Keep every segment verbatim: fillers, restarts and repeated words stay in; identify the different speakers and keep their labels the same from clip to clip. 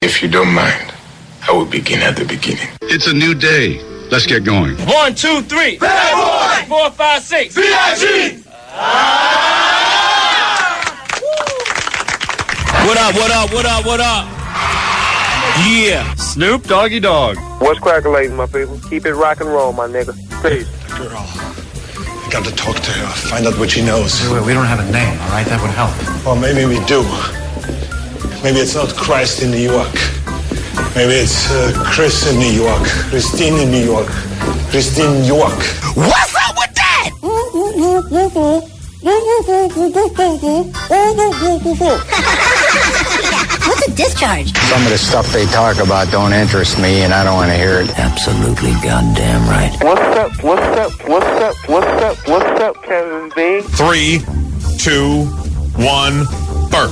Speaker 1: If you don't mind, I will begin at the beginning.
Speaker 2: It's a new day. Let's get going.
Speaker 3: One, two, three.
Speaker 4: Bad boy!
Speaker 3: Four, five, six.
Speaker 4: B I G!
Speaker 3: What up, what up, what up, what up? Yeah.
Speaker 5: Snoop Doggy Dogg.
Speaker 6: What's crackalating, my people? Keep it rock and roll, my nigga. Peace.
Speaker 7: Girl, I got to talk to her, find out what she knows.
Speaker 8: Wait, wait, we don't have a name, all right? That would help.
Speaker 7: Well, maybe we do. Maybe it's not Christ in New York. Maybe it's uh, Chris in New York. Christine in New York. Christine York.
Speaker 4: What's up with that?
Speaker 9: What's a discharge?
Speaker 10: Some of the stuff they talk about don't interest me, and I don't want to hear it.
Speaker 11: Absolutely goddamn right.
Speaker 6: What's up? What's up? What's up? What's up? What's up, Kevin B?
Speaker 12: Three, two, one, burp.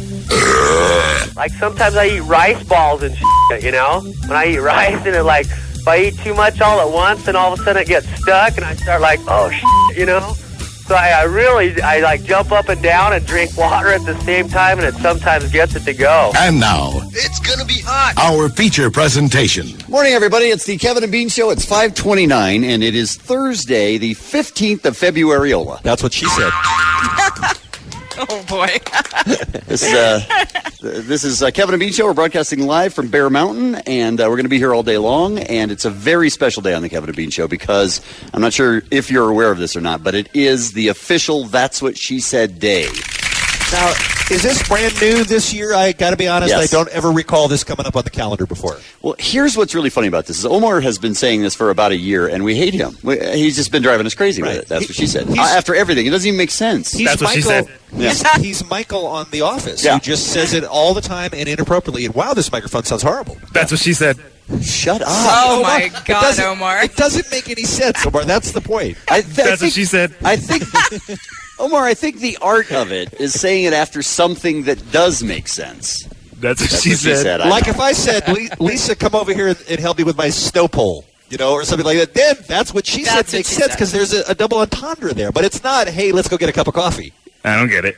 Speaker 6: Like sometimes I eat rice balls and shit, you know? When I eat rice and it like, if I eat too much all at once and all of a sudden it gets stuck and I start like, oh shit, you know? So I, I really, I like jump up and down and drink water at the same time and it sometimes gets it to go.
Speaker 2: And now,
Speaker 4: It's gonna be hot.
Speaker 2: our feature presentation.
Speaker 13: Morning, everybody. It's the Kevin and Bean Show. It's five twenty-nine, and it is Thursday, the fifteenth of February.
Speaker 5: That's what she said.
Speaker 14: Oh, boy.
Speaker 13: This is, uh, this is uh, Kevin and Bean Show. We're broadcasting live from Bear Mountain, and uh, we're going to be here all day long. And it's a very special day on the Kevin and Bean Show because I'm not sure if you're aware of this or not, but it is the official That's What She Said day.
Speaker 5: Now, is this brand new this year? I got to be honest,
Speaker 13: Yes.
Speaker 5: I don't ever recall this coming up on the calendar before.
Speaker 13: Well, here's what's really funny about this is Omar has been saying this for about a year, and we hate him. We, he's just been driving us crazy
Speaker 5: Right.
Speaker 13: with it. That's
Speaker 5: He-
Speaker 13: what she said.
Speaker 5: he's-
Speaker 13: Uh, after everything, it doesn't even make sense.
Speaker 5: He's
Speaker 12: That's what she
Speaker 5: Michael,
Speaker 12: said.
Speaker 5: He's, he's Michael on The Office,
Speaker 13: Yeah.
Speaker 5: who just says it all the time and inappropriately. And wow, this microphone sounds horrible.
Speaker 12: That's what she said.
Speaker 13: Shut up.
Speaker 14: Oh,
Speaker 5: Omar,
Speaker 14: my
Speaker 5: it
Speaker 14: God,
Speaker 5: doesn't-
Speaker 14: Omar.
Speaker 5: It doesn't make any sense, Omar. That's the point.
Speaker 13: I, th- I
Speaker 12: That's
Speaker 13: think,
Speaker 12: what she said.
Speaker 13: I think, Omar, I think the art of it is saying it after something that does make sense.
Speaker 12: That's what
Speaker 13: That's
Speaker 12: she
Speaker 13: what she
Speaker 12: said.
Speaker 13: said. I
Speaker 5: Like
Speaker 13: know.
Speaker 5: if I said, "Le- Lisa, come over here and help me with my snow pole, you know, or something like that, then that's what she
Speaker 14: That's
Speaker 5: said
Speaker 14: what
Speaker 5: makes
Speaker 14: she
Speaker 5: sense
Speaker 14: said.
Speaker 5: because there's a, a double entendre there. But it's not, hey, let's go get a cup of coffee.
Speaker 12: I don't get it.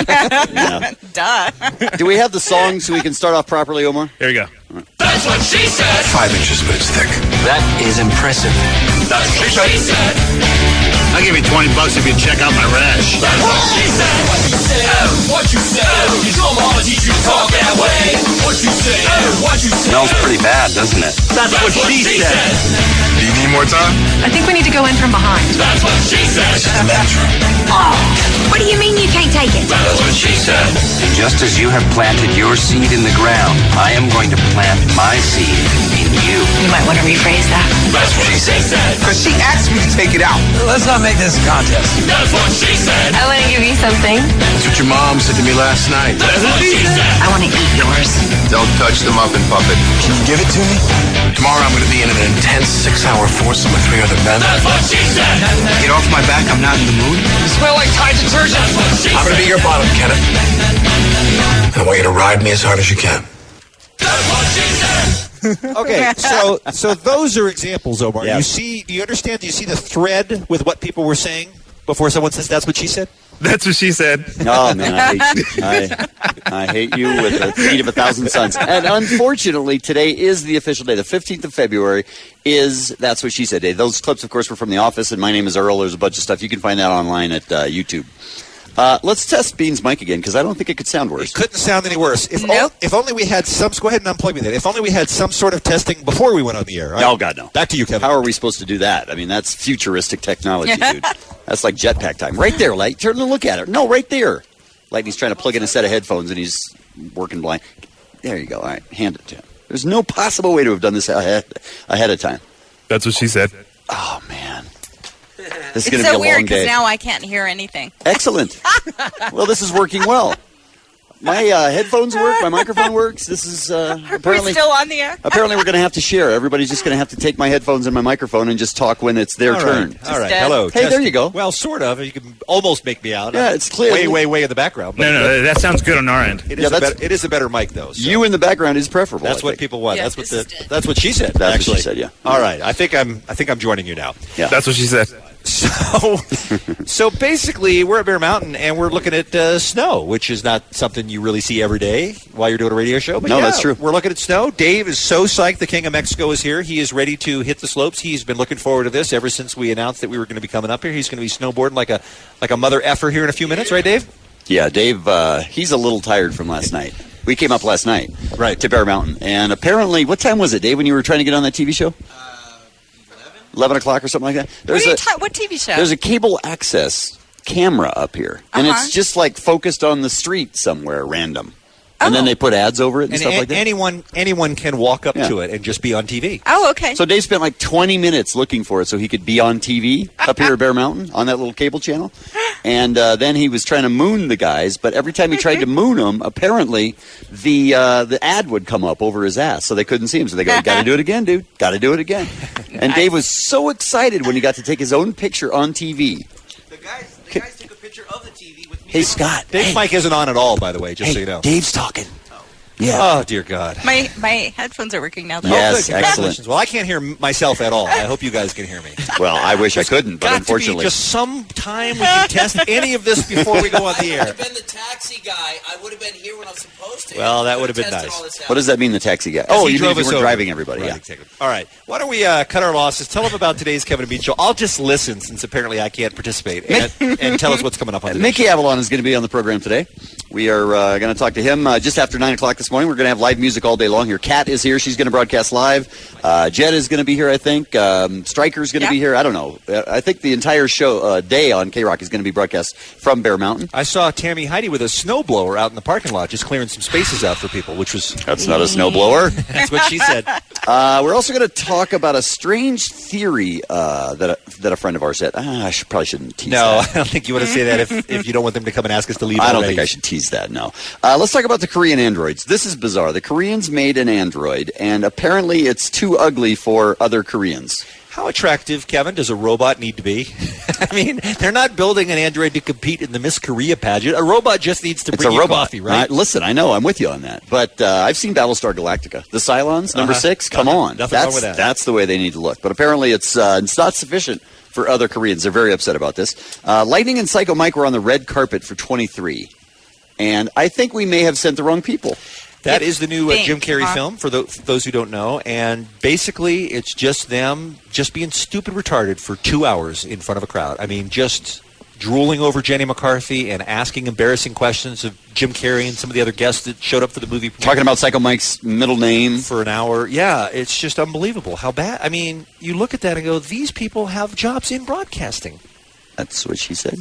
Speaker 13: Yeah.
Speaker 14: Duh.
Speaker 13: Do we have the song so we can start off properly, Omar?
Speaker 12: Here we go.
Speaker 4: That's what she said.
Speaker 7: Five inches, but it's thick.
Speaker 11: That is impressive.
Speaker 4: That's what she said.
Speaker 2: I'll give you twenty bucks if you check out my rash.
Speaker 4: That's what she said. What you said. Oh, what you said. Oh, your mama teach you to talk that way. What you said. Oh, what you said.
Speaker 11: Smells pretty bad, doesn't it?
Speaker 4: That's what she said.
Speaker 1: Do you need more time?
Speaker 9: I think we need to go in from behind.
Speaker 4: That's what she said.
Speaker 7: This is the men's room.
Speaker 9: Oh, what do you mean you can't take it?
Speaker 4: That's what she said.
Speaker 11: And just as you have planted your seed in the ground, I am going to plant my seed in you.
Speaker 9: You might want to rephrase that.
Speaker 4: That's what she said.
Speaker 8: Because she asked me to take it out. Let's not make this a contest.
Speaker 4: That's what she said.
Speaker 9: I want to give you something.
Speaker 2: That's what your mom said to me last night.
Speaker 4: That's what she said.
Speaker 9: I want to eat yours.
Speaker 1: Don't touch the muffin puppet.
Speaker 7: Can you give it to me?
Speaker 2: Tomorrow I'm going to be in an intense six-hour foursome with three other men.
Speaker 4: That's what she said.
Speaker 11: Get off my back, I'm not in the mood.
Speaker 4: You smell like Tide detergent. That's what she
Speaker 7: I'm
Speaker 4: said.
Speaker 7: going to be your bottom, Kenneth. And I want you to ride me as hard as you can.
Speaker 4: That's what she said.
Speaker 5: Okay, so so those are examples, Omar.
Speaker 13: Yeah.
Speaker 5: You see, do you understand? Do you see the thread with what people were saying before someone says that's what she said?
Speaker 12: That's what she said.
Speaker 13: Oh, man, I hate you. I, I hate you with the feet of a thousand suns. And unfortunately, today is the official day. The fifteenth of February is That's What She Said Day. Those clips, of course, were from The Office, and My Name is Earl. There's a bunch of stuff. You can find that online at uh, YouTube. Uh, let's test Bean's mic again, because I don't think it could sound worse.
Speaker 5: It couldn't sound any worse. If,
Speaker 14: Nope.
Speaker 5: o- if only we had some. Go ahead and unplug me then. If only we had some sort of testing before we went on the air.
Speaker 13: Oh, God, no.
Speaker 5: Back to you, Kevin.
Speaker 13: How are we supposed to do that? I mean, that's futuristic technology, dude. That's like jetpack time. Right there, Light. Turn and look at it. No, right there. Lightning's trying to plug in a set of headphones, and he's working blind. There you go. All right, hand it to him. There's no possible way to have done this ahead, ahead of time.
Speaker 12: That's what she said.
Speaker 13: Oh, man. This is
Speaker 14: It's
Speaker 13: going to
Speaker 14: so
Speaker 13: be a
Speaker 14: weird
Speaker 13: long
Speaker 14: because
Speaker 13: day.
Speaker 14: now I can't hear anything.
Speaker 13: Excellent. Well, this is working well. My uh, headphones work. My microphone works. This is uh,
Speaker 14: We're
Speaker 13: apparently
Speaker 14: still on the air.
Speaker 13: apparently we're going to have to share. Everybody's just going to have to take my headphones and my microphone and just talk when it's their
Speaker 5: All
Speaker 13: turn.
Speaker 5: right. All right.
Speaker 14: dead.
Speaker 5: Hello.
Speaker 13: Hey, there
Speaker 5: testing.
Speaker 13: you go.
Speaker 5: Well, sort of. You can almost make me out.
Speaker 13: Yeah, it's clear.
Speaker 5: Way, way, way in the background.
Speaker 12: No, no, that sounds good on our end.
Speaker 5: It
Speaker 13: Yeah,
Speaker 5: is, a
Speaker 13: that's-
Speaker 5: better, it is a better mic, though. So.
Speaker 13: You in the background is preferable.
Speaker 5: That's
Speaker 13: I
Speaker 5: what
Speaker 13: think.
Speaker 5: people want.
Speaker 14: Yeah,
Speaker 5: that's what
Speaker 14: this
Speaker 5: the.
Speaker 14: is dead.
Speaker 5: That's what she said.
Speaker 13: That's what
Speaker 5: actually.
Speaker 13: she said, yeah.
Speaker 5: All right. I think I'm. I think I'm joining you now.
Speaker 13: Yeah.
Speaker 12: That's what she said.
Speaker 5: So, so basically, we're at Bear Mountain, and we're looking at uh, snow, which is not something you really see every day while you're doing a radio show. But
Speaker 13: no,
Speaker 5: yeah,
Speaker 13: that's true.
Speaker 5: We're looking at snow. Dave is so psyched the King of Mexico is here. He is ready to hit the slopes. He's been looking forward to this ever since we announced that we were going to be coming up here. He's going to be snowboarding like a like a mother effer here in a few minutes, right, Dave?
Speaker 13: Yeah, Dave, uh, he's a little tired from last night. We came up last night right to Bear Mountain, and apparently, what time was it, Dave, when you were trying to get on that T V show? eleven o'clock or something like that. There's
Speaker 14: what, are you
Speaker 13: a,
Speaker 14: ta- what T V show?
Speaker 13: There's a cable access camera up here, and
Speaker 14: Uh-huh.
Speaker 13: it's just like focused on the street somewhere, random. And
Speaker 14: Oh.
Speaker 13: then they put ads over it and,
Speaker 5: And
Speaker 13: stuff
Speaker 5: a-
Speaker 13: like that.
Speaker 5: anyone anyone can walk up
Speaker 13: Yeah.
Speaker 5: to it and just be on T V.
Speaker 14: Oh, okay.
Speaker 13: So Dave spent like twenty minutes looking for it so he could be on T V up here at Bear Mountain on that little cable channel. And uh, then he was trying to moon the guys, but every time he tried to moon them, apparently the uh, the ad would come up over his ass, so they couldn't see him. So they go, "Got to do it again, dude. Got to do it again." And Dave was so excited when he got to take his own picture on T V.
Speaker 5: The guys, the guys took a picture of the T V with me.
Speaker 13: Hey, Scott.
Speaker 5: Dave's
Speaker 13: hey,
Speaker 5: mic isn't on at all, by the way, just
Speaker 13: hey,
Speaker 5: so you know.
Speaker 13: Dave's talking. Yeah.
Speaker 5: Oh, dear God.
Speaker 14: My my headphones are working now, though.
Speaker 13: Yes,
Speaker 5: Oh, good. Congratulations. Well, I can't hear m- myself at all. I hope you guys can hear me.
Speaker 13: Well, I wish I couldn't, but
Speaker 5: Got
Speaker 13: unfortunately.
Speaker 5: to be just some time we can test any of this before we go on the
Speaker 3: I
Speaker 5: air.
Speaker 3: would have been the taxi guy. I would have been here when I was supposed to.
Speaker 5: Well, that
Speaker 3: I
Speaker 5: would have been
Speaker 3: tested
Speaker 5: nice.
Speaker 3: all this out.
Speaker 13: What does that mean, the taxi guy?
Speaker 5: As
Speaker 13: Oh,
Speaker 5: he
Speaker 13: you mean
Speaker 5: drove
Speaker 13: if you
Speaker 5: us
Speaker 13: were
Speaker 5: over.
Speaker 13: driving everybody,
Speaker 5: Right,
Speaker 13: yeah.
Speaker 5: exactly. All right. Why don't we uh, cut our losses? Tell them about today's Kevin and Bean show. I'll just listen since apparently I can't participate. And, and tell us what's coming up on today's
Speaker 13: Mickey
Speaker 5: show.
Speaker 13: Avalon is going to be on the program today. We are uh, going to talk to him uh, just after nine o'clock this morning. We're going to have live music all day long here. Kat is here. She's going to broadcast live. Uh, Jed is going to be here, I think. Um, Stryker's going to
Speaker 14: Yeah.
Speaker 13: be here. I don't know. Uh, I think the entire show uh, day on K-Rock is going to be broadcast from Bear Mountain.
Speaker 5: I saw Tammy Heidi with a snowblower out in the parking lot, just clearing some spaces out for people, which was...
Speaker 13: That's not a snowblower.
Speaker 5: That's what she said.
Speaker 13: Uh, we're also going to talk about a strange theory uh, that, a, that a friend of ours said. Ah, I should, probably shouldn't tease
Speaker 5: No,
Speaker 13: that.
Speaker 5: I don't think you want to say that if, if you don't want them to come and ask us to leave
Speaker 13: I don't
Speaker 5: already.
Speaker 13: think I should tease that, no. Uh, let's talk about the Korean androids. This is bizarre. The Koreans made an android, and apparently it's too ugly for other Koreans.
Speaker 5: How attractive, Kevin, does a robot need to be? I mean, they're not building an android to compete in the Miss Korea pageant. A robot just needs to
Speaker 13: It's
Speaker 5: bring
Speaker 13: a
Speaker 5: you
Speaker 13: robot.
Speaker 5: coffee, right?
Speaker 13: Uh, listen, I know. I'm with you on that. But uh, I've seen Battlestar Galactica. The Cylons, number
Speaker 5: Uh-huh.
Speaker 13: six, come
Speaker 5: Nothing-
Speaker 13: on.
Speaker 5: nothing
Speaker 13: that's,
Speaker 5: wrong with that.
Speaker 13: That's the way they need to look. But apparently it's, uh, it's not sufficient for other Koreans. They're very upset about this. Uh, Lightning and Psycho Mike were on the red carpet for twenty-three. And I think we may have sent the wrong people.
Speaker 5: That is the new uh,
Speaker 14: Think,
Speaker 5: Jim Carrey
Speaker 14: huh?
Speaker 5: film, for, tho- for those who don't know. And basically, it's just them just being stupid retarded for two hours in front of a crowd. I mean, just drooling over Jenny McCarthy and asking embarrassing questions of Jim Carrey and some of the other guests that showed up for the movie.
Speaker 13: Talking about Psycho Mike's middle name.
Speaker 5: For an hour. Yeah, it's just unbelievable how bad. I mean, you look at that and go, these people have jobs in broadcasting.
Speaker 13: That's what she said.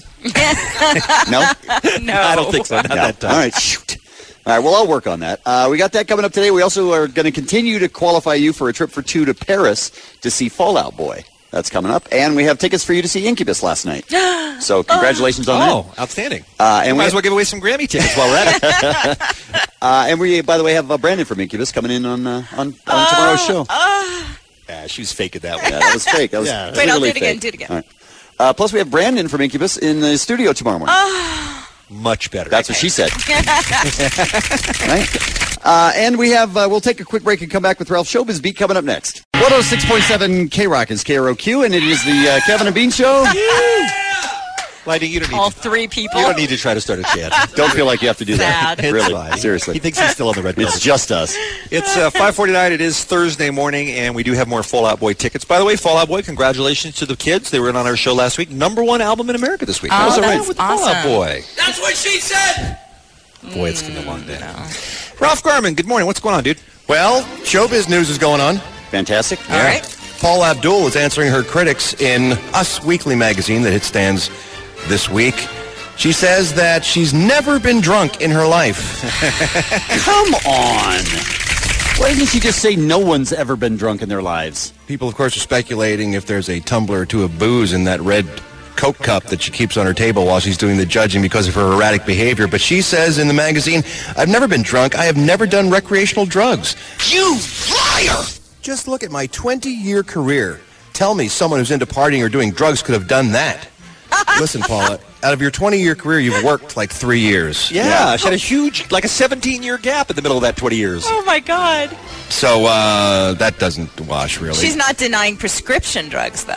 Speaker 13: No?
Speaker 14: No.
Speaker 5: I don't think so. Not
Speaker 13: No.
Speaker 5: that time.
Speaker 13: All right, shoot. All right, well, I'll work on that. Uh, we got that coming up today. We also are going to continue to qualify you for a trip for two to Paris to see Fallout Boy. That's coming up. And we have tickets for you to see Incubus last night. So congratulations on
Speaker 5: Oh, outstanding.
Speaker 13: Uh, and
Speaker 5: And we
Speaker 13: we
Speaker 5: might
Speaker 13: have-
Speaker 5: as well give away some Grammy tickets while we're at it.
Speaker 13: Uh, and we, by the way, have uh, Brandon from Incubus coming in on uh, on, on tomorrow's show.
Speaker 5: Yeah, she was faking that one.
Speaker 13: Yeah, that was fake. That was
Speaker 5: Yeah.
Speaker 14: Wait, I'll do
Speaker 13: literally
Speaker 14: it again,
Speaker 13: fake.
Speaker 14: do it again.
Speaker 13: All right. Uh, plus, we have Brandon from Incubus in the studio tomorrow morning.
Speaker 5: Much better.
Speaker 13: That's what she said. Right? Uh, and we have, uh, we'll take a quick break and come back with Ralph Showbiz Beat coming up next. one oh six point seven K-Rock is K R O Q, and it is the uh, Kevin and Bean Show.
Speaker 5: Lighting, you don't need
Speaker 14: All
Speaker 5: to,
Speaker 14: three people.
Speaker 5: you don't need to try to start a chant.
Speaker 13: Don't feel like you have to do that.
Speaker 14: Sad.
Speaker 5: It's
Speaker 13: Really,
Speaker 5: fine.
Speaker 13: seriously.
Speaker 5: He thinks he's still on the red
Speaker 13: It's
Speaker 5: carpet.
Speaker 13: just us.
Speaker 5: It's uh, five forty-nine. It is Thursday morning, and we do have more Fall Out Boy tickets. By the way, Fall Out Boy, congratulations to the kids. They were in on our show last week. Number one album in America this week.
Speaker 14: Oh,
Speaker 5: How's it
Speaker 14: that's
Speaker 5: right with Fall Out
Speaker 14: awesome.
Speaker 5: Boy?
Speaker 3: That's what she said.
Speaker 5: Boy, it's going to be a long day. Ralph Garman, good morning. What's going on, dude?
Speaker 15: Well, showbiz news is going on.
Speaker 13: Fantastic.
Speaker 14: All right.
Speaker 15: Paula Abdul is answering her critics in Us Weekly magazine that hit stands this week. She says that she's never been drunk in her life.
Speaker 13: Come on. Why didn't she just say no one's ever been drunk in their lives?
Speaker 15: People, of course, are speculating if there's a tumbler or two of booze in that red Coke cup that she keeps on her table while she's doing the judging because of her erratic behavior. But she says in the magazine, I've never been drunk. I have never done recreational drugs.
Speaker 3: You liar!
Speaker 15: Just look at my twenty-year career. Tell me someone who's into partying or doing drugs could have done that. Listen, Paula, out of your twenty-year career, you've worked like three years.
Speaker 5: Yeah,
Speaker 13: Yeah.
Speaker 5: she had a huge, like a seventeen-year gap in the middle of that twenty years.
Speaker 14: Oh, my God.
Speaker 15: So uh, that doesn't wash, really.
Speaker 14: She's not denying prescription drugs, though.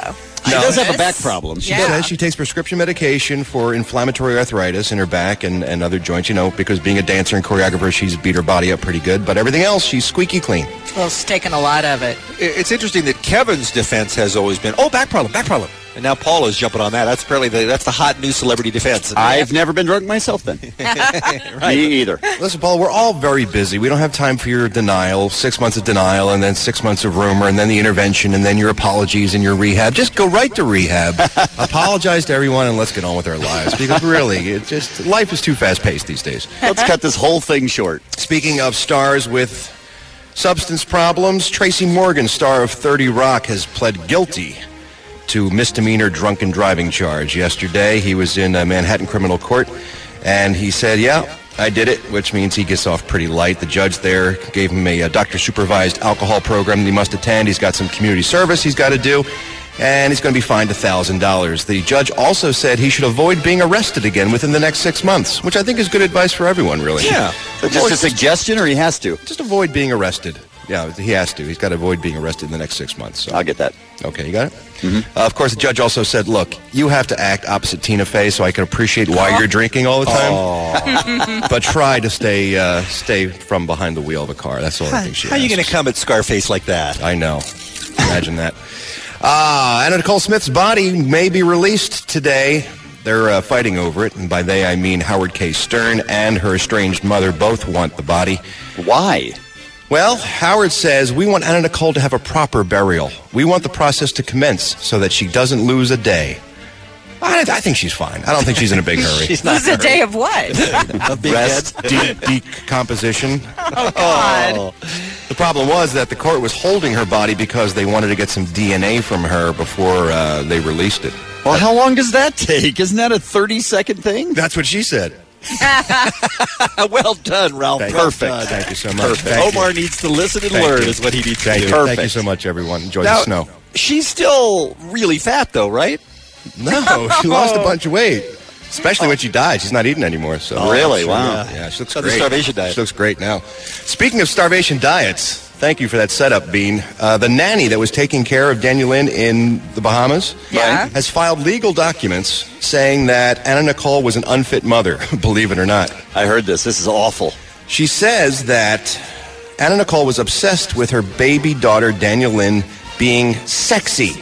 Speaker 13: She does have a back problem.
Speaker 15: She
Speaker 14: Yeah.
Speaker 15: says she takes prescription medication for inflammatory arthritis in her back and, and other joints, you know, because being a dancer and choreographer, she's beat her body up pretty good. But everything else, she's squeaky clean.
Speaker 14: Well, she's taken a lot of it.
Speaker 5: It's interesting that Kevin's defense has always been, oh, back problem, back problem. And now Paula's jumping on that. That's apparently the, that's the hot new celebrity defense.
Speaker 13: I've never been drunk myself then.
Speaker 5: Right.
Speaker 13: Me either.
Speaker 15: Listen, Paul, we're all very busy. We don't have time for your denial, six months of denial, and then six months of rumor, and then the intervention, and then your apologies and your rehab. Just go right to rehab. Apologize to everyone, and let's get on with our lives. Because really, it just life is too fast-paced these days.
Speaker 13: Let's cut this whole thing short.
Speaker 15: Speaking of stars with substance problems, Tracy Morgan, star of thirty Rock, has pled guilty to misdemeanor drunken driving charge. Yesterday, he was in uh, Manhattan criminal court, and he said, yeah, I did it, which means he gets off pretty light. The judge there gave him a, a doctor-supervised alcohol program that he must attend. He's got some community service he's got to do, and he's going to be fined one thousand dollars. The judge also said he should avoid being arrested again within the next six months, which I think is good advice for everyone, really.
Speaker 5: Yeah.
Speaker 13: So just a suggestion, or he has to?
Speaker 15: Just avoid being arrested. Yeah, he has to. He's got to avoid being arrested in the next six months. So.
Speaker 13: I'll get that.
Speaker 15: Okay, you got it? Mm-hmm. Uh, of course, the judge also said, look, you have to act opposite Tina Fey so I can appreciate why you're drinking all the time. But try to stay uh, stay from behind the wheel of a car. That's all I think she
Speaker 5: How are you
Speaker 15: asks.
Speaker 5: going to come at Scarface like that?
Speaker 15: I know. Imagine that. Uh, Anna Nicole Smith's body may be released today. They're uh, fighting over it, and by they I mean Howard K. Stern and her estranged mother both want the body.
Speaker 13: Why?
Speaker 15: Well, Howard says, we want Anna Nicole to have a proper burial. We want the process to commence so that she doesn't lose a day. I, I think she's fine. I don't think she's in a big hurry.
Speaker 5: She's not
Speaker 14: Lose a day of what?
Speaker 5: a big
Speaker 15: Rest, de- decomposition.
Speaker 14: Oh, God.
Speaker 15: The problem was that the court was holding her body because they wanted to get some D N A from her before uh, they released it.
Speaker 13: Well, how long does that take? Isn't that a thirty-second thing?
Speaker 15: That's what she said.
Speaker 5: Well done, Ralph.
Speaker 15: Thank
Speaker 5: Perfect.
Speaker 15: You. Thank you so much.
Speaker 5: Perfect.
Speaker 15: Thank
Speaker 5: Omar
Speaker 15: you.
Speaker 5: needs to listen and
Speaker 15: Thank
Speaker 5: learn
Speaker 15: you.
Speaker 5: is what he needs
Speaker 15: Thank
Speaker 5: to
Speaker 15: you.
Speaker 5: do.
Speaker 15: Thank you so much, everyone. Enjoy
Speaker 5: Now,
Speaker 15: the snow.
Speaker 5: She's still really fat, though, right?
Speaker 15: No, she lost a bunch of weight. Especially when she died. She's not eating anymore. So
Speaker 13: Oh, really?
Speaker 15: Sure,
Speaker 13: Wow.
Speaker 15: Yeah, yeah, she looks
Speaker 5: On the
Speaker 15: great.
Speaker 5: starvation diet.
Speaker 15: She looks great now. Speaking of starvation diets, thank you for that setup, Bean. Uh, the nanny that was taking care of Daniel Lynn in the Bahamas
Speaker 14: Yeah.
Speaker 15: has filed legal documents saying that Anna Nicole was an unfit mother, believe it or not.
Speaker 13: I heard this. This is awful.
Speaker 15: She says that Anna Nicole was obsessed with her baby daughter, Daniel Lynn, being sexy.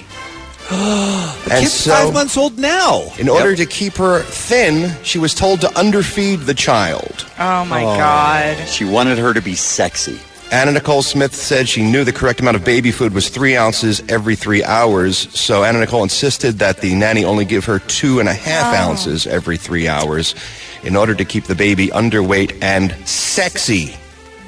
Speaker 5: The
Speaker 15: And
Speaker 5: kid's
Speaker 15: so-
Speaker 5: five months old now.
Speaker 15: In order to keep her thin, she was told to underfeed the child.
Speaker 14: Oh, my God.
Speaker 13: She wanted her to be sexy.
Speaker 15: Anna Nicole Smith said she knew the correct amount of baby food was three ounces every three hours. So Anna Nicole insisted that the nanny only give her two and a half
Speaker 14: Oh.
Speaker 15: ounces every three hours in order to keep the baby underweight and sexy.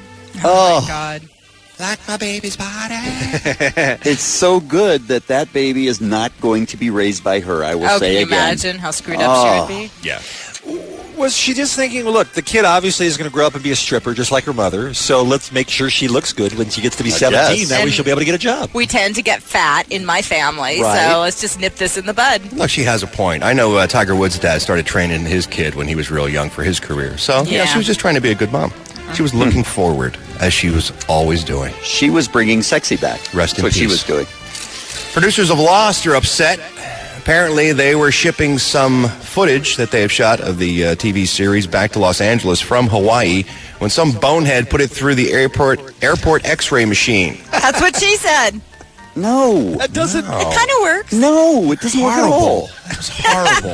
Speaker 14: Oh, my God.
Speaker 15: Like my baby's body.
Speaker 13: It's so good that that baby is not going to be raised by her, I will
Speaker 14: Oh,
Speaker 13: say
Speaker 14: can you
Speaker 13: again.
Speaker 14: imagine how screwed up
Speaker 13: Oh.
Speaker 14: she would be?
Speaker 15: Yeah.
Speaker 5: Was she just thinking, well, look, the kid obviously is going to grow up and be a stripper just like her mother, so let's make sure she looks good when she gets to be
Speaker 13: I
Speaker 5: seventeen.
Speaker 13: guess.
Speaker 5: That way
Speaker 14: And-
Speaker 5: she'll be able to get a job.
Speaker 14: We tend to get fat in my family,
Speaker 5: Right.
Speaker 14: so let's just nip this in the bud.
Speaker 15: Look, she has a point. I know uh, Tiger Woods' dad started training his kid when he was real young for his career. So, yeah,
Speaker 14: Yeah.
Speaker 15: she was just trying to be a good mom. She was looking forward, as she was always doing.
Speaker 13: She was bringing sexy back.
Speaker 15: Rest
Speaker 13: That's
Speaker 15: in
Speaker 13: what she
Speaker 15: peace.
Speaker 13: was doing.
Speaker 15: Producers of Lost are upset. Apparently, they were shipping some footage that they have shot of the uh, T V series back to Los Angeles from Hawaii when some bonehead put it through the airport airport X-ray machine.
Speaker 14: That's what she said.
Speaker 13: No.
Speaker 5: That doesn't.
Speaker 14: It kind of works.
Speaker 13: No, it doesn't work at all.
Speaker 15: It was horrible.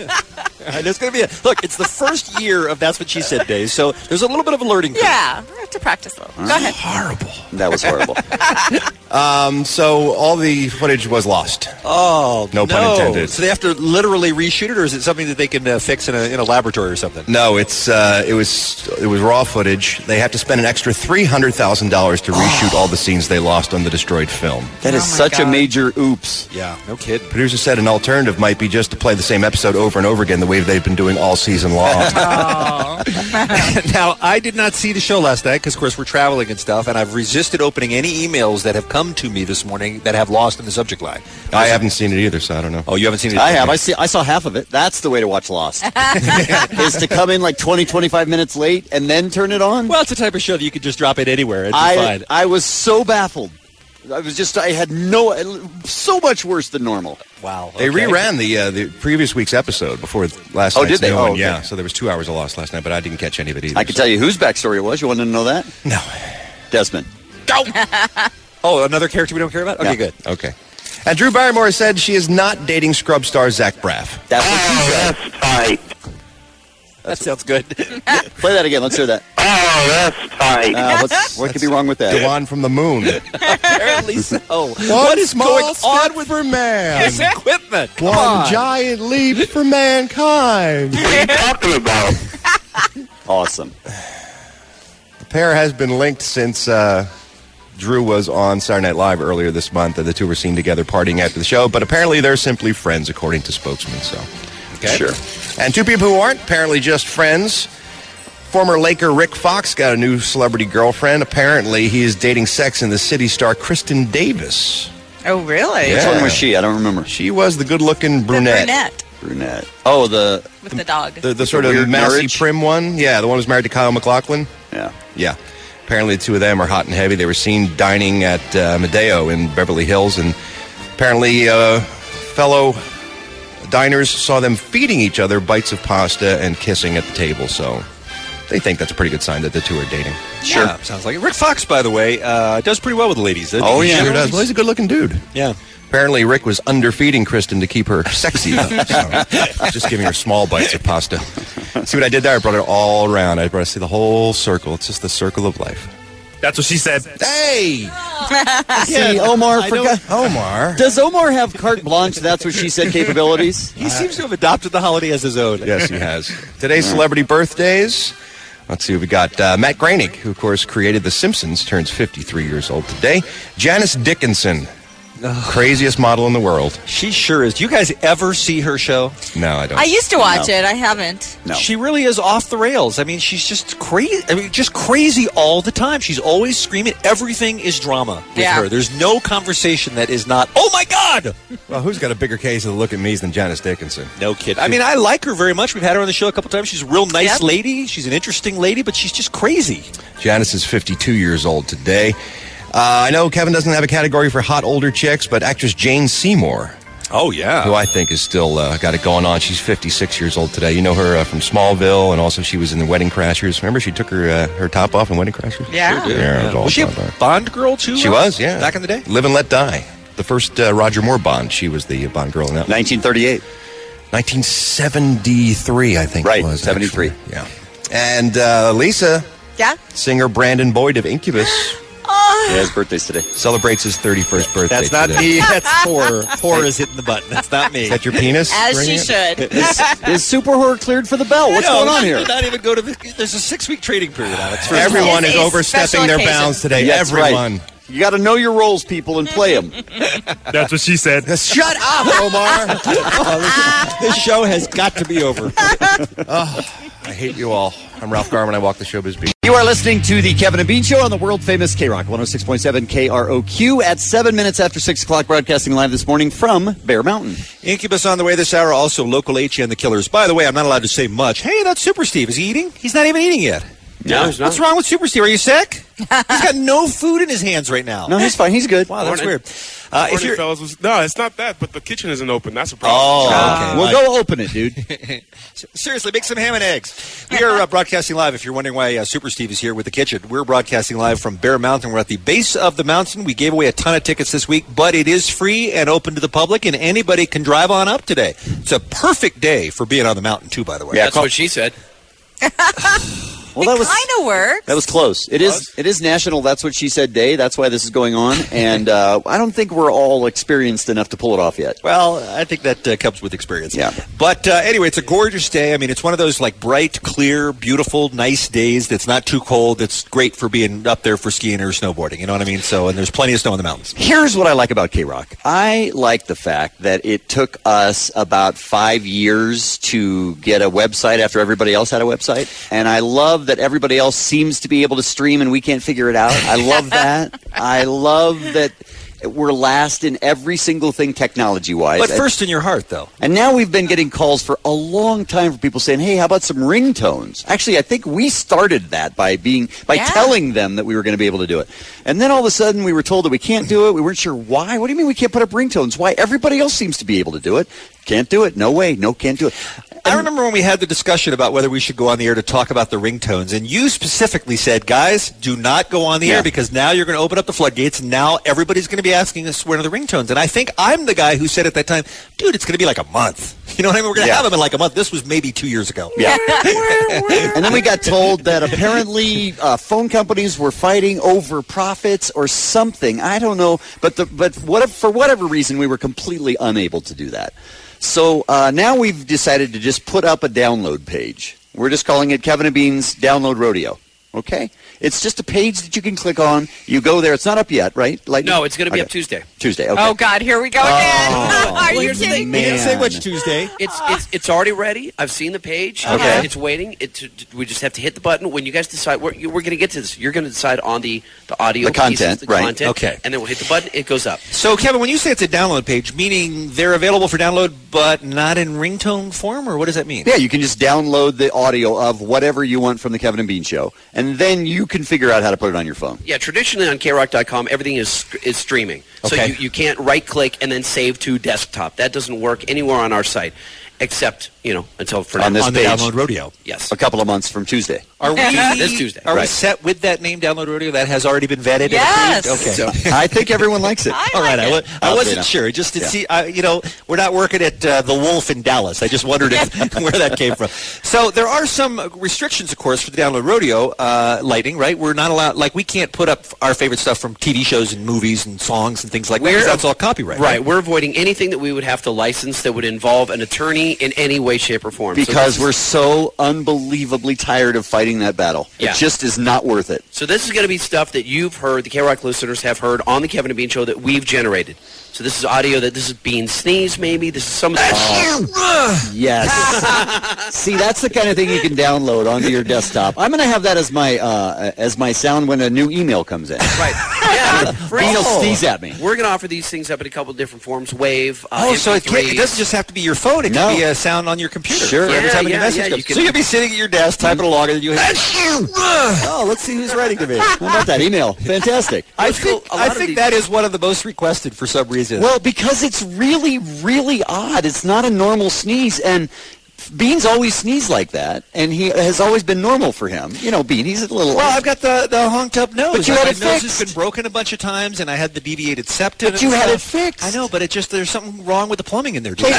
Speaker 5: And there's going to be a look. It's the first year of That's What She Said days, so there's a little bit of a learning curve.
Speaker 14: Yeah, we have to practice a little. Go ahead.
Speaker 15: Horrible.
Speaker 13: That was horrible.
Speaker 15: Um, so all the footage was lost.
Speaker 5: Oh,
Speaker 15: No pun intended.
Speaker 5: So they have to literally reshoot it, or is it something that they can uh, fix in a, in a laboratory or something?
Speaker 15: No, it's uh, it was it was raw footage. They have to spend an extra three hundred thousand dollars to reshoot all the scenes they lost on the destroyed film.
Speaker 13: That is
Speaker 14: Oh my
Speaker 13: such a
Speaker 14: God.
Speaker 13: major oops.
Speaker 5: Yeah, no kidding.
Speaker 15: Producer said an alternative might be just to play the same episode over and over again the way they've been doing all season long.
Speaker 14: Oh.
Speaker 5: Now, I did not see the show last night because, of course, we're traveling and stuff, and I've resisted opening any emails that have come to me this morning that have Lost in the subject line.
Speaker 15: I haven't seen it either, so I don't know.
Speaker 5: Oh, you haven't seen it?
Speaker 13: I have. I see. I saw half of it. That's the way to watch Lost. Is to come in like twenty, twenty-five minutes late and then turn it on.
Speaker 5: Well, it's the type of show that you could just drop it anywhere and be
Speaker 13: I
Speaker 5: fine.
Speaker 13: I was so baffled I was just, I had no, so much worse than normal.
Speaker 5: Wow.
Speaker 15: They
Speaker 5: okay.
Speaker 15: reran the uh, the previous week's episode before last
Speaker 13: Oh,
Speaker 15: night's
Speaker 13: did they?
Speaker 15: new
Speaker 13: Oh,
Speaker 15: one.
Speaker 13: okay.
Speaker 15: Yeah, so there was two hours of loss last night, but I didn't catch any of it either.
Speaker 13: I can
Speaker 15: so.
Speaker 13: tell you whose backstory it was. You want to know that?
Speaker 15: No.
Speaker 13: Desmond.
Speaker 5: Go! Oh, another character we don't care about? Okay,
Speaker 13: Yeah.
Speaker 5: good.
Speaker 15: Okay. And Drew Barrymore said she is not dating Scrub star Zach Braff.
Speaker 13: That's what she said.
Speaker 1: That's tight.
Speaker 5: That sounds good.
Speaker 13: Play that again. Let's hear that.
Speaker 1: Oh, that's tight.
Speaker 13: Uh, what's, what could be wrong with that?
Speaker 15: Dewan from the moon.
Speaker 5: Apparently so.
Speaker 15: One
Speaker 5: What is
Speaker 15: small
Speaker 5: going
Speaker 15: step
Speaker 5: on with
Speaker 15: for man.
Speaker 5: this equipment? Come
Speaker 15: One
Speaker 5: on.
Speaker 15: giant leap for mankind.
Speaker 1: What are you talking about?
Speaker 13: Awesome.
Speaker 15: The pair has been linked since uh, Drew was on Saturday Night Live earlier this month, and the two were seen together partying after the show, but apparently they're simply friends, according to spokesmen, so...
Speaker 5: Okay.
Speaker 15: Sure. And two people who aren't apparently just friends. Former Laker Rick Fox got a new celebrity girlfriend. Apparently, he is dating Sex and the City star Kristen Davis.
Speaker 14: Oh, really?
Speaker 15: Yeah.
Speaker 13: Which one was she? I don't remember.
Speaker 15: She was the good-looking
Speaker 14: The
Speaker 15: brunette.
Speaker 14: brunette
Speaker 13: Brunette. Oh, the...
Speaker 14: with the dog.
Speaker 15: The, the sort of
Speaker 13: weird
Speaker 15: Massey
Speaker 13: marriage?
Speaker 15: Prim one. Yeah, the one who's married to Kyle MacLachlan.
Speaker 13: Yeah.
Speaker 15: Yeah. Apparently, the two of them are hot and heavy. They were seen dining at uh, Medeo in Beverly Hills, and apparently, uh, fellow diners saw them feeding each other bites of pasta and kissing at the table. So they think that's a pretty good sign that the two are dating.
Speaker 5: Sure. Yeah, sounds like it. Rick Fox, by the way, uh, does pretty well with the ladies. doesn't
Speaker 15: Oh,
Speaker 5: he?
Speaker 15: yeah. Sure does. Well, he's a good-looking dude.
Speaker 5: Yeah.
Speaker 15: Apparently, Rick was underfeeding Kristen to keep her sexy. So, just giving her small bites of pasta. See what I did there? I brought it all around. I brought us to the whole circle. It's just the circle of life.
Speaker 12: That's what she said.
Speaker 15: Hey!
Speaker 13: See, Omar
Speaker 5: I
Speaker 13: forgot.
Speaker 15: Omar.
Speaker 13: Does Omar have carte blanche? That's what she said capabilities?
Speaker 5: He seems to have adopted the holiday as his own.
Speaker 15: Yes, he has. Today's celebrity birthdays. Let's see what we got. Uh, Matt Groening, who, of course, created The Simpsons, turns fifty-three years old today. Janice Dickinson, craziest model in the world.
Speaker 5: She sure is. Do you guys ever see her show?
Speaker 15: No, I don't.
Speaker 14: I used to watch
Speaker 13: No.
Speaker 14: it. I haven't.
Speaker 13: No.
Speaker 5: She really is off the rails. I mean, she's just crazy. I mean, just crazy all the time. She's always screaming. Everything is drama with
Speaker 14: Yeah.
Speaker 5: her. There's no conversation that is not, oh my God!
Speaker 15: Well, who's got a bigger case of the look at me's than Janice Dickinson?
Speaker 5: No kid. I mean, I like her very much. We've had her on the show a couple times. She's a real nice
Speaker 14: Yep.
Speaker 5: lady. She's an interesting lady, but she's just crazy.
Speaker 15: Janice is fifty-two years old today. Uh, I know Kevin doesn't have a category for hot older chicks, but actress Jane Seymour,
Speaker 5: Oh, yeah.
Speaker 15: who I think is still uh, got it going on. She's fifty-six years old today. You know her uh, from Smallville, and also she was in the Wedding Crashers. Remember, she took her uh, her top off in Wedding Crashers?
Speaker 14: Yeah.
Speaker 5: Sure did.
Speaker 15: Yeah, it was all
Speaker 5: Was she a
Speaker 15: about that.
Speaker 5: Bond girl, too?
Speaker 15: She
Speaker 5: Rob?
Speaker 15: was, yeah.
Speaker 5: Back in the day?
Speaker 15: Live and Let Die. The first uh, Roger Moore Bond. She was the Bond girl in that.
Speaker 13: nineteen thirty-eight.
Speaker 15: nineteen seventy-three, I think
Speaker 13: Right,
Speaker 15: it was.
Speaker 13: seventy-three.
Speaker 15: actually. Yeah. And uh, Lisa,
Speaker 14: Yeah.
Speaker 15: singer Brandon Boyd of Incubus,
Speaker 13: Yeah, his birthday's today.
Speaker 15: celebrates his thirty-first birthday
Speaker 5: That's not
Speaker 15: today.
Speaker 5: me. That's Poor. Poor is hitting the button. That's not me.
Speaker 15: Is that your penis?
Speaker 14: As
Speaker 15: ringing
Speaker 14: she
Speaker 15: it?
Speaker 14: should.
Speaker 13: Is Super Whore cleared for the bell? What's
Speaker 5: No,
Speaker 13: going on
Speaker 5: she
Speaker 13: here?
Speaker 5: did not even go to the. There's a six-week trading period on it. It's
Speaker 15: Everyone
Speaker 14: It's
Speaker 15: is
Speaker 14: a
Speaker 15: overstepping
Speaker 14: special
Speaker 15: their
Speaker 14: occasion.
Speaker 15: bounds today.
Speaker 13: Yeah, that's
Speaker 15: Everyone.
Speaker 13: right. You got to know your roles, people, and play them.
Speaker 12: That's what she said.
Speaker 15: Shut up, Omar.
Speaker 5: This show has got to be over.
Speaker 15: I hate you all. I'm Ralph Garman. I walk the showbiz beat.
Speaker 13: You are listening to the Kevin and Bean Show on the world-famous K-Rock, one oh six point seven K R O Q at seven minutes after six o'clock, broadcasting live this morning from Bear Mountain.
Speaker 5: Incubus on the way this hour. Also, local H and the Killers. By the way, I'm not allowed to say much. Hey, that's Super Steve. Is he eating? He's not even eating yet.
Speaker 13: No,
Speaker 5: What's wrong with Super Steve? Are you sick? He's got no food in his hands right now.
Speaker 13: No, he's fine. He's good.
Speaker 5: Wow, that's
Speaker 16: Morning.
Speaker 5: weird. Uh, if
Speaker 16: Morning,
Speaker 5: you're,
Speaker 16: fellas. Was, no, it's not that, but the kitchen isn't open. That's a problem.
Speaker 5: oh, okay.
Speaker 13: We'll go open it, dude.
Speaker 5: Seriously, make some ham and eggs. We are uh, broadcasting live. If you're wondering why uh, Super Steve is here with the kitchen, we're broadcasting live from Bear Mountain. We're at the base of the mountain. We gave away a ton of tickets this week, but it is free and open to the public, and anybody can drive on up today. It's a perfect day for being on the mountain, too, by the way.
Speaker 13: Yeah,
Speaker 2: That's what she said.
Speaker 13: Well, that
Speaker 14: it
Speaker 13: was
Speaker 14: kind of works.
Speaker 13: that was close. It is it is National That's What She Said Day. That's why this is going on, and uh, I don't think we're all experienced enough to pull it off yet.
Speaker 5: Well, I think that uh, comes with experience.
Speaker 13: Yeah.
Speaker 5: But uh, anyway, it's a gorgeous day. I mean, it's one of those like bright, clear, beautiful, nice days that's not too cold. That's great for being up there for skiing or snowboarding. You know what I mean? So, and there's plenty of snow in the mountains.
Speaker 13: Here's what I like about K-Rock. I like the fact that it took us about five years to get a website after everybody else had a website. And I love that everybody else seems to be able to stream and we can't figure it out. I love that. I love that we're last in every single thing technology-wise.
Speaker 5: But first in your heart, though.
Speaker 13: And now we've been getting calls for a long time for people saying, hey, how about some ringtones? Actually, I think we started that by being by
Speaker 14: Yeah.
Speaker 13: telling them that we were going to be able to do it. And then all of a sudden we were told that we can't do it. We weren't sure why. What do you mean we can't put up ringtones? Why? Everybody else seems to be able to do it. Can't do it. No way. No, can't do it.
Speaker 5: I remember when we had the discussion about whether we should go on the air to talk about the ringtones, and you specifically said, guys, do not go on the
Speaker 13: Yeah.
Speaker 5: air because now you're going to open up the floodgates, and now everybody's going to be asking us when are the ringtones. And I think I'm the guy who said at that time, dude, it's going to be like a month. You know what I mean? We're going to
Speaker 13: Yeah.
Speaker 5: have them in like a month. This was maybe two years ago.
Speaker 13: Yeah. And then we got told that apparently uh, phone companies were fighting over profits or something. I don't know. But the, but what, for whatever reason, we were completely unable to do that. So uh, now we've decided to just put up a download page. We're just calling it Kevin and Bean's Download Rodeo. Okay? It's just a page that you can click on. You go there. It's not up yet, right? Like,
Speaker 17: No, it's going to be
Speaker 13: okay.
Speaker 17: up Tuesday.
Speaker 13: Tuesday, okay.
Speaker 14: Oh, God, here we go again.
Speaker 13: Oh.
Speaker 14: Are
Speaker 17: Well,
Speaker 14: you
Speaker 17: here's the
Speaker 14: kidding
Speaker 17: thing,
Speaker 14: me?
Speaker 5: He didn't say
Speaker 13: Man.
Speaker 5: which Tuesday.
Speaker 17: It's it's it's already ready. I've seen the page.
Speaker 13: Okay.
Speaker 17: It's waiting. It, we just have to hit the button. When you guys decide, we're, we're going to get to this. You're going to decide on the, the audio
Speaker 13: The content,
Speaker 17: pieces, the
Speaker 13: right.
Speaker 17: content.
Speaker 5: Okay.
Speaker 17: And then we'll hit the button. It goes up.
Speaker 5: So, Kevin, when you say it's a download page, meaning they're available for download but not in ringtone form, or what does that mean?
Speaker 13: Yeah, you can just download the audio of whatever you want from the Kevin and Bean Show, and then you can figure out how to put it on your phone.
Speaker 17: Yeah, traditionally on K rock dot com, everything is is streaming. So
Speaker 5: Okay.
Speaker 17: you, you can't right-click and then save to desktop. That doesn't work anywhere on our site, except, you know, until for
Speaker 13: On
Speaker 17: now.
Speaker 13: this
Speaker 5: On the
Speaker 13: page.
Speaker 5: Download Rodeo.
Speaker 17: Yes.
Speaker 13: A couple of months from Tuesday.
Speaker 5: Are we
Speaker 17: This Tuesday.
Speaker 5: Are we
Speaker 13: Right.
Speaker 5: set with that name, Download Rodeo? That has already been vetted. and
Speaker 14: Yes.
Speaker 5: approved? Okay.
Speaker 17: So-
Speaker 13: I think everyone likes it.
Speaker 14: I
Speaker 5: All right,
Speaker 14: like
Speaker 5: I,
Speaker 14: it.
Speaker 5: wa- I
Speaker 13: I'll
Speaker 5: wasn't
Speaker 13: say
Speaker 5: sure. Just to
Speaker 13: Yeah.
Speaker 5: see, uh, you know, we're not working at uh, the Wolf in Dallas. I just wondered if, where that came from. So there are some restrictions, of course, for the Download Rodeo uh, lighting, right? We're not allowed, like, we can't put up our favorite stuff from T V shows and movies and songs and things like that. 'cause that's all copyright.
Speaker 17: Right. We're avoiding anything that we would have to license that would involve an attorney in any way, shape, or form. So
Speaker 13: Because
Speaker 17: this
Speaker 13: we're
Speaker 17: is-
Speaker 13: so unbelievably tired of fighting that battle.
Speaker 17: Yeah.
Speaker 13: It just is not worth it.
Speaker 17: So this is going to be stuff that you've heard, the K-Rock listeners have heard on the Kevin and Bean Show that we've generated. So this is audio that this is Bean sneeze, maybe. This is some of the...
Speaker 13: Yes. See, that's the kind of thing you can download onto your desktop. I'm going to have that as my uh, as my sound when a new email comes in.
Speaker 17: Right. Yeah. For
Speaker 13: Bean will
Speaker 17: instance,
Speaker 13: sneeze at me.
Speaker 17: We're going to offer these things up in a couple of different forms. Wave, uh,
Speaker 5: Oh, so it, can't, it
Speaker 17: M P threes.
Speaker 5: doesn't just have to be your phone. It
Speaker 13: No.
Speaker 5: can be a sound on your computer.
Speaker 13: Sure.
Speaker 5: For every
Speaker 17: Yeah,
Speaker 5: time a new
Speaker 17: yeah,
Speaker 5: message
Speaker 17: yeah,
Speaker 5: comes.
Speaker 17: you can-
Speaker 5: So you'll be sitting at your desk, typing along, and you hit...
Speaker 13: Oh, let's see who's writing to me. How about that email? Fantastic.
Speaker 5: I
Speaker 17: Let's go-
Speaker 5: think,
Speaker 17: a lot
Speaker 5: I
Speaker 17: of
Speaker 5: think
Speaker 17: these-
Speaker 5: that is one of the most requested for some reason.
Speaker 13: Well, because it's really, really odd. It's not a normal sneeze, and Bean's always sneezed like that, and he has always been normal for him. You know, Bean, he's a little...
Speaker 5: Well, I've got the, the honked up nose.
Speaker 13: But you
Speaker 5: My
Speaker 13: had it
Speaker 5: nose
Speaker 13: fixed.
Speaker 5: has been broken a bunch of times, and I had the deviated septum.
Speaker 13: But you
Speaker 5: and
Speaker 13: had it
Speaker 5: stuff.
Speaker 13: fixed.
Speaker 5: I know, but it just there's something wrong with the plumbing in there. dude.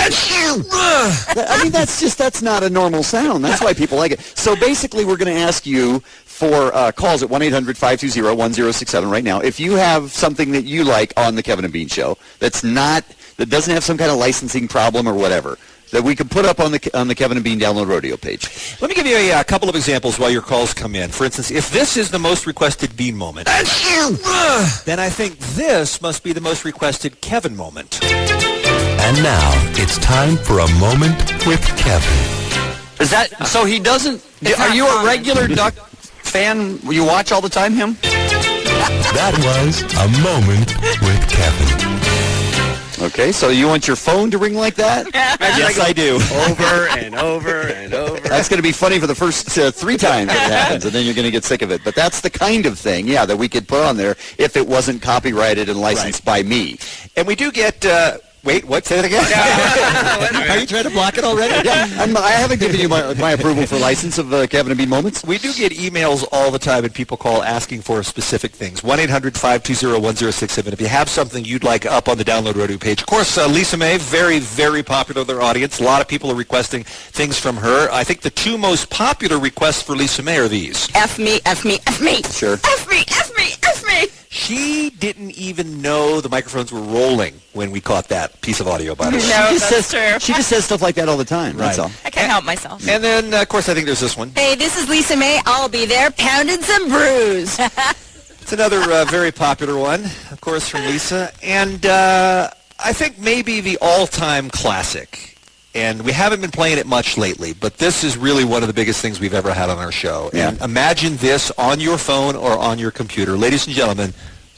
Speaker 13: I mean, that's just, that's not a normal sound. That's why people like it. So basically, we're going to ask you for uh, calls at one eight hundred five two zero one zero six seven right now. If you have something that you like on the Kevin and Bean Show that's not, that doesn't have some kind of licensing problem or whatever, that we can put up on the on the Kevin and Bean Download Rodeo page.
Speaker 5: Let me give you a, uh couple of examples while your calls come in. For instance, if this is the most requested Bean moment, then I think this must be the most requested Kevin moment.
Speaker 2: And now it's time for a moment with Kevin.
Speaker 13: Is that so? He doesn't. Are you a regular Duck fan? You watch all the time, him?
Speaker 2: That was a moment with Kevin.
Speaker 13: Okay, so you want your phone to ring like that?
Speaker 5: Yes, I do.
Speaker 17: Over and over and over.
Speaker 13: That's going to be funny for the first uh, three times it happens, and then you're going to get sick of it. But that's the kind of thing, yeah, that we could put on there if it wasn't copyrighted and licensed by me.
Speaker 5: And we do get... Uh, Wait, what? Say that again? Are you trying to block it already?
Speaker 13: Yeah, I'm, I haven't given you my, my approval for license of uh, Kevin and Bean Moments.
Speaker 5: We do get emails all the time, and people call asking for specific things. one eight hundred five two zero one zero six seven. If you have something you'd like up on the Download Rodeo page. Of course, uh, Lisa May, very, very popular with their audience. A lot of people are requesting things from her. I think the two most popular requests for Lisa May are these.
Speaker 14: F me, F me, F me.
Speaker 13: Sure.
Speaker 14: F me, F me, F me.
Speaker 5: She didn't even know the microphones were rolling when we caught that piece of audio, by the way.
Speaker 14: No,
Speaker 13: She just
Speaker 14: that's
Speaker 13: says,
Speaker 14: true.
Speaker 13: She just says stuff like that all the time. That's
Speaker 5: Right.
Speaker 13: all.
Speaker 14: I can't help myself.
Speaker 5: And then, uh, of course, I think there's this one.
Speaker 14: Hey, this is Lisa May. I'll be there pounding some brews.
Speaker 5: It's another uh, very popular one, of course, from Lisa. And uh, I think maybe the all-time classic. And we haven't been playing it much lately, but this is really one of the biggest things we've ever had on our show.
Speaker 13: Yeah.
Speaker 5: And imagine this on your phone or on your computer. Ladies and gentlemen,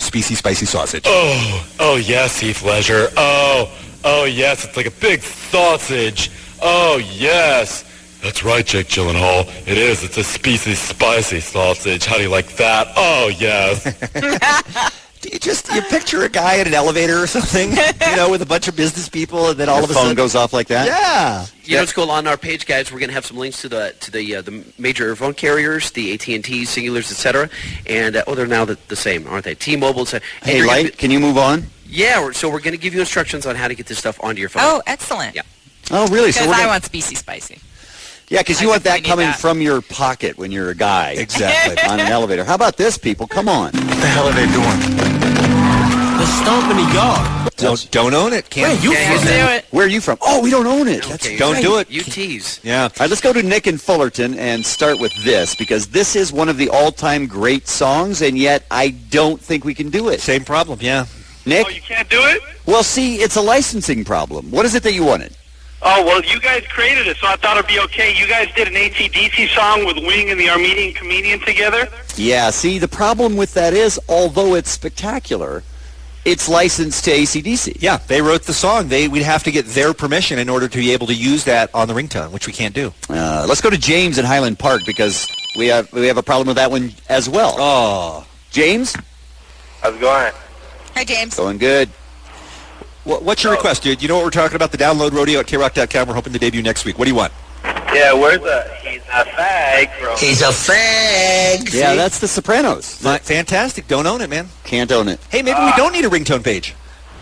Speaker 5: Species spicy sausage.
Speaker 18: Oh, oh yes, Heath Ledger. Oh, oh yes, it's like a big sausage. Oh yes. That's right, Jake Gyllenhaal. It is. It's a species spicy sausage. How do you like that? Oh, yes.
Speaker 5: Do you just you picture a guy in an elevator or something, you know, with a bunch of business people, and then all
Speaker 13: Your
Speaker 5: of a
Speaker 13: phone
Speaker 5: sudden
Speaker 13: goes off like that?
Speaker 5: Yeah.
Speaker 17: You know what's cool? On our page, guys, we're going to have some links to the to the uh, the major phone carriers, the A T and T, Singulars, et cetera. And, uh, oh, they're now the, the same, aren't they? T-Mobile, et cetera. And
Speaker 13: Hey,
Speaker 17: you're gonna
Speaker 13: Light,
Speaker 17: be-
Speaker 13: can you move on?
Speaker 17: Yeah, we're, so we're going to give you instructions on how to get this stuff onto your phone.
Speaker 19: Oh, excellent.
Speaker 17: Yeah.
Speaker 13: Oh, really? So
Speaker 19: Because
Speaker 13: we're
Speaker 19: I
Speaker 13: gonna-
Speaker 19: want species spicy.
Speaker 13: Yeah, because you
Speaker 19: I
Speaker 13: want that
Speaker 19: definitely need
Speaker 13: coming
Speaker 19: that.
Speaker 13: from your pocket when you're a guy.
Speaker 5: Exactly.
Speaker 13: On an elevator. How about this, people? Come on.
Speaker 15: What the hell are they doing?
Speaker 3: The stomp in the yard.
Speaker 5: Don't don't own it. Can't
Speaker 13: Where you
Speaker 19: Can't
Speaker 13: from?
Speaker 19: do it.
Speaker 13: Where are you from? Oh, we don't own it. That's
Speaker 17: Okay,
Speaker 5: don't
Speaker 13: right.
Speaker 5: do it.
Speaker 17: You tease.
Speaker 5: Yeah.
Speaker 13: All right, let's go to Nick in Fullerton and start with this, because this is one of the all-time great songs, and yet I don't think we can do it.
Speaker 5: Same problem. Yeah.
Speaker 13: Nick?
Speaker 1: Oh, you can't do it?
Speaker 13: Well, see, it's a licensing problem. What is it that you wanted?
Speaker 1: Oh, well, you guys created it, so I thought it'd be okay. You guys did an A C D C song with Wing and the Armenian comedian together.
Speaker 13: Yeah, see, the problem with that is, although it's spectacular, it's licensed to A C D C.
Speaker 5: Yeah, they wrote the song. They we'd have to get their permission in order to be able to use that on the ringtone, which we can't do.
Speaker 13: Uh, let's go to James in Highland Park, because we have we have a problem with that one as well.
Speaker 5: Oh,
Speaker 13: James?
Speaker 1: How's it going?
Speaker 19: Hi, James.
Speaker 13: Going good.
Speaker 5: what, what's your request, dude? You know what we're talking about? The Download Rodeo at K rock dot com. We're hoping to debut next week. What do you want?
Speaker 1: Yeah, where's the He's a Fag from?
Speaker 3: He's a fag.
Speaker 13: Yeah, that's the Sopranos.
Speaker 5: Fi- Fantastic. Don't own it, man.
Speaker 13: Can't own it.
Speaker 5: Hey, maybe we don't need a ringtone page.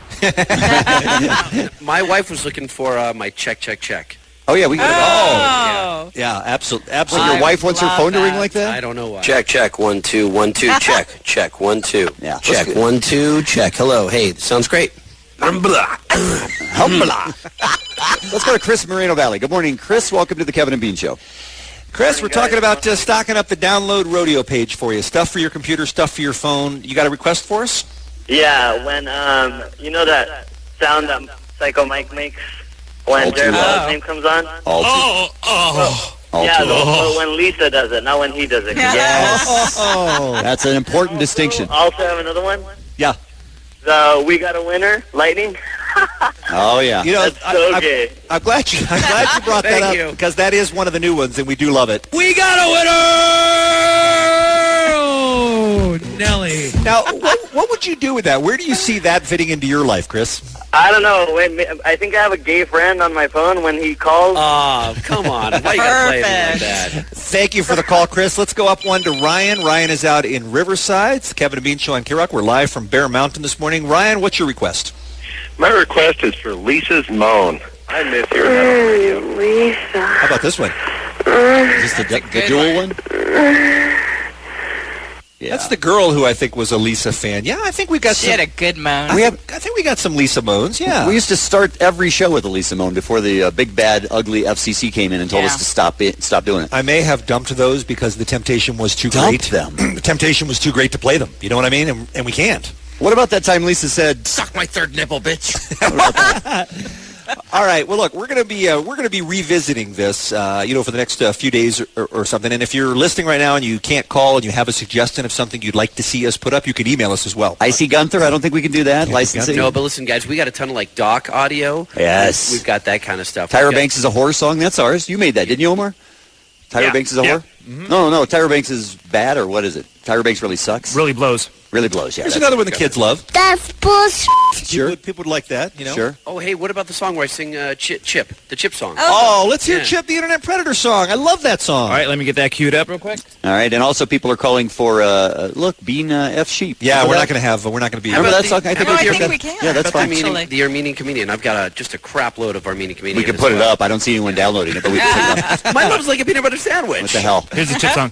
Speaker 17: My wife was looking for uh, my check, check, check.
Speaker 13: Oh, yeah, we got
Speaker 19: Oh.
Speaker 5: Yeah, absolutely.
Speaker 13: Well,
Speaker 5: Absolutely.
Speaker 13: your wife wants her
Speaker 19: love
Speaker 13: phone to ring
Speaker 19: that.
Speaker 13: like that?
Speaker 17: I don't know why.
Speaker 11: Check, check, one, two, one, two, check, check, one, two.
Speaker 13: Yeah.
Speaker 11: Check,
Speaker 13: Let's go.
Speaker 11: one, two, check. Hello, hey, sounds great.
Speaker 13: Humbla. Let's go to Chris Moreno Valley. Good morning, Chris. Welcome to the Kevin and Bean Show.
Speaker 5: Chris, we're talking about uh, stocking up the Download Rodeo page for you. Stuff for your computer, stuff for your phone. You got a request for us?
Speaker 6: Yeah, when, um, you know that sound that Psycho Mike makes when
Speaker 13: All too
Speaker 6: Jared
Speaker 13: well.
Speaker 6: Leto's name comes on?
Speaker 13: All too,
Speaker 3: Oh, oh.
Speaker 13: all
Speaker 6: yeah,
Speaker 13: too
Speaker 6: the,
Speaker 13: well.
Speaker 6: but when Lisa does it, not when he does it.
Speaker 13: Yes.
Speaker 5: Oh.
Speaker 13: That's an important distinction.
Speaker 6: Also have another one.
Speaker 5: Yeah.
Speaker 6: The We Got a Winner, Lightning.
Speaker 13: Oh, yeah.
Speaker 5: You know,
Speaker 6: That's so
Speaker 5: I, I,
Speaker 6: gay.
Speaker 5: I'm glad you. I'm glad you brought that
Speaker 17: Thank
Speaker 5: up
Speaker 17: you.
Speaker 5: because that is one of the new ones, and we do love it.
Speaker 3: We got a winner! Oh, Nelly.
Speaker 5: Now, what, what would you do with that? Where do you see that fitting into your life, Chris?
Speaker 6: I don't know. When, I think I have a gay friend on my phone when he calls.
Speaker 17: Oh, come on. Why you gotta play me like that?
Speaker 5: Thank you for the call, Chris. Let's go up one to Ryan. Ryan is out in Riverside. It's the Kevin and Bean Show on K Rock. We're live from Bear Mountain this morning. Ryan, what's your request?
Speaker 1: My request is for Lisa's Moan. I miss hearing that on radio.
Speaker 6: Lisa.
Speaker 5: How about this one?
Speaker 13: Is this the, the, the dual one? Yeah.
Speaker 5: That's the girl who I think was a Lisa fan. Yeah, I think we've got
Speaker 19: She
Speaker 5: some.
Speaker 19: had a good moan.
Speaker 13: We have,
Speaker 5: I think we got some Lisa moans. Yeah.
Speaker 13: We used to start every show with Elisa Moan before the uh, big, bad, ugly F C C came in and told
Speaker 19: Yeah.
Speaker 13: us to stop it, stop doing it.
Speaker 5: I may have dumped those because the temptation was too
Speaker 13: Dumped
Speaker 5: great.
Speaker 13: them?
Speaker 5: The temptation was too great to play them. You know what I mean? And, and we can't.
Speaker 13: What about that time Lisa said,
Speaker 3: Suck my third nipple, bitch.
Speaker 5: All right. Well, look, we're going to be uh, we're going to be revisiting this, uh, you know, for the next uh, few days or, or something. And if you're listening right now and you can't call and you have a suggestion of something you'd like to see us put up, you can email us as well.
Speaker 13: Icy Gunther? I don't think we can do that. Licensing?
Speaker 17: No, but listen, guys, we got a ton of like doc audio.
Speaker 13: Yes.
Speaker 17: We've got that kind of stuff.
Speaker 13: Tyra
Speaker 17: We've got-
Speaker 13: Banks is a horror song? That's ours. You made that, didn't you, Omar? Tyra
Speaker 17: Yeah.
Speaker 13: Banks is a
Speaker 16: Yeah.
Speaker 13: whore? No, no, Tyra Banks is bad, or what is it? Tyra Banks really sucks?
Speaker 12: Really blows.
Speaker 13: Really blows, yeah.
Speaker 5: Here's
Speaker 13: that's
Speaker 5: another
Speaker 13: it.
Speaker 5: one the kids love.
Speaker 9: That's bullshit.
Speaker 5: People, would, people would like that, you know.
Speaker 13: Sure.
Speaker 17: Oh, hey, what about the song where I sing uh, Chip, Chip, the Chip song?
Speaker 5: Oh, let's hear
Speaker 17: Yeah.
Speaker 5: Chip the Internet Predator song. I love that song.
Speaker 12: All right, let me get that queued up real quick.
Speaker 13: All right, and also people are calling for, uh, uh, look, Bean uh, F. Sheep.
Speaker 5: Yeah,
Speaker 13: Remember
Speaker 5: we're
Speaker 13: that?
Speaker 5: not going to have. We're not going to be.
Speaker 13: Remember
Speaker 17: How
Speaker 13: that
Speaker 17: about
Speaker 13: song? I
Speaker 17: the-
Speaker 13: think,
Speaker 19: Oh,
Speaker 13: we,
Speaker 19: I
Speaker 13: can-
Speaker 19: think we can.
Speaker 13: Yeah, that's
Speaker 17: How about
Speaker 13: fine.
Speaker 17: the, Armenian,
Speaker 19: Actually.
Speaker 17: the Armenian comedian. I've got a, just a crap load of Armenian comedians.
Speaker 13: We can
Speaker 17: as
Speaker 13: put it
Speaker 17: well.
Speaker 13: up. I don't see anyone downloading it, but we can put it up.
Speaker 17: Mine looks like a peanut butter sandwich.
Speaker 13: What the hell?
Speaker 12: Here's the Chip song.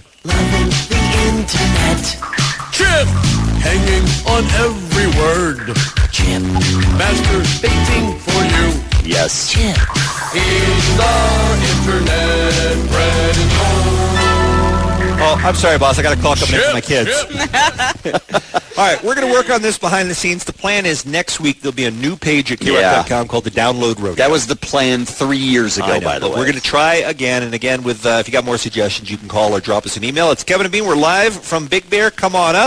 Speaker 4: Chip, hanging on every word. Chip, masturbating for you.
Speaker 13: Yes.
Speaker 4: Chip, he's our internet predator.
Speaker 5: Oh, I'm sorry, boss. I got a call coming in from my kids.
Speaker 4: Chip.
Speaker 5: All right, we're going to work on this behind the scenes. The plan is next week there'll be a new page at K rock dot com called the Download Rodeo.
Speaker 13: That was the plan three years ago,
Speaker 5: I know,
Speaker 13: by the
Speaker 5: but
Speaker 13: way.
Speaker 5: we're going to try again and again with, uh, if you got more suggestions, you can call or drop us an email. It's Kevin and Bean. We're live from Big Bear. Come on up.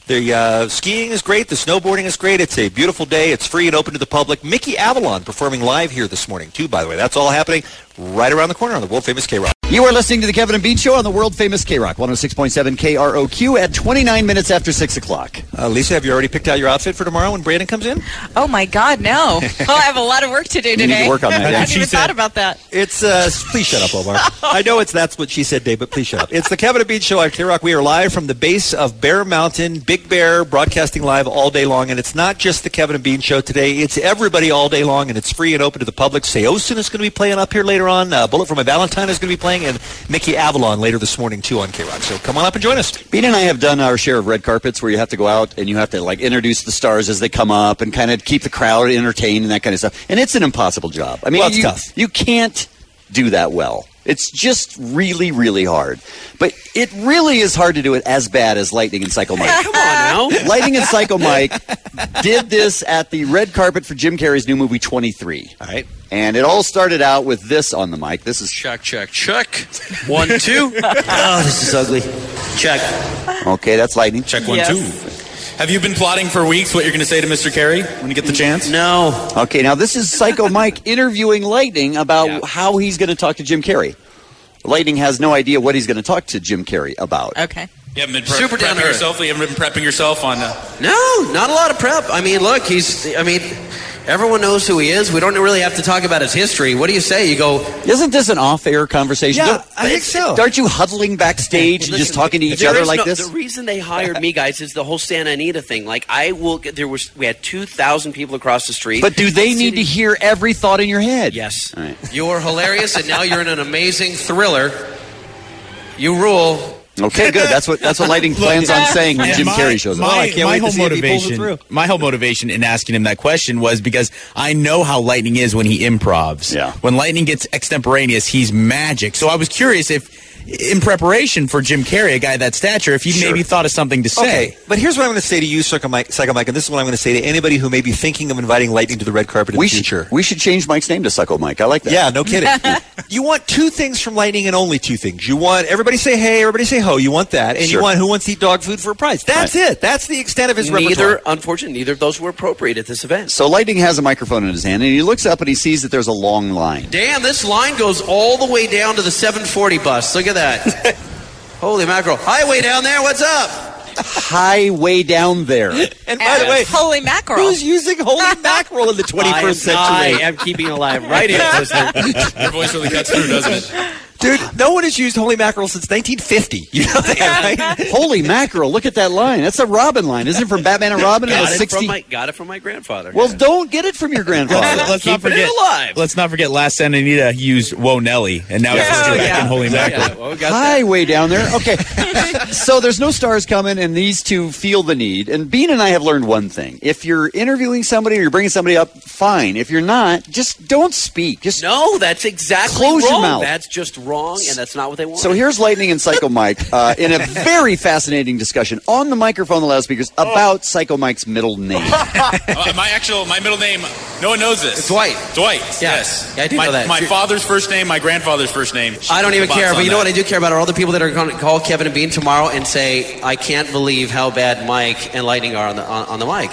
Speaker 5: The uh, skiing is great. The snowboarding is great. It's a beautiful day. It's free and open to the public. Mickey Avalon performing live here this morning, too, by the way. That's all happening right around the corner on the world-famous K-Rock.
Speaker 13: You are listening to the Kevin and Bean Show on the world-famous K-Rock, one oh six point seven K R O Q at twenty-nine minutes after six o'clock.
Speaker 5: Uh, Lisa, have you already picked out your outfit for tomorrow when Brandon comes in?
Speaker 19: Oh, my God, no. Oh, I have a lot of work to do today.
Speaker 13: You need to work on that.
Speaker 19: I
Speaker 13: Yeah.
Speaker 19: hadn't even thought about that.
Speaker 5: It's, uh, please shut up, Omar. I know it's that's what she said, Dave, but please shut up. It's the Kevin and Bean Show on K-Rock. We are live from the base of Bear Mountain, Big Bear, broadcasting live all day long. And it's not just the Kevin and Bean Show today. It's everybody all day long, and it's free and open to the public. Seosin is going to be playing up here later on. Uh, Bullet for My Valentine is going to be playing, and Mickey Avalon later this morning, too, on K-Rock. So come on up and join us.
Speaker 13: Bean and I have done our share of red carpets where you have to go out and you have to, like, introduce the stars as they come up and kind of keep the crowd entertained and that kind of stuff. And it's an impossible job. I mean,
Speaker 5: Well, it's
Speaker 13: you,
Speaker 5: tough.
Speaker 13: you can't do that well. It's just really, really hard. But it really is hard to do it as bad as Lightning and Psycho Mike.
Speaker 17: Come on now.
Speaker 13: Lightning and Psycho Mike did this at the red carpet for Jim Carrey's new movie, twenty-three.
Speaker 5: All right.
Speaker 13: And it all started out with this on the mic. This is...
Speaker 17: Check, check, check. One, two.
Speaker 13: Oh, this is ugly.
Speaker 17: Check.
Speaker 13: Okay, that's Lightning.
Speaker 3: Check one,
Speaker 19: Yes.
Speaker 3: two. Have you been plotting for weeks what you're going to say to Mister Carey when you get the chance?
Speaker 17: No.
Speaker 13: Okay, now this is Psycho Mike interviewing Lightning about
Speaker 17: Yeah.
Speaker 13: how he's going to talk to Jim Carrey. Lightning has no idea what he's going to talk to Jim Carrey about.
Speaker 19: Okay.
Speaker 3: You haven't been pre-
Speaker 17: Super down
Speaker 3: prepping
Speaker 17: to earth.
Speaker 3: yourself? You haven't been prepping yourself on... Uh,
Speaker 17: No, not a lot of prep. I mean, look, he's, I mean, everyone knows who he is. We don't really have to talk about his history. What do you say? You go,
Speaker 13: Isn't this an off-air conversation?
Speaker 5: Yeah,
Speaker 13: Don't-
Speaker 5: I think so.
Speaker 13: Aren't you huddling backstage and just
Speaker 17: Listen,
Speaker 13: talking to each
Speaker 17: there
Speaker 13: other
Speaker 17: is
Speaker 13: like
Speaker 17: no-
Speaker 13: this?
Speaker 17: The reason they hired me, guys, is the whole Santa Anita thing. Like, I will get, there was, we had two thousand people across the street.
Speaker 13: But do they need to hear every thought in your head?
Speaker 17: Yes.
Speaker 13: All right.
Speaker 17: You're hilarious, and now you're in an amazing thriller. You rule.
Speaker 13: Okay, good. That's what that's what Lightning plans on saying when
Speaker 12: And
Speaker 13: Jim
Speaker 12: my-
Speaker 13: Carrey shows up.
Speaker 12: My,
Speaker 5: Oh, I can't
Speaker 12: my
Speaker 5: wait to
Speaker 12: whole
Speaker 5: see if he pulls it
Speaker 12: motivation,
Speaker 5: through.
Speaker 12: my whole motivation in asking him that question was because I know how Lightning is when he improvs.
Speaker 13: Yeah.
Speaker 12: When Lightning gets extemporaneous, he's magic. So I was curious if, in preparation for Jim Carrey, a guy that stature, if you
Speaker 13: Sure.
Speaker 12: maybe thought of something to say.
Speaker 5: Okay, but here's what I'm going to say to you, Psycho Mike, Psycho Mike, and this is what I'm going to say to anybody who may be thinking of inviting Lightning to the red carpet in
Speaker 13: We
Speaker 5: the
Speaker 13: should,
Speaker 5: future.
Speaker 13: we should change Mike's name to Psycho Mike. I like that.
Speaker 5: Yeah, no kidding. You want two things from Lightning and only two things. You want everybody say hey, everybody say ho. You want that. And
Speaker 13: Sure.
Speaker 5: you want who wants to eat dog food for a prize. That's
Speaker 13: Right.
Speaker 5: it. That's the extent of his
Speaker 17: Neither,
Speaker 5: repertoire.
Speaker 17: unfortunately, neither of those were appropriate at this event.
Speaker 13: So Lightning has a microphone in his hand, and he looks up and he sees that there's a long line.
Speaker 17: Damn, this line goes all the way down to the seven forty bus. Look at that. Holy mackerel. Highway down there, what's up?
Speaker 13: Highway down there.
Speaker 5: And by the way,
Speaker 19: Holy mackerel.
Speaker 5: who's using holy mackerel in the twenty-first
Speaker 17: I
Speaker 5: century?
Speaker 17: am keeping alive right here, listener.
Speaker 3: your voice really cuts through, doesn't it?
Speaker 5: Dude, no one has used holy mackerel since nineteen fifty. You know that, right?
Speaker 13: Holy mackerel, look at that line. That's a Robin line. Isn't it from Batman and Robin in
Speaker 17: Got
Speaker 13: the
Speaker 17: it,
Speaker 13: sixty?
Speaker 17: from my, got it from my grandfather.
Speaker 13: Well, don't get it from your grandfather.
Speaker 12: Let's not
Speaker 17: Keeping
Speaker 12: forget.
Speaker 17: it alive.
Speaker 12: Let's not forget. Last Santa Anita used Whoa Nelly, and now
Speaker 17: Yeah,
Speaker 12: it's just back
Speaker 17: yeah.
Speaker 12: in Holy Mackerel.
Speaker 17: Yeah, well, we got that.
Speaker 13: Highway down there. Okay. So there's no stars coming, and these two feel the need. And Bean and I have learned one thing. If you're interviewing somebody or you're bringing somebody up, fine. If you're not, just don't speak. Just
Speaker 17: No, that's exactly
Speaker 13: Close your
Speaker 17: wrong.
Speaker 13: mouth.
Speaker 17: That's just wrong, and that's not what they want.
Speaker 13: So here's Lightning and Psycho Mike uh, in a very fascinating discussion on the microphone, the loudspeakers, about Psycho Mike's middle name.
Speaker 3: Uh, my actual, my middle name, no one knows this.
Speaker 17: It's Dwight.
Speaker 3: Dwight,
Speaker 17: Yeah.
Speaker 3: yes.
Speaker 17: Yeah, I do
Speaker 3: my,
Speaker 17: know that.
Speaker 3: My father's first name, my grandfather's first name.
Speaker 17: I don't even
Speaker 3: Box
Speaker 17: care,
Speaker 3: on
Speaker 17: but you know
Speaker 3: that.
Speaker 17: what I do care about are all the people that are going to call Kevin and Bean tomorrow and say, I can't believe how bad Mike and Lightning are on the on, on the mic.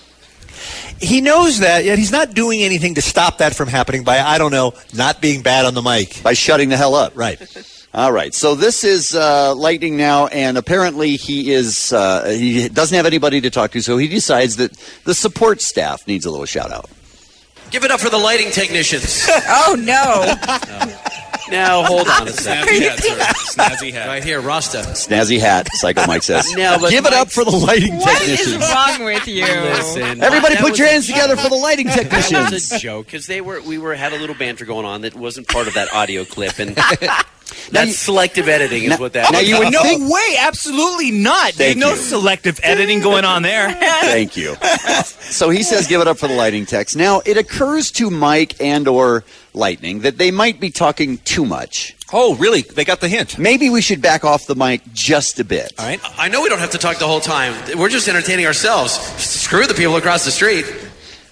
Speaker 5: He knows that, yet he's not doing anything to stop that from happening by, I don't know, not being bad on the mic.
Speaker 13: By shutting the hell up.
Speaker 5: Right.
Speaker 13: All right. So this is uh, Lightning now, and apparently he is uh, he doesn't have anybody to talk to, so he decides that the support staff needs a little shout out.
Speaker 17: Give it up for the lighting technicians.
Speaker 19: Oh, no.
Speaker 17: Now, hold on a second.
Speaker 3: Snazzy hat, sir. Snazzy hat.
Speaker 17: Right here, Rasta.
Speaker 13: Snazzy hat, Psycho Mike says.
Speaker 17: No, but
Speaker 13: Give it up for the lighting
Speaker 19: What is
Speaker 13: technicians.
Speaker 19: wrong with you?
Speaker 17: Listen,
Speaker 13: Everybody
Speaker 17: that
Speaker 13: put
Speaker 17: was
Speaker 13: your
Speaker 17: a
Speaker 13: hands together for the lighting
Speaker 17: That
Speaker 13: technicians.
Speaker 17: was a joke because they were we were had a little banter going on that wasn't part of that audio clip, and
Speaker 13: Now
Speaker 17: that's
Speaker 13: you-
Speaker 17: selective editing is
Speaker 13: now-
Speaker 17: what that
Speaker 13: now
Speaker 17: is.
Speaker 13: you would
Speaker 20: No
Speaker 13: think-
Speaker 20: way, absolutely not. There's
Speaker 13: Thank
Speaker 20: no
Speaker 13: you.
Speaker 20: selective editing going on there.
Speaker 13: Thank you. So he says, give it up for the lighting techs. Now, it occurs to Mike and or Lightning that they might be talking too much.
Speaker 5: Oh, really? They got the hint.
Speaker 13: Maybe we should back off the mic just a bit.
Speaker 5: All right.
Speaker 17: I know we don't have to talk the whole time. We're just entertaining ourselves. Screw the people across the street.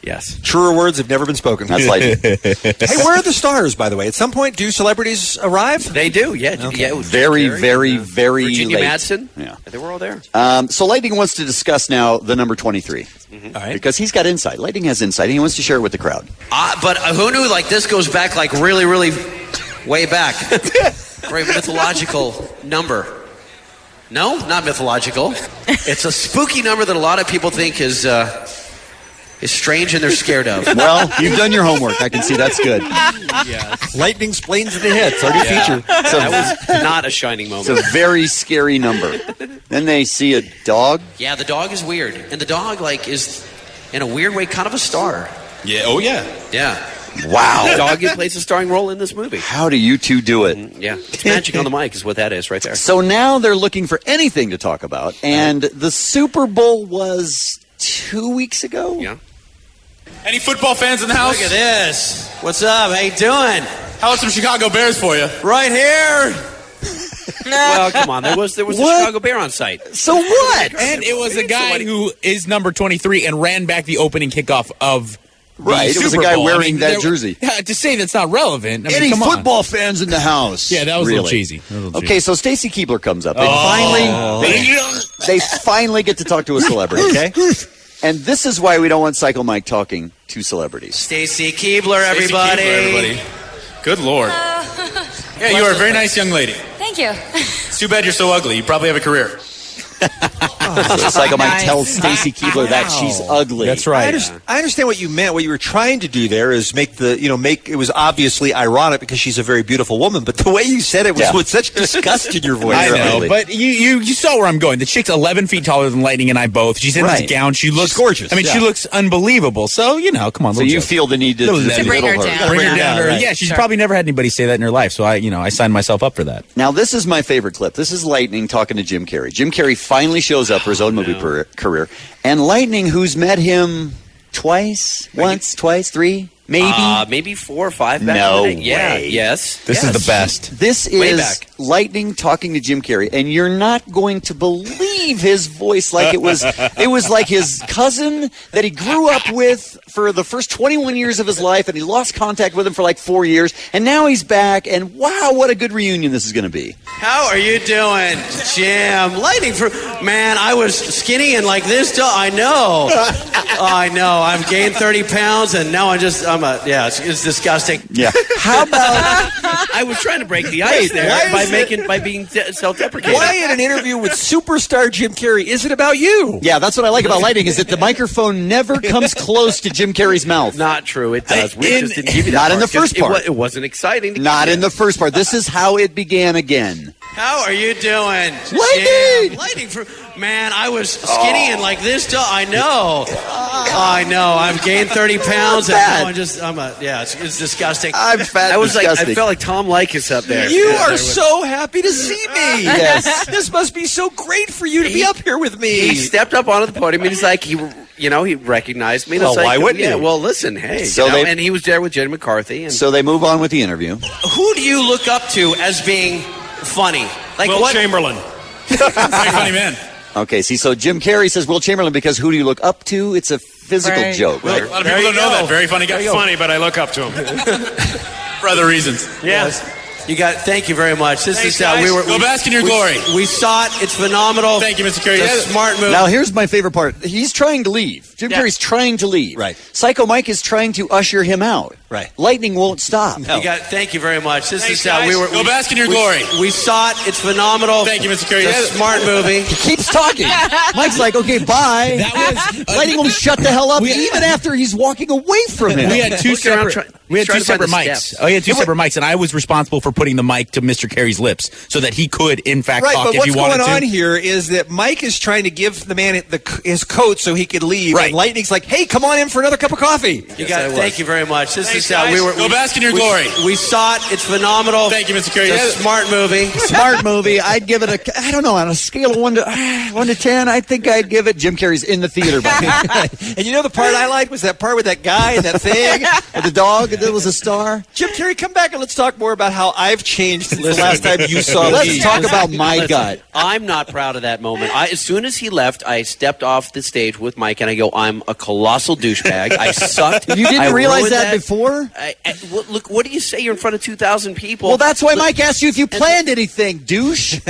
Speaker 17: Yes.
Speaker 5: Truer words have never been spoken.
Speaker 13: That's lightning.
Speaker 5: Hey, where are the stars, by the way? At some point, do celebrities arrive?
Speaker 17: They do, yeah.
Speaker 5: Okay.
Speaker 17: yeah it was
Speaker 13: Very,
Speaker 17: Jim Carrey
Speaker 13: very,
Speaker 17: and, uh,
Speaker 13: very
Speaker 17: Virginia
Speaker 13: late.
Speaker 17: Madsen.
Speaker 13: Yeah.
Speaker 17: They were all there.
Speaker 13: Um, so Lightning wants to discuss now the number twenty-three.
Speaker 17: Mm-hmm.
Speaker 5: All right.
Speaker 13: Because he's got insight. Lightning has insight, and he wants to share it with the crowd.
Speaker 17: Uh, but uh, who knew, like, this goes back, like, really, really way back. Very mythological number. No, not mythological. It's a spooky number that a lot of people think is uh, is strange and they're scared of.
Speaker 13: Well, you've done your homework. I can see that's good.
Speaker 17: Yes.
Speaker 5: Lightning explains the hits. Already
Speaker 17: Yeah.
Speaker 5: featured.
Speaker 13: So
Speaker 17: That was not a shining moment.
Speaker 13: it's a very scary number. Then they see a dog.
Speaker 17: Yeah, the dog is weird. And the dog, like, is, in a weird way, kind of a star.
Speaker 3: Yeah. Oh, yeah.
Speaker 17: Yeah.
Speaker 13: Wow.
Speaker 17: The dog plays a starring role in this movie.
Speaker 13: How do you two do it?
Speaker 17: Yeah. It's magic on the mic is what that is right there.
Speaker 13: So now they're looking for anything to talk about, and the Super Bowl was two weeks ago.
Speaker 17: Yeah.
Speaker 3: Any football fans in the house?
Speaker 17: Look at this. What's up? How you doing?
Speaker 3: How about some Chicago Bears for you?
Speaker 17: Right here. Well, come on. There was there was a
Speaker 13: What?
Speaker 17: Chicago Bear on site.
Speaker 13: So what?
Speaker 12: And it was a guy who is number twenty-three and ran back the opening kickoff of the
Speaker 13: Right, it was a
Speaker 12: Super
Speaker 13: guy
Speaker 12: Bowl.
Speaker 13: wearing
Speaker 12: I mean,
Speaker 13: that
Speaker 12: there-
Speaker 13: jersey.
Speaker 12: Yeah, to say that's not relevant. I mean,
Speaker 13: Any
Speaker 12: come on.
Speaker 13: football fans in the house?
Speaker 12: Yeah, that was a
Speaker 13: really.
Speaker 12: little cheesy. That was a little
Speaker 13: Okay, so Stacy Keebler comes up. They
Speaker 12: Oh.
Speaker 13: finally they, they finally get to talk to a celebrity. Okay, and this is why we don't want Psycho Mike talking to celebrities.
Speaker 17: Stacy Keebler,
Speaker 3: Stacey
Speaker 17: everybody.
Speaker 3: Keebler, everybody. Good Lord. Yeah, you are a very nice young lady.
Speaker 9: Thank you.
Speaker 3: It's too bad you're so ugly. You probably have a career.
Speaker 13: So Psycho Mike
Speaker 19: Nice.
Speaker 13: tells Stacy Keebler that she's ugly.
Speaker 12: That's
Speaker 5: I,
Speaker 12: right.
Speaker 5: under- I understand what you meant. What you were trying to do there is make the, you know, make it was obviously ironic because she's a very beautiful woman, but the way you said it was
Speaker 13: Yeah.
Speaker 5: with such disgust in your voice.
Speaker 12: I
Speaker 13: You're
Speaker 12: know,
Speaker 13: ugly.
Speaker 12: but you, you you saw where I'm going. The chick's eleven feet taller than Lightning and I both. She's in
Speaker 13: Right.
Speaker 12: this gown. She looks
Speaker 5: She's gorgeous,
Speaker 12: I mean, she
Speaker 5: yeah.
Speaker 12: looks unbelievable. So you know, come on.
Speaker 13: So
Speaker 12: little
Speaker 13: you
Speaker 12: joke.
Speaker 13: feel the need to,
Speaker 12: Little
Speaker 13: to
Speaker 12: levity.
Speaker 19: To bring her
Speaker 13: belittle
Speaker 19: down.
Speaker 12: bring her
Speaker 19: Yeah.
Speaker 12: down? Or,
Speaker 5: right.
Speaker 12: yeah, she's
Speaker 19: Sure.
Speaker 12: probably never had anybody say that in her life. So I, you know, I signed myself up for that.
Speaker 13: Now, this is my favorite clip. This is Lightning talking to Jim Carrey. Jim Carrey finally shows up for his own movie per- career. And Lightning, who's met him twice, once, twice, three, maybe.
Speaker 17: Uh, maybe four or five back
Speaker 13: No
Speaker 17: in the day. Yeah,
Speaker 13: way.
Speaker 17: yes.
Speaker 12: This
Speaker 17: yes.
Speaker 12: is the best.
Speaker 13: This
Speaker 17: Way
Speaker 13: is
Speaker 17: back.
Speaker 13: Lightning talking to Jim Carrey, and you're not going to believe his voice like it was. It was like his cousin that he grew up with for the first twenty-one years of his life, and he lost contact with him for like four years, and now he's back. And wow, what a good reunion this is going to be.
Speaker 17: How are you doing, Jim? Lightning for man, I was skinny and like this. Till, I know, I know. I've gained thirty pounds, and now I just I'm a yeah. It's, it's disgusting.
Speaker 13: Yeah. How about
Speaker 17: I was trying to break the ice
Speaker 5: Wait,
Speaker 17: there
Speaker 5: why
Speaker 17: by
Speaker 5: is
Speaker 17: making by being de- self-deprecating.
Speaker 5: Why in an interview with superstar Jim Carrey is it about you?
Speaker 13: Yeah, that's what I like about Lightning is that the microphone never comes close to Jim Carrey's mouth.
Speaker 17: Not true. It does. We
Speaker 12: In-
Speaker 17: just didn't give you that
Speaker 13: Not in
Speaker 17: part
Speaker 13: the first
Speaker 17: 'cause it,
Speaker 13: part.
Speaker 17: wa- it wasn't exciting. To
Speaker 13: Not
Speaker 17: give
Speaker 13: in
Speaker 17: you.
Speaker 13: the first part. This is how it began again.
Speaker 17: How are you doing,
Speaker 13: Lightning!
Speaker 17: Jim? Lightning for man, I was skinny and like this. Till, I know, I know. I've gained thirty pounds, and
Speaker 13: bad.
Speaker 17: now I just I'm a yeah. It's, it's disgusting.
Speaker 13: I'm fat
Speaker 17: I was like
Speaker 13: disgusting.
Speaker 17: I felt like Tom Likas up there.
Speaker 5: You
Speaker 17: Yeah,
Speaker 5: are
Speaker 17: there
Speaker 5: so happy to see me.
Speaker 13: Yes.
Speaker 5: This must be so great for you to be
Speaker 17: He-
Speaker 5: up here with me.
Speaker 17: He stepped up onto the podium and he's like, he, you know, he recognized me. And
Speaker 5: Well,
Speaker 17: it's like,
Speaker 5: why wouldn't
Speaker 17: yeah,
Speaker 5: he?
Speaker 17: well, listen, hey.
Speaker 13: So
Speaker 17: you know,
Speaker 13: they-
Speaker 17: and he was there with Jenny McCarthy. And
Speaker 13: So they move on with the interview.
Speaker 17: who do you look up to as being funny? Like
Speaker 3: Will
Speaker 17: what?
Speaker 3: Chamberlain. Very funny man.
Speaker 13: Okay, see, so Jim Carrey says Will Chamberlain because who do you look up to? It's a physical
Speaker 19: Right.
Speaker 13: joke.
Speaker 3: A
Speaker 13: Right?
Speaker 3: lot of
Speaker 17: There
Speaker 3: people don't
Speaker 17: you
Speaker 3: know
Speaker 17: go.
Speaker 3: that. Very funny guy. Funny, but I look up to him. For other reasons.
Speaker 17: Yes. You got. Thank you very much. This
Speaker 3: Thanks,
Speaker 17: is how we
Speaker 3: guys.
Speaker 17: were.
Speaker 3: Go
Speaker 17: we,
Speaker 3: bask in your
Speaker 17: we-
Speaker 3: glory.
Speaker 17: We saw it. It's phenomenal.
Speaker 3: Thank you, Mister Carey.
Speaker 17: It's a
Speaker 3: Yeah.
Speaker 17: smart move.
Speaker 13: Now, here's my favorite part. He's trying to leave. Jim
Speaker 17: Yeah.
Speaker 13: Carrey's trying to leave.
Speaker 5: Right.
Speaker 13: Psycho Mike is trying to usher him out.
Speaker 5: Right.
Speaker 13: Lightning won't stop.
Speaker 17: You got. Thank you very much. This
Speaker 3: Thanks,
Speaker 17: is how
Speaker 3: guys.
Speaker 17: we were.
Speaker 3: Go
Speaker 17: we,
Speaker 3: bask in your
Speaker 17: we-
Speaker 3: glory.
Speaker 17: We saw it. It's phenomenal.
Speaker 3: Thank you, Mister Carey.
Speaker 17: It's a
Speaker 3: Yeah.
Speaker 17: smart movie.
Speaker 13: He keeps talking. Mike's like, okay, bye.
Speaker 12: That was
Speaker 13: Lightning will shut the hell up
Speaker 12: We-
Speaker 13: even after he's walking away from him.
Speaker 12: We had two
Speaker 17: Look around,
Speaker 12: separate.
Speaker 17: try-
Speaker 12: we had
Speaker 17: try
Speaker 12: two
Speaker 17: to find
Speaker 12: separate
Speaker 17: the
Speaker 12: mics.
Speaker 17: steps.
Speaker 12: Oh, he had two separate mics, and I was responsible for putting the mic to Mister Carey's lips so that he could, in fact,
Speaker 5: Right,
Speaker 12: talk
Speaker 5: but
Speaker 12: if
Speaker 5: what's
Speaker 12: he wanted
Speaker 5: going on
Speaker 12: to.
Speaker 5: here is that Mike is trying to give the man the, his coat so he could leave,
Speaker 12: Right.
Speaker 5: and Lightning's like, "Hey, come on in for another cup of coffee."
Speaker 17: You got. Thank you very much. This
Speaker 3: Thanks,
Speaker 17: is how
Speaker 3: guys.
Speaker 17: we were.
Speaker 3: Go
Speaker 17: we,
Speaker 3: bask in your
Speaker 17: we-
Speaker 3: glory.
Speaker 17: We saw it. It's phenomenal.
Speaker 3: Thank you, Mister Carey.
Speaker 17: It's a
Speaker 3: Yeah.
Speaker 17: smart movie.
Speaker 13: Smart movie. I'd give it a. I don't know. On a scale of one to ah, one to ten, I think I'd give it. Jim Carrey's in the theater by now.
Speaker 5: And you know the part I liked was that part with that guy and that thing.
Speaker 13: With the dog that was a star.
Speaker 5: Jim Carrey, come back and let's talk more about how I've changed since the last time you saw
Speaker 13: Let's
Speaker 5: me.
Speaker 13: talk about my
Speaker 17: Listen,
Speaker 13: gut.
Speaker 17: I'm not proud of that moment. I, as soon as he left, I stepped off the stage with Mike and I go, I'm a colossal douchebag. I sucked.
Speaker 13: You didn't
Speaker 17: I
Speaker 13: realize
Speaker 17: ruined
Speaker 13: that before?
Speaker 17: I, I, look, look, what do you say? You're in front of two thousand people.
Speaker 13: Well, that's why Mike asked you if you planned anything, douche.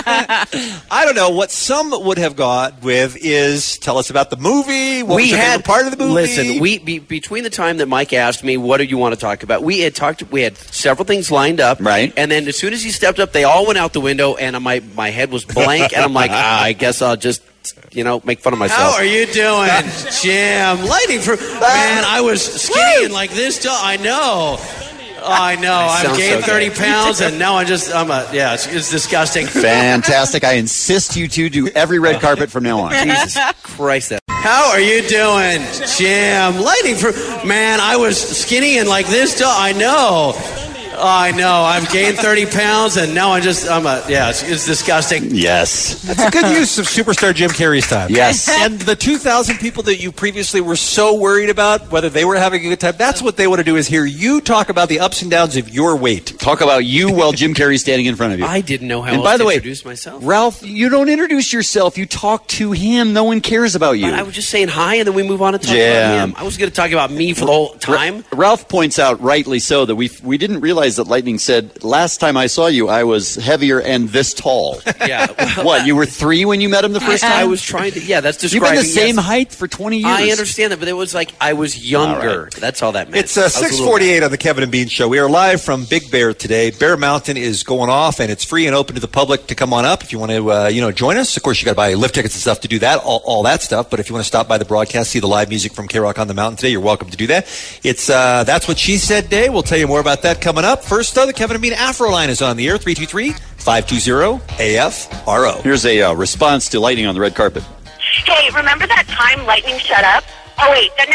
Speaker 5: I don't know. What some would have gone with is tell us about the movie. What
Speaker 17: we
Speaker 5: was your
Speaker 17: had
Speaker 5: favorite part of the movie?
Speaker 17: Listen, we be, between the time that Mike asked me, "What do you want to talk about?" We had talked. We had several things lined up,
Speaker 13: right?
Speaker 17: And then as soon as he stepped up, they all went out the window, and my my head was blank, and I'm like, ah, I guess I'll just. You know, make fun of myself.
Speaker 4: How are you doing, Jim? Lighting for man, I was skinny and like this. Till, I know, I know. I've
Speaker 17: sounds
Speaker 4: gained
Speaker 17: so
Speaker 4: thirty
Speaker 17: good.
Speaker 4: pounds, and now I just I'm a yeah. It's, it's disgusting.
Speaker 13: Fantastic. I insist you two do every red carpet from now on.
Speaker 17: Jesus Christ, that.
Speaker 4: How are you doing, Jim? Lighting for man, I was skinny and like this. Till, I know. I know. I've gained thirty pounds, and now I just, I'm a, yeah, it's, it's disgusting.
Speaker 13: Yes.
Speaker 5: That's a good use of superstar Jim Carrey's time.
Speaker 13: Yes.
Speaker 5: And the two thousand people that you previously were so worried about, whether they were having a good time, that's what they want to do is hear you talk about the ups and downs of your weight.
Speaker 13: Talk about you while Jim Carrey's standing in front of you.
Speaker 17: I didn't know how
Speaker 13: and
Speaker 17: else
Speaker 13: by the
Speaker 17: to
Speaker 13: way,
Speaker 17: introduce myself.
Speaker 13: Ralph, you don't introduce yourself. You talk to him. No one cares about you.
Speaker 17: But I was just saying hi, and then we move on to talk
Speaker 13: Yeah.
Speaker 17: about him. I was going to talk about me for the whole time.
Speaker 13: Ra- Ralph points out, rightly so, that we we didn't realize that Lightning said, last time I saw you, I was heavier and this tall.
Speaker 17: Yeah. Well,
Speaker 13: What, you were three when you met him the first time?
Speaker 17: I was trying to, yeah, that's
Speaker 13: You've
Speaker 17: describing.
Speaker 13: been the same
Speaker 17: yes.
Speaker 13: height for twenty years.
Speaker 17: I understand that, but it was like I was younger.
Speaker 13: All right.
Speaker 17: That's all that meant.
Speaker 5: It's uh,
Speaker 17: I was a
Speaker 5: six
Speaker 17: little-
Speaker 5: forty-eight on the Kevin and Bean Show. We are live from Big Bear today. Bear Mountain is going off, and it's free and open to the public to come on up if you want to, uh, you know, join us. Of course, you got to buy lift tickets and stuff to do that, all, all that stuff. But if you want to stop by the broadcast, see the live music from K-Rock on the Mountain today, you're welcome to do that. It's uh, That's What She Said Day. We'll tell you more about that coming up. First, though, the Kevin and Bean Afro line is on the air, three two three, five two zero, A F R O.
Speaker 13: Here's a uh, response to Lightning on the red carpet.
Speaker 21: Hey, remember that time Lightning shut up? Oh, wait, that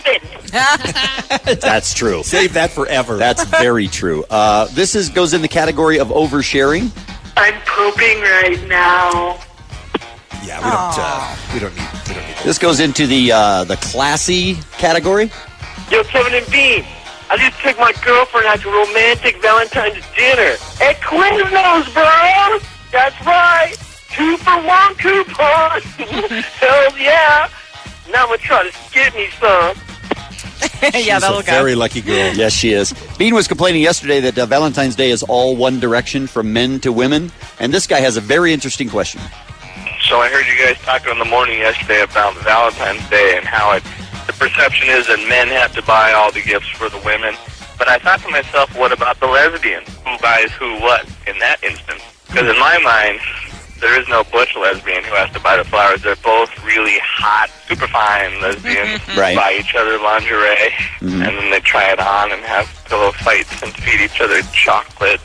Speaker 21: never happened.
Speaker 13: That's true.
Speaker 5: Save that forever.
Speaker 13: That's very true. Uh, this is goes in the category of oversharing.
Speaker 21: I'm pooping right now.
Speaker 5: Yeah, we don't, uh, we don't need, we don't need
Speaker 13: This goes into the uh, the classy category.
Speaker 21: Yo, Kevin and Bean, I just took my girlfriend out to romantic Valentine's dinner at Quiznos, bro. That's right. Two for one coupon. Hell yeah. Now I'm going to try to skip me some.
Speaker 19: Yeah,
Speaker 5: She's
Speaker 19: that'll
Speaker 5: a
Speaker 19: go.
Speaker 5: very lucky girl.
Speaker 13: Yes, she is. Bean was complaining yesterday that uh, Valentine's Day is all one direction from men to women, and this guy has a very interesting question.
Speaker 1: So I heard you guys talking in the morning yesterday about Valentine's Day and how it, the perception is that men have to buy all the gifts for the women. But I thought to myself, what about the lesbian? Who buys who what in that instance? Because in my mind, there is no butch lesbian who has to buy the flowers. They're both really hot, super fine lesbians who
Speaker 13: Right.
Speaker 1: buy each other lingerie,
Speaker 13: Mhm.
Speaker 1: and then they try it on and have pillow fights and feed each other chocolate.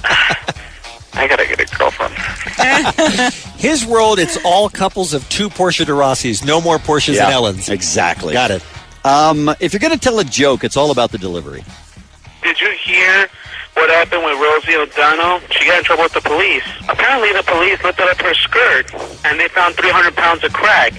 Speaker 1: I gotta get a girlfriend.
Speaker 5: His world, it's all couples of two Portia de Rossi's. No more Portias
Speaker 13: Yeah,
Speaker 5: and Ellens.
Speaker 13: exactly.
Speaker 5: Got it.
Speaker 13: Um, if you're going to tell a joke, it's all about the delivery.
Speaker 1: Did you hear what happened with Rosie O'Donnell? She got in trouble with the police. Apparently the police lifted up her skirt, and they found three hundred pounds of crack.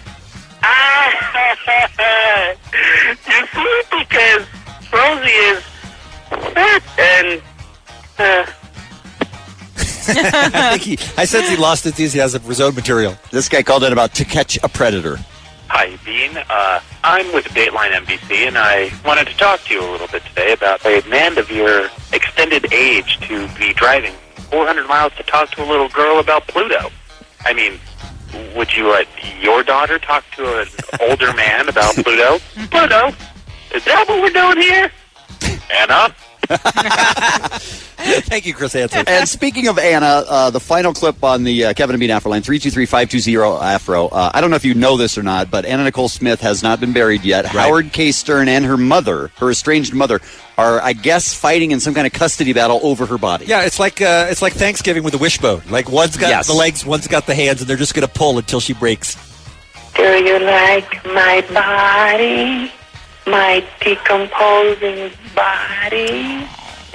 Speaker 1: Ah, you see, because Rosie is fat and... Uh,
Speaker 5: I think he, I sense he lost enthusiasm for his own material.
Speaker 13: This guy called it about To Catch a Predator.
Speaker 1: Hi, Bean. Uh, I'm with Dateline N B C, and I wanted to talk to you a little bit today about a man of your extended age to be driving four hundred miles to talk to a little girl about Pluto. I mean, would you let your daughter talk to an older man about Pluto? Pluto? Is that what we're doing here? Anna?
Speaker 5: Thank you, Chris Hansen.
Speaker 13: And speaking of Anna, uh, the final clip on the uh, Kevin and Bean Afro line, three two three, five two zero, Afro. Uh, I don't know if you know this or not, but Anna Nicole Smith has not been buried yet.
Speaker 5: Right.
Speaker 13: Howard K. Stern and her mother, her estranged mother, are, I guess, fighting in some kind of custody battle over her body.
Speaker 5: Yeah, it's like uh, it's like Thanksgiving with a wishbone. Like one's got
Speaker 13: Yes.
Speaker 5: the legs, one's got the hands, and they're just going to pull until she breaks.
Speaker 21: Do you like my body? My decomposing body?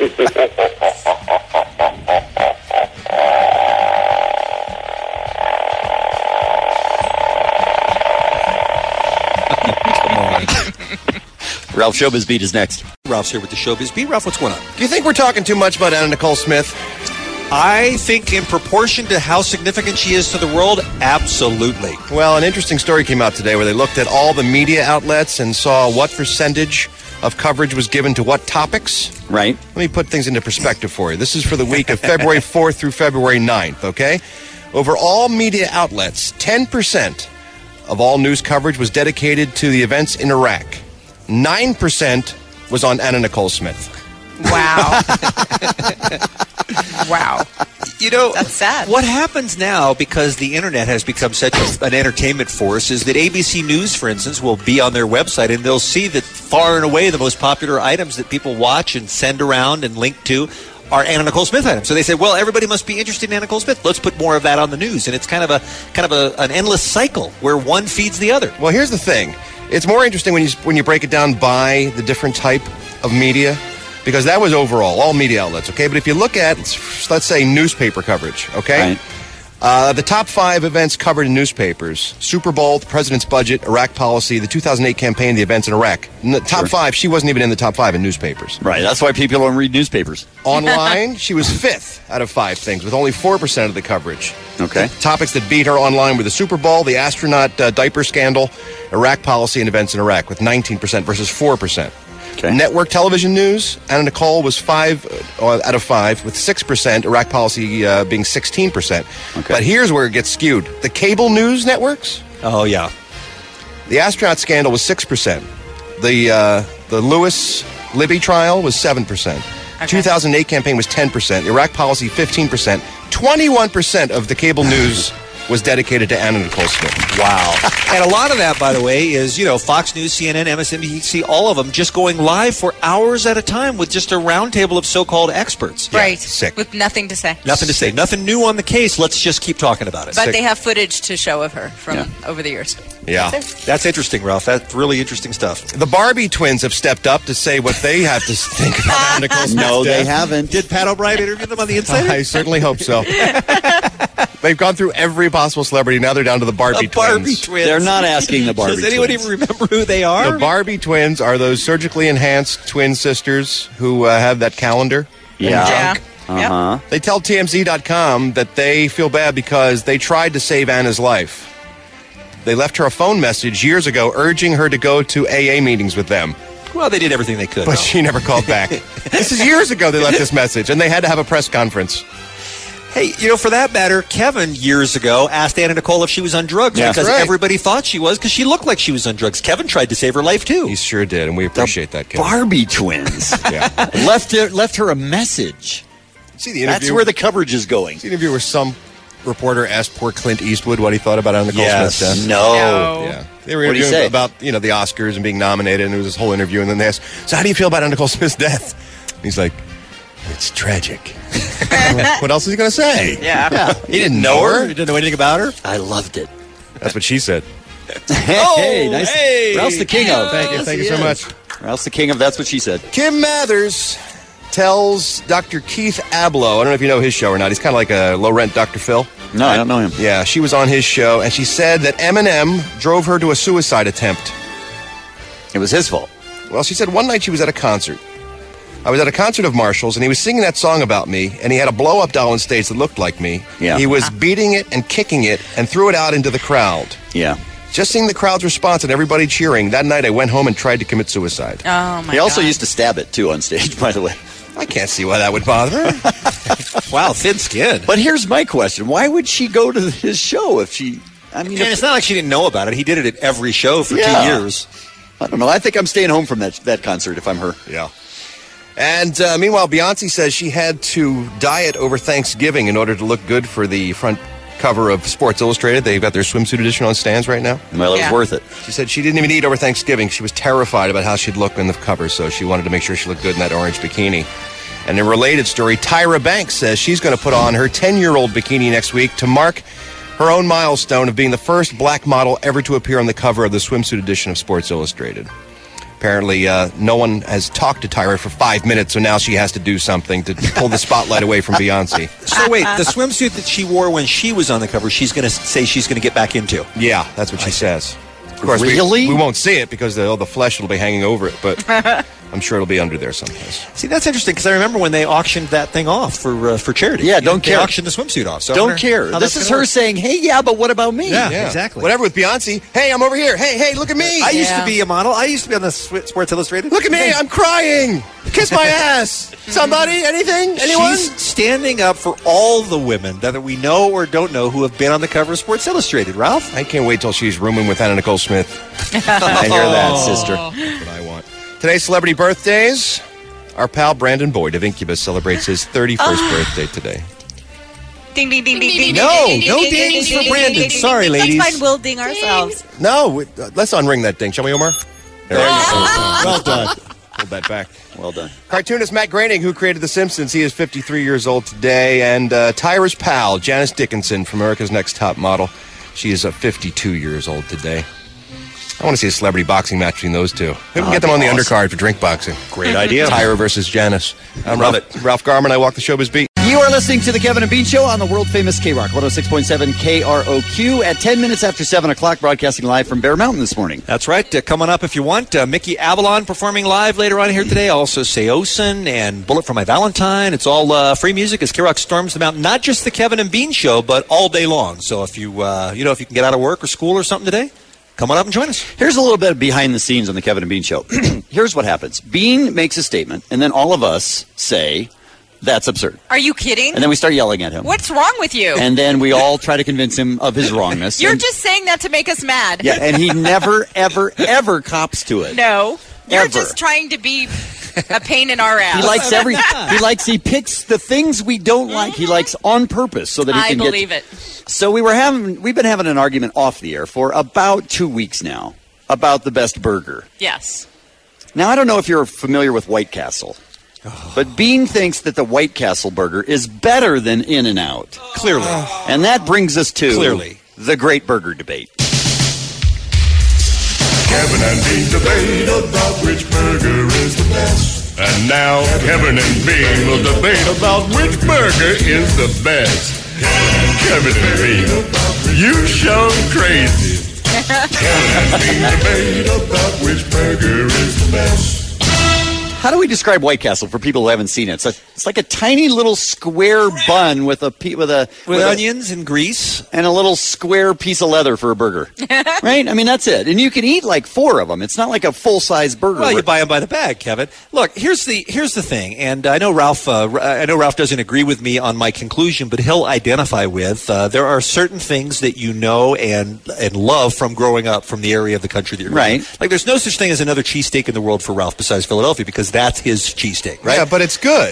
Speaker 5: Come on.
Speaker 13: Ralph Showbiz Beat is next.
Speaker 5: Ralph's here with the Showbiz Beat. Ralph, what's going on?
Speaker 15: Do you think we're talking too much about Anna Nicole Smith?
Speaker 5: I think in proportion to how significant she is to the world, absolutely.
Speaker 15: Well, an interesting story came out today where they looked at all the media outlets and saw what percentage of coverage was given to what topics.
Speaker 13: Right.
Speaker 15: Let me put things into perspective for you. This is for the week of February fourth through February ninth, okay? Over all media outlets, ten percent of all news coverage was dedicated to the events in Iraq. nine percent was on Anna Nicole Smith.
Speaker 19: Wow. Wow.
Speaker 5: You know,
Speaker 19: that's sad.
Speaker 5: What happens now, because the internet has become such an entertainment force, is that A B C News, for instance, will be on their website and they'll see that far and away the most popular items that people watch and send around and link to are Anna Nicole Smith items. So they say, well, everybody must be interested in Anna Nicole Smith. Let's put more of that on the news. And it's kind of a kind of a, an endless cycle where one feeds the other.
Speaker 15: Well, here's the thing. It's more interesting when you when you break it down by the different type of media, because that was overall, all media outlets, okay? But if you look at, let's say, newspaper coverage, okay?
Speaker 13: Right.
Speaker 15: Uh, the top five events covered in newspapers: Super Bowl, the president's budget, Iraq policy, the two thousand eight campaign, the events in Iraq. In the top
Speaker 13: Sure.
Speaker 15: five, she wasn't even in the top five in newspapers.
Speaker 13: Right. That's why people don't read newspapers.
Speaker 15: Online, she was fifth out of five things, with only four percent of the coverage.
Speaker 13: Okay.
Speaker 15: The topics that beat her online were the Super Bowl, the astronaut uh, diaper scandal, Iraq policy, and events in Iraq, with nineteen percent versus four percent.
Speaker 13: Okay.
Speaker 15: Network television news, Anna Nicole was five uh, out of five, with six percent, Iraq policy uh, being sixteen percent.
Speaker 13: Okay.
Speaker 15: But here's where it gets skewed. The cable news networks,
Speaker 5: Oh, yeah.
Speaker 15: the astronaut scandal was six percent. The uh, the Lewis Libby trial was seven percent.
Speaker 19: Okay.
Speaker 15: two thousand eight campaign was ten percent. Iraq policy, fifteen percent. twenty-one percent of the cable news was dedicated to Anna Nicole Smith.
Speaker 5: Wow. And a lot of that, by the way, is, you know, Fox News, C N N, M S N B C, all of them just going live for hours at a time with just a roundtable of so-called experts.
Speaker 19: Right.
Speaker 15: sick.
Speaker 19: With nothing to say.
Speaker 5: Nothing to say. Nothing new on the case. Let's just keep talking about it.
Speaker 19: But
Speaker 15: Sick.
Speaker 19: they have footage to show of her from
Speaker 13: Yeah.
Speaker 19: over the years.
Speaker 15: Yeah.
Speaker 5: That's interesting, Ralph. That's really interesting stuff.
Speaker 15: The Barbie twins have stepped up to say what they have to think about Anna Nicole Smith's
Speaker 13: No, they
Speaker 15: death.
Speaker 13: haven't.
Speaker 5: Did Pat O'Brien interview them on the Insider?
Speaker 15: I certainly hope so. They've gone through every possible celebrity. Now they're down to the Barbie
Speaker 5: The Barbie
Speaker 15: twins.
Speaker 5: twins.
Speaker 13: They're not asking the Barbie
Speaker 5: Does anyone
Speaker 13: twins.
Speaker 5: even remember who they are?
Speaker 15: The Barbie twins are those surgically enhanced twin sisters who uh, have that calendar.
Speaker 13: Yeah.
Speaker 19: Yeah.
Speaker 13: Uh-huh.
Speaker 15: They tell T M Z dot com that they feel bad because they tried to save Anna's life. They left her a phone message years ago urging her to go to A A meetings with them,
Speaker 5: Well, they did everything they could.
Speaker 15: but
Speaker 5: Ralph.
Speaker 15: she never called back. This is years ago they left this message, and they had to have a press conference.
Speaker 5: Hey, you know, for that matter, Kevin years ago asked Anna Nicole if she was on drugs
Speaker 13: Yeah.
Speaker 5: because
Speaker 15: Right.
Speaker 5: everybody thought she was because she looked like she was on drugs. Kevin tried to save her life too.
Speaker 15: He sure did, and we appreciate that, Kevin.
Speaker 13: Barbie twins.
Speaker 15: Yeah.
Speaker 13: left her, left her a message.
Speaker 15: See the interview?
Speaker 13: That's where the coverage is going.
Speaker 15: See the interview where some reporter asked poor Clint Eastwood what he thought about Anna Nicole
Speaker 5: Yes.
Speaker 15: Smith's death.
Speaker 13: No.
Speaker 19: No.
Speaker 15: Yeah. They were
Speaker 13: What'd he
Speaker 15: interviewing
Speaker 13: say?
Speaker 15: about, you know, the Oscars and being nominated, and there was this whole interview, and then they asked, so how do you feel about Anna Nicole Smith's death? And he's like, it's tragic. What else is he going to say?
Speaker 19: Yeah.
Speaker 15: He didn't know her.
Speaker 5: He didn't know anything about her.
Speaker 13: I loved it.
Speaker 15: That's what she said.
Speaker 13: Hey, nice.
Speaker 5: hey.
Speaker 13: Ralph's the king of.
Speaker 15: Thank you. Thank you so much.
Speaker 13: Ralph's the king of That's What She Said.
Speaker 15: Kim Mathers tells Doctor Keith Abloh, I don't know if you know his show or not, he's kind of like a low-rent Doctor Phil.
Speaker 13: No, I don't know him.
Speaker 15: Yeah, she was on his show, and she said that Eminem drove her to a suicide attempt.
Speaker 13: It was his fault.
Speaker 15: Well, she said one night she was at a concert. I was at a concert of Marshall's, and he was singing that song about me, and he had a blow-up doll on stage that looked like me.
Speaker 13: Yeah.
Speaker 15: He was beating it and kicking it and threw it out into the crowd.
Speaker 13: Yeah.
Speaker 15: Just seeing the crowd's response and everybody cheering, that night I went home and tried to commit suicide.
Speaker 19: Oh, my
Speaker 13: He also
Speaker 19: God.
Speaker 13: used to stab it, too, on stage, by the way.
Speaker 15: I can't see why that would bother her.
Speaker 5: Wow, thin skin.
Speaker 13: But here's my question. Why would she go to his show if she... I mean,
Speaker 5: And
Speaker 13: if,
Speaker 5: it's not like she didn't know about it. He did it at every show for
Speaker 13: Yeah.
Speaker 5: two years.
Speaker 13: I don't know. I think I'm staying home from that that concert if I'm her.
Speaker 15: Yeah. And uh, meanwhile, Beyonce says she had to diet over Thanksgiving in order to look good for the front cover of Sports Illustrated. They've got their swimsuit edition on stands right now.
Speaker 13: Well, it
Speaker 19: Yeah.
Speaker 13: was worth it.
Speaker 15: She said she didn't even eat over Thanksgiving. She was terrified about how she'd look in the cover, so she wanted to make sure she looked good in that orange bikini. And in a related story, Tyra Banks says she's going to put on her ten-year-old bikini next week to mark her own milestone of being the first black model ever to appear on the cover of the swimsuit edition of Sports Illustrated. Apparently, uh, no one has talked to Tyra for five minutes, so now she has to do something to pull the spotlight away from Beyonce.
Speaker 5: So wait, the swimsuit that she wore when she was on the cover, she's going to say she's going to get back into.
Speaker 15: Yeah, that's what she says. Of course, we-
Speaker 13: Really?
Speaker 15: we, won't see it because the, all the flesh will be hanging over it, but I'm sure it'll be under there someplace.
Speaker 5: See, that's interesting because I remember when they auctioned that thing off for uh, for charity.
Speaker 13: Yeah, don't
Speaker 5: they
Speaker 13: care.
Speaker 5: They auctioned the swimsuit off. So I
Speaker 13: don't
Speaker 5: wonder
Speaker 13: care.
Speaker 5: how
Speaker 13: This
Speaker 5: that's
Speaker 13: is
Speaker 5: gonna
Speaker 13: her
Speaker 5: work.
Speaker 13: saying, hey, yeah, but what about me?
Speaker 5: Yeah, exactly.
Speaker 15: Whatever with Beyonce. Hey, I'm over here. Hey, hey, look at me.
Speaker 5: I used
Speaker 19: Yeah.
Speaker 5: to be a model. I used to be on the Sw- Sports Illustrated.
Speaker 15: Look at me. I'm crying. Kiss my ass. Somebody? Anything? Anyone?
Speaker 5: She's standing up for all the women that we know or don't know who have been on the cover of Sports Illustrated. Ralph?
Speaker 15: I can't wait till she's rooming with Hannah Nicole Smith.
Speaker 13: I hear that, sister.
Speaker 15: That's what I want. Today's celebrity birthdays. Our pal Brandon Boyd of Incubus celebrates his thirty-first birthday today.
Speaker 19: Ding, ding, ding, ding, ding.
Speaker 5: No,
Speaker 19: ding,
Speaker 5: no
Speaker 19: ding,
Speaker 5: dings
Speaker 19: ding,
Speaker 5: for
Speaker 19: ding,
Speaker 5: Brandon.
Speaker 19: ding, ding,
Speaker 5: Sorry,
Speaker 19: ding.
Speaker 5: ladies.
Speaker 19: That's fine. We'll ding ourselves.
Speaker 15: No, we- uh, let's unring that thing, shall we, Omar? There you go. Well done. Hold that back.
Speaker 13: Well done.
Speaker 15: Cartoonist Matt Groening, who created The Simpsons, he is fifty-three years old today. And uh, Tyra's pal, Janice Dickinson from America's Next Top Model, she is uh, fifty-two years old today. I want to see a celebrity boxing match between those two. We can
Speaker 13: Oh,
Speaker 15: get them on the
Speaker 13: awesome.
Speaker 15: undercard for drink boxing.
Speaker 5: Great idea.
Speaker 15: Tyra versus Janice. I'm
Speaker 5: Love
Speaker 15: Ralph, Ralph Garman. I walk the showbiz beat.
Speaker 13: You are listening to the Kevin and Bean Show on the world-famous K-Rock, one oh six point seven K R O Q at ten minutes after seven o'clock, broadcasting live from Bear Mountain this morning.
Speaker 5: That's right. Uh, coming up if you want, uh, Mickey Avalon performing live later on here today. Also, Seosin and Bullet for My Valentine. It's all uh, free music as K-Rock storms the mountain. Not just the Kevin and Bean Show, but all day long. So if you, uh, you know, if you can get out of work or school or something today, come on up and join us.
Speaker 13: Here's a little bit of behind the scenes on the Kevin and Bean Show. Here's what happens. Bean makes a statement, and then all of us say, that's absurd.
Speaker 19: Are you kidding?
Speaker 13: And then we start yelling at him.
Speaker 19: What's wrong with you?
Speaker 13: And then we all try to convince him of his wrongness.
Speaker 19: You're
Speaker 13: and,
Speaker 19: just saying that to make us mad.
Speaker 13: Yeah, and he never, ever, ever cops to it.
Speaker 19: No. You're
Speaker 13: Ever.
Speaker 19: just trying to be a pain in our ass.
Speaker 13: He likes every. He likes. He picks the things we don't like. He likes on purpose so that he
Speaker 19: I
Speaker 13: can
Speaker 19: believe
Speaker 13: get.
Speaker 19: it.
Speaker 13: So we were having. We've been having an argument off the air for about two weeks now about the best burger.
Speaker 19: Yes.
Speaker 13: Now I don't know if you're familiar with White Castle, but Bean thinks that the White Castle burger is better than In-N-Out.
Speaker 5: Clearly.
Speaker 13: And that brings us to
Speaker 5: Clearly.
Speaker 13: the great burger debate.
Speaker 10: Kevin and Bean debate about which burger is the best. And now Kevin and Bean will debate about which burger is the best. Kevin and Bean, you show crazy. Kevin and Bean debate about which burger is the best.
Speaker 13: How do we describe White Castle for people who haven't seen it? It's, a, it's like a tiny little square bun with a pe- with a
Speaker 5: With,
Speaker 13: with a-
Speaker 5: onions and grease.
Speaker 13: and a little square piece of leather for a burger, right? I mean, that's it. And you can eat like four of them. It's not like a full size burger.
Speaker 5: Well, you
Speaker 13: where-
Speaker 5: buy them by the bag, Kevin. Look, here's the here's the thing, and I know Ralph. Uh, I know Ralph doesn't agree with me on my conclusion, but he'll identify with. Uh, there are certain things that you know and and love from growing up from the area of the country that you're
Speaker 13: Right.
Speaker 5: in. Like, there's no such thing as another cheesesteak in the world for Ralph besides Philadelphia, because that's his cheesesteak, right?
Speaker 15: Yeah, but it's good.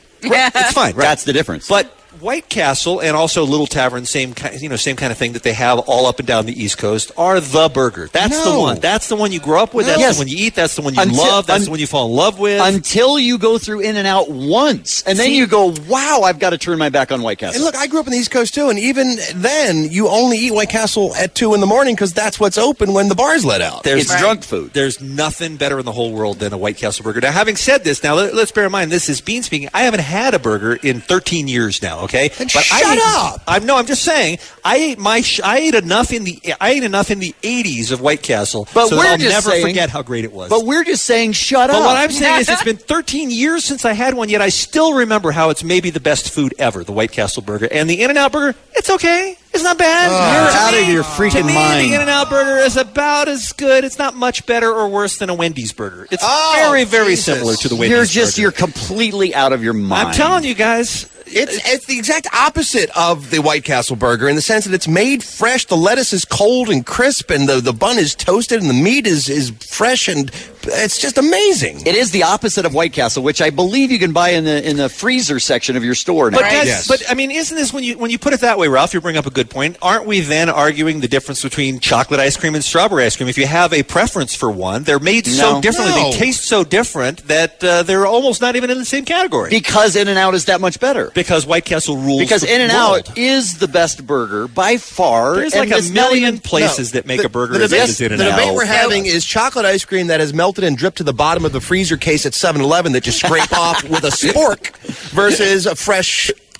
Speaker 5: It's fine, right?
Speaker 13: That's the difference.
Speaker 5: But White Castle and also Little Tavern, same kind, you know, same kind of thing that they have all up and down the East Coast, are the burger. That's the
Speaker 13: No.
Speaker 5: one. That's the one you grow up with. That's
Speaker 13: Yes.
Speaker 5: the one you eat. That's the one you
Speaker 13: Until-
Speaker 5: love. That's
Speaker 13: un-
Speaker 5: the one you fall in love with.
Speaker 13: until you go through In-N-Out once, and then
Speaker 5: See-
Speaker 13: you go, "Wow, I've got to turn my back on White Castle."
Speaker 15: And look, I grew up in the East Coast too, and even then, you only eat White Castle at two in the morning because that's what's open when the bars let out.
Speaker 5: There's
Speaker 13: it's drunk food.
Speaker 5: There's nothing better in the whole world than a White Castle burger. Now, having said this, now let, let's bear in mind this is Bean speaking. I haven't had a burger in thirteen years now. Okay,
Speaker 15: Then
Speaker 5: but
Speaker 15: shut
Speaker 5: I ate,
Speaker 15: up.
Speaker 5: I'm no. I'm just saying. I ate my. Sh- I ate enough in the. I ate enough in the eighties of White Castle,
Speaker 13: But
Speaker 5: so
Speaker 13: we're
Speaker 5: that I'll
Speaker 13: just
Speaker 5: never
Speaker 13: saying-
Speaker 5: forget how great it was.
Speaker 13: But we're just saying, "Shut
Speaker 5: But
Speaker 13: up."
Speaker 5: what I'm saying is, it's been thirteen years since I had one. Yet I still remember how it's maybe the best food ever. The White Castle burger and the In-N-Out burger. It's okay. It's not bad.
Speaker 13: You're
Speaker 5: To
Speaker 13: out
Speaker 5: me-
Speaker 13: of your
Speaker 5: To
Speaker 13: freaking
Speaker 5: me,
Speaker 13: mind.
Speaker 5: the In-N-Out burger is about as good. It's not much better or worse than a Wendy's burger. It's
Speaker 15: Oh,
Speaker 5: very, very
Speaker 15: Jesus.
Speaker 5: similar to the Wendy's
Speaker 13: You're just
Speaker 5: burger.
Speaker 13: you're completely out of your mind.
Speaker 5: I'm telling you guys.
Speaker 15: It's it's the exact opposite of the White Castle burger in the sense that it's made fresh. The lettuce is cold and crisp, and the, the bun is toasted, and the meat is, is fresh, and it's just amazing.
Speaker 13: It is the opposite of White Castle, which I believe you can buy in the in the freezer section of your store now.
Speaker 5: But, guys,
Speaker 15: Yes.
Speaker 5: but I mean, isn't this when you when you put it that way, Ralph? You bring up a good point. Aren't we then arguing the difference between chocolate ice cream and strawberry ice cream? If you have a preference for one, they're made so
Speaker 13: No.
Speaker 5: differently,
Speaker 15: No.
Speaker 5: they taste so different that uh, they're almost not even in the same category.
Speaker 13: because In-N-Out is that much better.
Speaker 5: Because White Castle rules.
Speaker 13: Because
Speaker 5: the
Speaker 13: In-N-Out
Speaker 5: world.
Speaker 13: is the best burger by far.
Speaker 5: There's
Speaker 13: and
Speaker 5: like a
Speaker 13: it's not
Speaker 5: million
Speaker 13: even-
Speaker 5: places that make
Speaker 15: The-
Speaker 5: a burger
Speaker 15: the
Speaker 5: as
Speaker 15: debate,
Speaker 5: good as
Speaker 15: the
Speaker 5: In-N-Out.
Speaker 15: debate we're having is chocolate ice cream that has melted and dripped to the bottom of the freezer case at seven eleven that you scrape off with a spork versus a fresh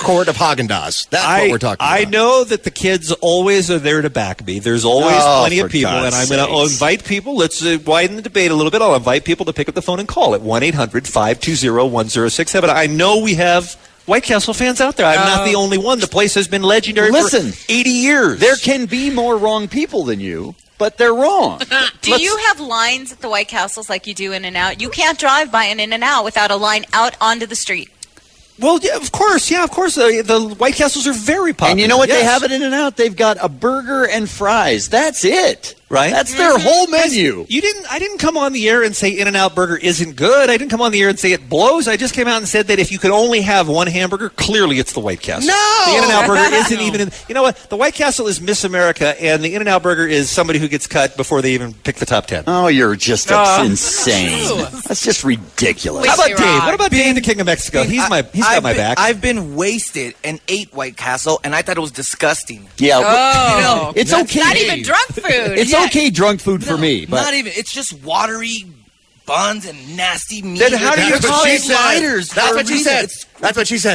Speaker 15: quart of Haagen-Dazs. That's
Speaker 5: I,
Speaker 15: what we're talking
Speaker 5: I
Speaker 15: about.
Speaker 5: know that the kids always are there to back me. There's always
Speaker 15: Oh,
Speaker 5: plenty
Speaker 15: for
Speaker 5: of people,
Speaker 15: God's
Speaker 5: and I'm going to
Speaker 15: sakes.
Speaker 5: invite people. Let's uh, widen the debate a little bit. I'll invite people to pick up the phone and call at one eight hundred five two zero one zero six seven. I know we have White Castle fans out there. I'm
Speaker 13: Uh,
Speaker 5: not the only one. The place has been legendary
Speaker 13: Listen,
Speaker 5: for eighty years.
Speaker 13: There can be more wrong people than you, but they're wrong.
Speaker 19: Do
Speaker 13: Let's-
Speaker 19: you have lines at the White Castles like you do In and Out? You can't drive by an In and Out without a line out onto the street.
Speaker 5: Well, yeah, of course. Yeah, of course. The, the White Castles are very popular.
Speaker 13: And you know what they
Speaker 5: Yes.
Speaker 13: have it In and Out? They've got a burger and fries. That's it.
Speaker 5: Right?
Speaker 13: That's their whole menu.
Speaker 5: You didn't. I didn't come on the air and say In-N-Out Burger isn't good. I didn't come on the air and say it blows. I just came out and said that if you could only have one hamburger, clearly it's the White Castle.
Speaker 15: No!
Speaker 5: The In-N-Out Burger isn't even in. You know what? The White Castle is Miss America, and the In-N-Out Burger is somebody who gets cut before they even pick the top ten.
Speaker 13: Oh, you're just
Speaker 5: Uh,
Speaker 13: insane. That's just ridiculous.
Speaker 5: How about Dave? What about Dave, the King of Mexico? He's my. He's got
Speaker 8: I've
Speaker 5: my
Speaker 8: been,
Speaker 5: back.
Speaker 8: I've been wasted and ate White Castle, and I thought it was disgusting.
Speaker 13: Yeah,
Speaker 19: Oh.
Speaker 13: but, you know, it's
Speaker 8: That's
Speaker 13: okay.
Speaker 19: Not even drunk food.
Speaker 13: It's
Speaker 19: Yeah.
Speaker 13: okay drunk food for me, but
Speaker 8: Not even. It's just watery buns and nasty meat.
Speaker 15: Then how do you
Speaker 8: That's
Speaker 15: call
Speaker 8: what
Speaker 15: it
Speaker 8: she said.
Speaker 15: lighters? That's
Speaker 8: for a
Speaker 15: what she
Speaker 8: reason.
Speaker 15: said.
Speaker 8: It's-
Speaker 15: That's what she said.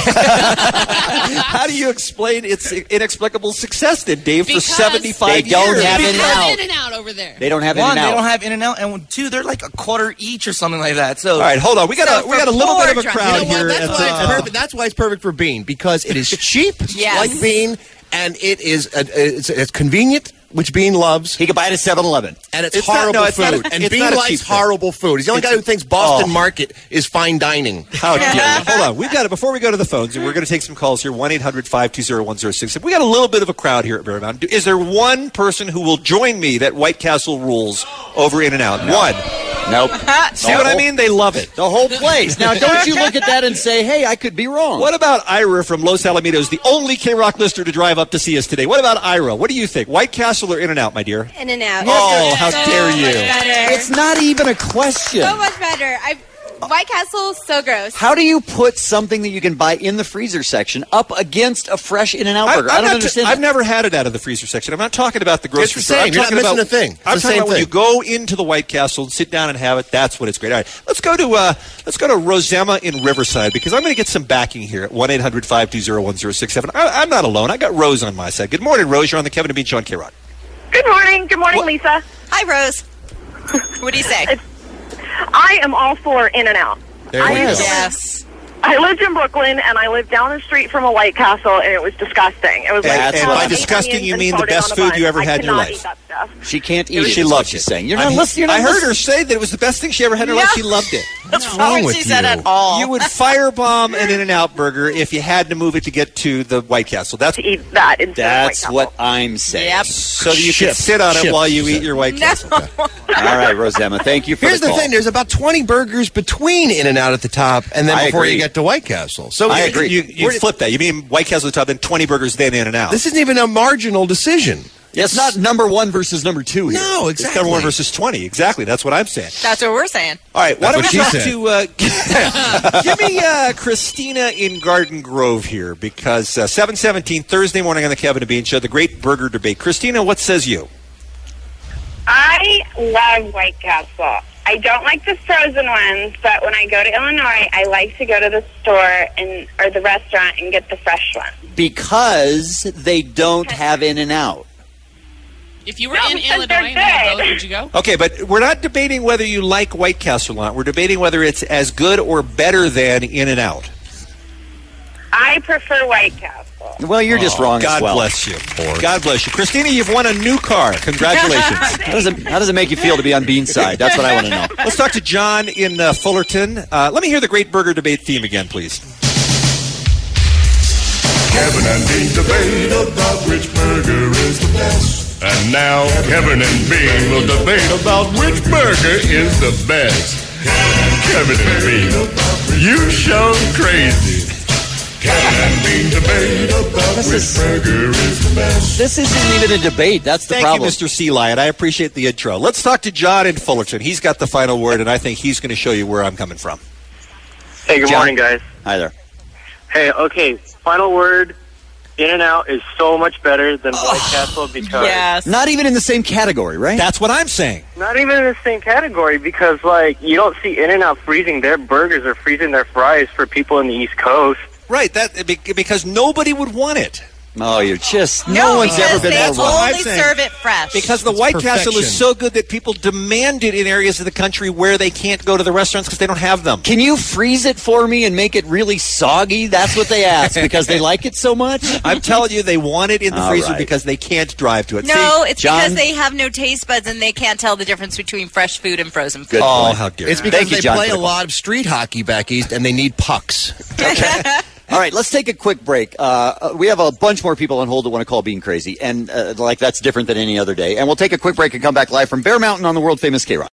Speaker 5: How do you explain its inexplicable success then, Dave,
Speaker 13: Because
Speaker 5: for seventy-five
Speaker 13: they don't
Speaker 5: years?
Speaker 13: have
Speaker 5: Because-
Speaker 13: In-N-Out.
Speaker 22: In-N-Out over there.
Speaker 13: They don't have
Speaker 8: One,
Speaker 13: In-N-Out.
Speaker 8: they don't have In-N-Out, and two, they're like a quarter each or something like that. So,
Speaker 5: all right, hold on. We got
Speaker 8: So
Speaker 5: a we
Speaker 8: for
Speaker 5: got a little
Speaker 8: poor
Speaker 5: bit of a
Speaker 8: drunk-
Speaker 5: crowd
Speaker 15: You know what?
Speaker 5: here.
Speaker 15: That's
Speaker 5: at
Speaker 15: why,
Speaker 5: the-
Speaker 15: it's perfect. That's why it's perfect for Bean, because it is cheap,
Speaker 19: Yes.
Speaker 15: like Bean, and it is uh, it's, it's convenient, which Bean loves.
Speaker 13: He can buy it at seven eleven.
Speaker 15: And it's,
Speaker 5: It's not-
Speaker 15: horrible
Speaker 5: no, it's not
Speaker 15: food.
Speaker 5: a-
Speaker 15: and
Speaker 5: it's
Speaker 15: Bean
Speaker 5: not a
Speaker 15: likes
Speaker 5: cheap thing.
Speaker 15: horrible food. He's the only
Speaker 5: It's-
Speaker 15: guy who thinks Boston
Speaker 5: Oh.
Speaker 15: Market is fine dining.
Speaker 5: How dare you? Hold on. We've got it. Before we go to the phones, and we're going to take some calls here, one eight hundred five two zero one zero six seven. We got a little bit of a crowd here at Bear Mountain. Is there one person who will join me that White Castle rules over In-N-Out? One.
Speaker 13: Nope.
Speaker 5: See what I mean? They love it.
Speaker 13: The whole place. Now, don't you look at that and say, hey, I could be wrong.
Speaker 5: What about Ira from Los Alamitos, the only K-Rock listener to drive up to see us today? What about Ira? What do you think? White Castle or In-N-Out, my dear?
Speaker 22: In and Out.
Speaker 5: Oh, how
Speaker 22: so
Speaker 5: dare you.
Speaker 22: Much better.
Speaker 13: It's not even a question.
Speaker 22: So much better. I White Castle, so gross.
Speaker 13: How do you put something that you can buy in the freezer section up against a fresh In-N-Out burger? I,
Speaker 5: I'm
Speaker 13: don't
Speaker 5: not-
Speaker 13: understand.
Speaker 5: I've
Speaker 13: that.
Speaker 5: never had it out of the freezer section. I'm not talking about the grocery
Speaker 15: It's the
Speaker 5: store.
Speaker 15: same.
Speaker 5: I'm
Speaker 15: You're
Speaker 5: talking
Speaker 15: not missing
Speaker 5: about,
Speaker 15: a thing. It's
Speaker 5: I'm
Speaker 15: the
Speaker 5: talking
Speaker 15: same
Speaker 5: about when
Speaker 15: thing.
Speaker 5: you go into the White Castle and sit down and have it. That's what it's great. All right, let's go to uh, let's go to Rosemma in Riverside because I'm going to get some backing here at one eight hundred five two zero one zero six seven. I'm not alone. I got Rose on my side. Good morning, Rose. You're on the Kevin and Bean Show on K-Rock.
Speaker 23: Good morning. Good morning, Lisa.
Speaker 19: Hi, Rose. What do you say?
Speaker 23: I am all for In and Out.
Speaker 15: There
Speaker 23: I
Speaker 15: we go.
Speaker 23: used to live-
Speaker 19: Yes.
Speaker 23: I lived in Brooklyn, and I lived down the street from a White Castle, and it was disgusting. It was like
Speaker 5: And, and
Speaker 23: having
Speaker 5: by
Speaker 23: eight
Speaker 5: disgusting,
Speaker 23: onions
Speaker 5: you
Speaker 23: and
Speaker 5: mean the
Speaker 23: farted
Speaker 5: best
Speaker 23: on a
Speaker 5: food
Speaker 23: bun.
Speaker 5: you ever
Speaker 23: I
Speaker 5: had in your
Speaker 23: cannot
Speaker 5: life.
Speaker 23: eat that stuff.
Speaker 13: She can't eat it.
Speaker 5: She
Speaker 13: is
Speaker 5: loved
Speaker 13: what she's
Speaker 5: it.
Speaker 13: saying. You're
Speaker 5: I
Speaker 13: not
Speaker 5: mean,
Speaker 13: listening. You're
Speaker 5: I
Speaker 13: not
Speaker 5: heard her
Speaker 13: listening.
Speaker 5: say that it was the best thing she ever had in her life. She loved it.
Speaker 19: What's wrong with she said at all.
Speaker 5: You would firebomb an In-N-Out burger if you had to move it to get to the White Castle. That's
Speaker 23: to eat that instead
Speaker 13: That's
Speaker 23: of White
Speaker 13: what I'm saying.
Speaker 19: Yep.
Speaker 5: so that you can
Speaker 15: Chips.
Speaker 5: sit on it
Speaker 15: Chips.
Speaker 5: while you eat your White
Speaker 19: No.
Speaker 5: Castle.
Speaker 13: All right, Rosemma, thank you for
Speaker 15: Here's
Speaker 13: the
Speaker 15: the
Speaker 13: call.
Speaker 15: thing: there's about twenty burgers between In-N-Out at the top, and then
Speaker 13: I
Speaker 15: before
Speaker 13: agree.
Speaker 15: you get to White Castle. So
Speaker 5: I
Speaker 15: you-
Speaker 5: agree. You, you
Speaker 15: we're-
Speaker 5: flip that. You mean White Castle at the top, then twenty burgers, then In-N-Out.
Speaker 15: This isn't even a marginal decision.
Speaker 13: Yeah, it's not number one versus number two here.
Speaker 15: No,
Speaker 5: It's
Speaker 15: exactly.
Speaker 5: number one versus twenty. Exactly. That's what I'm saying.
Speaker 19: That's what we're saying.
Speaker 5: All right. Why
Speaker 15: That's
Speaker 5: don't we
Speaker 15: what
Speaker 5: talk
Speaker 15: she
Speaker 5: to uh, give me uh, Christina in Garden Grove here because uh, seven seventeen Thursday morning on the Kevin and Bean Show, the great burger debate. Christina, what says you?
Speaker 22: I love White Castle. I don't like the frozen ones, but when I go to Illinois, I like to go to the store and or the restaurant and get the fresh ones.
Speaker 13: Because they don't have In-N-Out.
Speaker 22: If you were No, in because Illinois they're and had good. both, would you go?
Speaker 5: Okay, but we're not debating whether you like White Castle or not. We're debating whether it's as good or better than In-N-Out.
Speaker 22: I prefer White Castle.
Speaker 13: Well, you're just
Speaker 5: Oh,
Speaker 13: wrong
Speaker 5: God
Speaker 13: as well.
Speaker 5: bless you. God bless you. Christina, you've won a new car. Congratulations.
Speaker 13: How does, it, how does it make you feel to be on Bean's side? That's what I want to know.
Speaker 5: Let's talk to John in uh, Fullerton. Uh, let me hear the great burger debate theme again, please.
Speaker 10: Kevin and Bean debate about which burger is the best. And now Kevin and Bean will debate about which burger is the best. Kevin and Bean, you show crazy. Kevin and Bean debate about
Speaker 13: This
Speaker 10: which
Speaker 13: is-
Speaker 10: burger is the best.
Speaker 13: This isn't even a debate. That's the
Speaker 5: Thank
Speaker 13: problem.
Speaker 5: you, Mister Sea Lion. I appreciate the intro. Let's talk to John in Fullerton. He's got the final word, and I think he's going to show you where I'm coming from.
Speaker 1: Hey, good
Speaker 5: John.
Speaker 1: morning, guys.
Speaker 13: Hi there.
Speaker 1: Hey, okay, final word. In-N-Out is so much better than White Castle because
Speaker 13: Not even in the same category, right?
Speaker 5: That's what I'm saying.
Speaker 1: not even in the same category because like you don't see In-N-Out freezing their burgers or freezing their fries for people in the East Coast.
Speaker 5: Right, that because nobody would want it.
Speaker 13: Oh, you're just... No,
Speaker 19: No,
Speaker 13: one's
Speaker 19: because
Speaker 13: ever been
Speaker 19: they
Speaker 13: more wrong.
Speaker 19: only serve it fresh.
Speaker 5: Because the
Speaker 15: It's
Speaker 5: White Castle
Speaker 15: perfection.
Speaker 5: is so good that people demand it in areas of the country where they can't go to the restaurants because they don't have them.
Speaker 13: Can you freeze it for me and make it really soggy? That's what they ask because they like it so much?
Speaker 5: I'm telling you, they want it in the
Speaker 13: All
Speaker 5: freezer
Speaker 13: right.
Speaker 5: because they can't drive to it.
Speaker 19: No,
Speaker 5: See,
Speaker 19: it's
Speaker 13: John?
Speaker 19: because they have no taste buds and they can't tell the difference between fresh food and frozen food.
Speaker 13: Good
Speaker 5: Oh,
Speaker 13: point.
Speaker 5: how dare
Speaker 15: It's
Speaker 5: you.
Speaker 15: because
Speaker 13: Thank you,
Speaker 15: they
Speaker 13: John,
Speaker 15: play
Speaker 13: for
Speaker 15: a
Speaker 13: the
Speaker 15: lot of street hockey back east, and they need pucks.
Speaker 13: All right, let's take a quick break. Uh, we have a bunch more people on hold that want to call Bean crazy, and uh, like that's different than any other day. And we'll take a quick break and come back live from Bear Mountain on the world-famous K-Rock.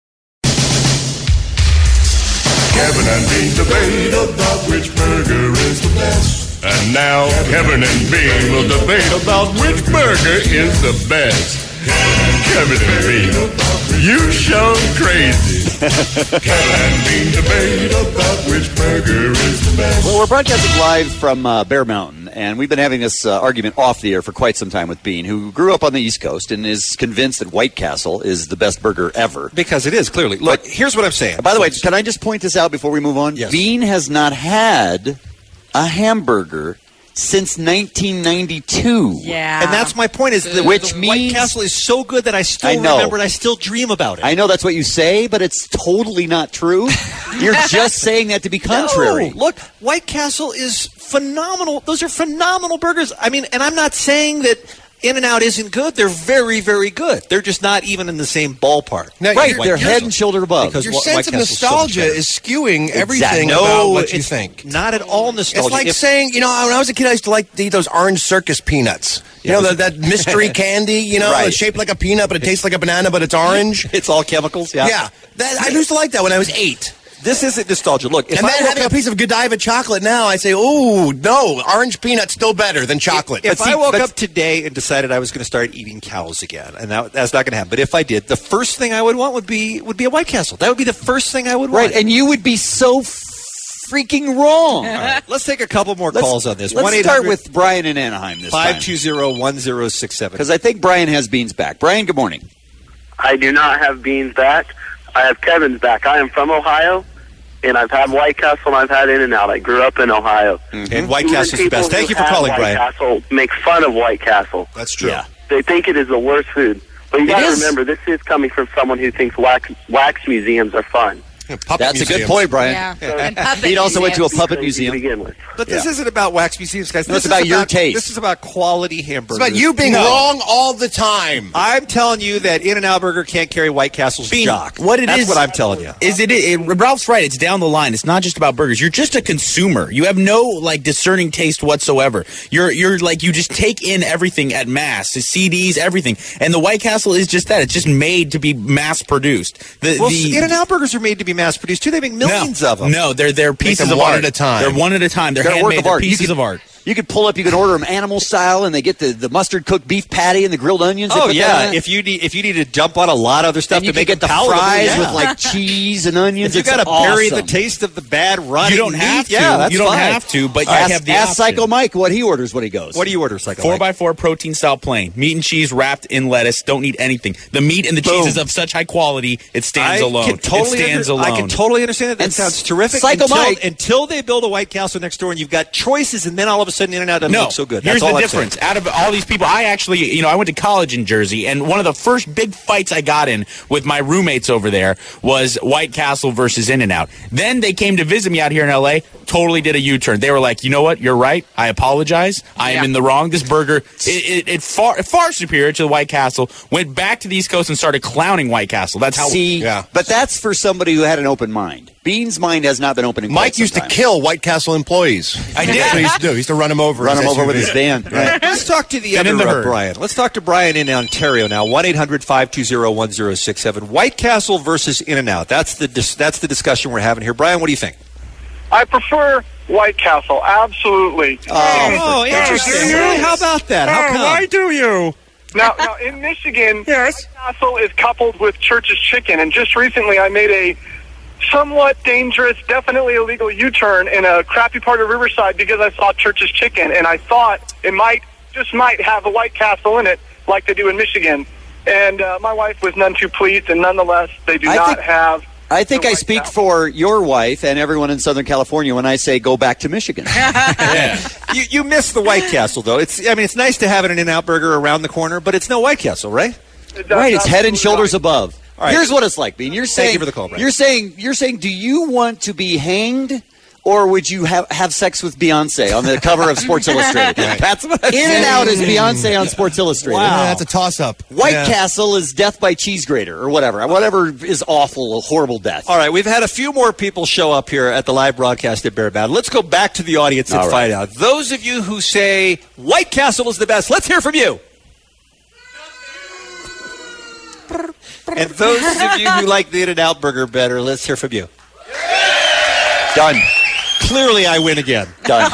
Speaker 10: Kevin and Bean debate about which burger is the best. And now Kevin and Bean will debate about which burger is the best. Kevin and Bean, you show crazy. Kevin and Bean debate about which burger is the best.
Speaker 13: Well, we're broadcasting live from uh, Bear Mountain, and we've been having this uh, argument off the air for quite some time with Bean, who grew up on the East Coast and is convinced that White Castle is the best burger ever.
Speaker 5: Because it is, clearly. Look, here's what I'm saying.
Speaker 13: By the way, can I just point this out before we move on?
Speaker 5: Yes.
Speaker 13: Bean has not had a hamburger since nineteen ninety-two.
Speaker 19: Yeah.
Speaker 5: And that's my point, is that
Speaker 13: Which
Speaker 5: the
Speaker 13: means-
Speaker 5: White Castle is so good that I still
Speaker 13: I know.
Speaker 5: remember and I still dream about it.
Speaker 13: I know that's what you say, but it's totally not true. You're just saying that to be contrary.
Speaker 5: No, look, White Castle is phenomenal. Those are phenomenal burgers. I mean, and I'm not saying that In-N-Out isn't good. They're very, very good. They're just not even in the same ballpark.
Speaker 15: Now,
Speaker 13: Right,
Speaker 15: your-
Speaker 13: they're
Speaker 15: your-
Speaker 13: head and shoulder above.
Speaker 5: Because
Speaker 15: Your
Speaker 5: Wh-
Speaker 15: sense
Speaker 5: White
Speaker 15: of
Speaker 5: Castle's so much
Speaker 15: nostalgia
Speaker 5: better.
Speaker 15: is skewing everything
Speaker 13: Exactly.
Speaker 15: about
Speaker 5: No,
Speaker 15: what you
Speaker 5: it's
Speaker 15: think.
Speaker 5: not at all nostalgia.
Speaker 15: It's like
Speaker 5: If-
Speaker 15: saying, you know, when I was a kid, I used to like to eat those orange circus peanuts. You
Speaker 5: Yeah,
Speaker 15: know,
Speaker 5: those
Speaker 15: that, that mystery candy, you know,
Speaker 5: Right.
Speaker 15: it's shaped like a peanut, but it tastes like a banana, but it's orange.
Speaker 5: it's all chemicals. Yeah.
Speaker 15: Yeah. That, I used to like that when I was eight.
Speaker 5: This isn't nostalgia. Look, if
Speaker 15: and
Speaker 5: I
Speaker 15: then
Speaker 5: woke
Speaker 15: having
Speaker 5: up,
Speaker 15: a piece of Godiva chocolate now, I say, oh, no, orange peanut's still better than chocolate.
Speaker 5: if
Speaker 15: But
Speaker 5: I
Speaker 15: see,
Speaker 5: woke
Speaker 15: but-
Speaker 5: up today and decided I was going to start eating cows again, and that, that's not going to happen. But if I did, the first thing I would want would be would be a White Castle. That would be the first thing I would want.
Speaker 13: Right, and you would be so freaking wrong.
Speaker 5: All right, let's take a couple more
Speaker 13: Let's-
Speaker 5: calls on this.
Speaker 13: Let's start with Brian in Anaheim this time.
Speaker 5: five two zero, one zero six seven.
Speaker 13: Because I think Brian has Bean's back. Brian, good morning.
Speaker 21: I do not have Bean's back. I have Kevin's back. I am from Ohio, and I've had White Castle and I've had In-N-Out. I grew up in Ohio.
Speaker 5: And White
Speaker 21: Even
Speaker 5: Castle's the
Speaker 21: people
Speaker 5: best. Thank
Speaker 21: who
Speaker 5: you for
Speaker 21: have
Speaker 5: calling,
Speaker 21: White
Speaker 5: Brian.
Speaker 21: Castle make fun of White Castle.
Speaker 5: That's true.
Speaker 13: Yeah.
Speaker 21: They think it is the worst food. But you
Speaker 13: It
Speaker 21: got to
Speaker 13: is.
Speaker 21: remember, this is coming from someone who thinks wax, wax museums are fun.
Speaker 15: Puppet
Speaker 13: That's a good
Speaker 15: museums.
Speaker 13: point, Brian.
Speaker 19: Yeah. And puppet
Speaker 13: Pete also went to a
Speaker 19: museums.
Speaker 13: puppet
Speaker 21: To
Speaker 13: museum.
Speaker 21: begin with.
Speaker 5: But this
Speaker 13: Yeah.
Speaker 5: isn't about wax museums, guys.
Speaker 13: No,
Speaker 5: This
Speaker 13: it's
Speaker 5: is
Speaker 13: about your taste.
Speaker 5: This is about quality hamburgers.
Speaker 15: It's about you being
Speaker 5: No.
Speaker 15: wrong all the time.
Speaker 5: I'm telling you that In-N-Out Burger can't carry White Castle's
Speaker 12: Bean,
Speaker 5: jock.
Speaker 12: what it
Speaker 5: That's
Speaker 12: is-
Speaker 5: what I'm telling you.
Speaker 12: Is it, it? Ralph's right. It's down the line. It's not just about burgers. You're just a consumer. You have no like discerning taste whatsoever. You're you're like you just take in everything at mass, the C Ds, everything. And the White Castle is just that. It's just made to be mass produced. The,
Speaker 5: Well,
Speaker 12: the
Speaker 5: In-N-Out Burgers are made to be mass produced too. They make millions
Speaker 12: no,
Speaker 5: of them.
Speaker 12: No, they're they're pieces
Speaker 15: them
Speaker 12: of
Speaker 15: one
Speaker 12: art
Speaker 15: at a time.
Speaker 12: They're one at a time. They're,
Speaker 13: They're a
Speaker 12: handmade.
Speaker 13: work of
Speaker 12: They're
Speaker 13: art. You
Speaker 12: pieces
Speaker 13: could-
Speaker 12: of art.
Speaker 13: You could pull up, you can order them animal style, and they get the, the mustard cooked beef patty and the grilled onions. They
Speaker 5: Oh
Speaker 13: put that
Speaker 5: yeah,
Speaker 13: on it.
Speaker 5: if you need if you need to dump on a lot of other stuff
Speaker 13: and you
Speaker 5: to make
Speaker 13: can get
Speaker 5: it
Speaker 13: the
Speaker 5: palatable,
Speaker 13: fries
Speaker 5: yeah.
Speaker 13: with like cheese and onions.
Speaker 5: If you
Speaker 13: It's
Speaker 5: got to bury
Speaker 13: awesome.
Speaker 5: the taste of the bad rotten
Speaker 12: You don't
Speaker 5: meat,
Speaker 12: have to.
Speaker 5: Yeah, that's
Speaker 12: you don't
Speaker 5: fine.
Speaker 12: have to, but you
Speaker 13: ask,
Speaker 12: have the
Speaker 13: ask
Speaker 12: option.
Speaker 13: Psycho Mike what he orders when he goes.
Speaker 5: What do you order, Psycho
Speaker 12: Four
Speaker 5: Mike?
Speaker 12: by four protein style plain. Meat and cheese wrapped in lettuce. Don't need anything. The meat and the
Speaker 5: Boom.
Speaker 12: cheese is of such high quality, it stands
Speaker 5: I
Speaker 12: alone.
Speaker 5: Can totally
Speaker 12: it stands
Speaker 5: under-
Speaker 12: alone.
Speaker 5: I can totally understand that. That
Speaker 13: And
Speaker 5: sounds terrific.
Speaker 13: Psycho
Speaker 5: until,
Speaker 13: Mike-
Speaker 5: until they build a White Castle next door and you've got choices, and then all of a sudden In-N-Out doesn't
Speaker 12: No,
Speaker 5: look so good.
Speaker 12: here's
Speaker 5: That's all
Speaker 12: the
Speaker 5: I'm
Speaker 12: difference.
Speaker 5: saying.
Speaker 12: Out of all these people, I actually, you know, I went to college in Jersey, and one of the first big fights I got in with my roommates over there was White Castle versus In-N-Out. Then they came to visit me out here in L A, totally did a U-turn. They were like, you know what, you're right, I apologize, I am
Speaker 19: Yeah.
Speaker 12: in the wrong. This burger, it, it, it far far superior to the White Castle, went back to the East Coast and started clowning White Castle. That's how...
Speaker 13: See,
Speaker 15: Yeah.
Speaker 13: but that's for somebody who had an open mind. Bean's mind has not been open in quite
Speaker 15: Mike
Speaker 13: some
Speaker 15: used to
Speaker 13: time.
Speaker 15: kill White Castle employees.
Speaker 12: I did.
Speaker 15: That's what he used to do. He used to run them over.
Speaker 13: Run
Speaker 15: his
Speaker 13: him over
Speaker 15: S U
Speaker 13: with
Speaker 15: V.
Speaker 13: his van. Right.
Speaker 5: Let's talk to the
Speaker 12: And in
Speaker 5: other
Speaker 12: the
Speaker 5: uh,
Speaker 12: herd.
Speaker 5: Brian. Let's talk to Brian in Ontario now. one eight hundred five two zero one zero six seven. White Castle versus In-N-Out. That's the dis- that's the discussion we're having here. Brian, what do you think?
Speaker 21: I prefer White Castle, absolutely.
Speaker 5: Oh, interesting. Really? How about that? How come?
Speaker 12: do you?
Speaker 21: Now, now in Michigan,
Speaker 12: Yes.
Speaker 21: White Castle is coupled with Church's Chicken, and just recently I made a somewhat dangerous, definitely illegal U-turn in a crappy part of Riverside because I saw Church's Chicken, and I thought it might, just might have a White Castle in it like they do in Michigan. And uh, my wife was none too pleased, and nonetheless, they do
Speaker 13: I
Speaker 21: not
Speaker 13: think-
Speaker 21: have
Speaker 13: I think I speak for your wife and everyone in Southern California when I say go back to Michigan.
Speaker 5: you, you miss the White Castle, though. It's I mean, it's nice to have an In-N-Out Burger around the corner, but it's no White Castle, right?
Speaker 13: Right, it's head and shoulders above.
Speaker 5: All right.
Speaker 13: Here's what it's like, Bean. You're saying,
Speaker 5: Thank you for the call, Brian.
Speaker 13: You're saying, you're saying, do you want to be hanged, or would you have, have sex with Beyonce on the cover of Sports Illustrated?
Speaker 5: Right.
Speaker 13: That's what I'm In and Out is Beyonce on Sports Illustrated.
Speaker 15: Wow. Yeah, that's a toss-up.
Speaker 13: White
Speaker 15: Yeah.
Speaker 13: Castle is death by cheese grater, or whatever. Whatever is awful, a horrible death.
Speaker 5: All right, we've had a few more people show up here at the live broadcast at Bear Battle. Let's go back to the audience and
Speaker 13: All right.
Speaker 5: find out. Those of you who say White Castle is the best, let's hear from you. And those of you who like the In-N-Out Burger better, let's hear from you.
Speaker 13: Done.
Speaker 5: Clearly, I win again.
Speaker 13: Done.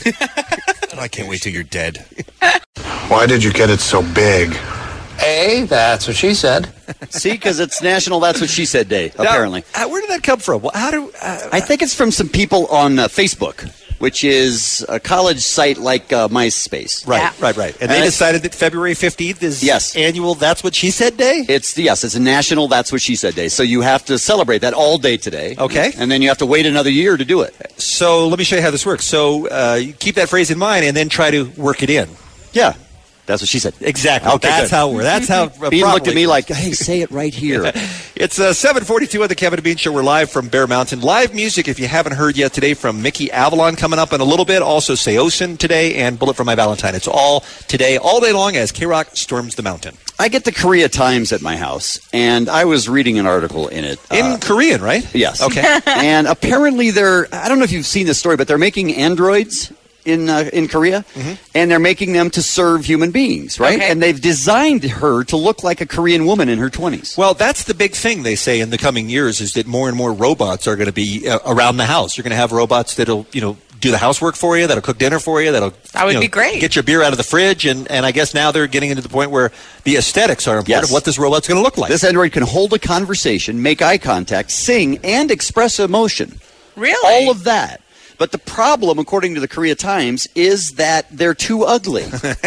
Speaker 15: I can't wait till you're dead.
Speaker 2: Why did you get it so big?
Speaker 13: A, that's what she said. See, because it's National That's What She Said Day,
Speaker 5: Now,
Speaker 13: apparently.
Speaker 5: uh, where did that come from? How do? Uh,
Speaker 13: I think it's from some people on uh, Facebook, which is a college site like uh, MySpace.
Speaker 5: right, right, right. And,
Speaker 13: And
Speaker 5: they
Speaker 13: it's-
Speaker 5: decided that February fifteenth is
Speaker 13: Yes.
Speaker 5: annual That's What She Said Day?
Speaker 13: It's yes, it's a National That's What She Said Day. So you have to celebrate that all day today.
Speaker 5: Okay.
Speaker 13: And then you have to wait another year to do it.
Speaker 5: So let me show you how this works. So uh, you keep that phrase in mind and then try to work it in.
Speaker 13: Yeah. That's what she said.
Speaker 5: Exactly.
Speaker 13: Okay,
Speaker 5: that's
Speaker 13: good.
Speaker 5: how we're. That's how. Uh,
Speaker 13: Bean looked at
Speaker 5: probably-
Speaker 13: me like, hey, say it right here.
Speaker 5: It's uh, seven forty-two on the Kevin and Bean Show. We're live from Bear Mountain. Live music, if you haven't heard yet today, from Mickey Avalon coming up in a little bit. Also, Seosin today and Bullet for My Valentine. It's all today, all day long as K-Rock storms the mountain.
Speaker 13: I get the Korea Times at my house, and I was reading an article in it.
Speaker 5: In
Speaker 13: uh,
Speaker 5: Korean, right?
Speaker 13: Yes.
Speaker 5: Okay.
Speaker 13: And apparently they're, I don't know if you've seen this story, but they're making androids in uh, in Korea,
Speaker 5: Mm-hmm.
Speaker 13: and they're making them to serve human beings, right?
Speaker 19: Okay.
Speaker 13: And they've designed her to look like a Korean woman in her twenties.
Speaker 5: Well, that's the big thing they say in the coming years is that more and more robots are going to be uh, around the house. You're going to have robots that'll, you know, do the housework for you, that'll cook dinner for you, that'll
Speaker 19: That would
Speaker 5: you know,
Speaker 19: be great.
Speaker 5: get your beer out of the fridge, and, and I guess now they're getting into the point where the aesthetics are important
Speaker 13: Yes.
Speaker 5: of what this robot's going to look like.
Speaker 13: This android can hold a conversation, make eye contact, sing, and express emotion.
Speaker 19: Really?
Speaker 13: All of that. But the problem, according to the Korea Times, is that they're too ugly.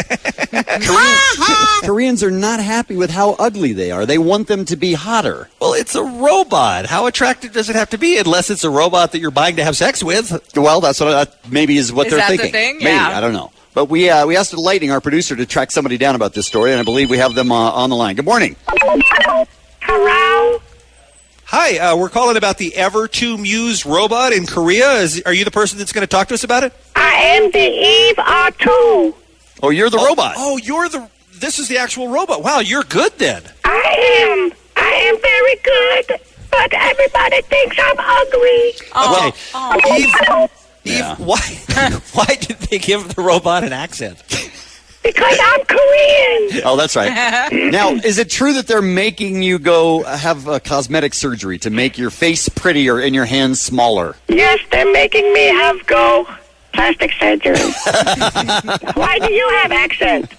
Speaker 13: Koreans, Koreans are not happy with how ugly they are. They want them to be hotter.
Speaker 5: Well, it's a robot. How attractive does it have to be unless it's a robot that you're buying to have sex with?
Speaker 13: Well, that's what I, maybe is what
Speaker 19: Is
Speaker 13: they're
Speaker 19: that the
Speaker 13: thinking.
Speaker 19: thing?
Speaker 13: Maybe,
Speaker 19: Yeah.
Speaker 13: I don't know. But we uh, we asked Lightning, our producer, to track somebody down about this story, and I believe we have them uh, on the line. Good morning.
Speaker 22: Hello?
Speaker 5: Hi, uh, we're calling about the Ever two Muse robot in Korea. Is, are you the person that's going to talk to us about it?
Speaker 22: I am the Eve R two.
Speaker 13: Oh, you're the
Speaker 5: oh,
Speaker 13: robot.
Speaker 5: Oh, you're the. This is the actual robot. Wow, you're good then.
Speaker 22: I am. I am very good, but everybody thinks I'm ugly.
Speaker 5: Okay,
Speaker 19: Oh.
Speaker 5: Eve. Eve,
Speaker 13: Yeah.
Speaker 5: why? Why did they give the robot an accent?
Speaker 22: Because I'm Korean.
Speaker 13: Oh, that's right. Now, is it true that they're making you go have uh, cosmetic surgery to make your face prettier and your hands smaller?
Speaker 22: Yes, they're making me have go plastic surgery. Why do you have accent?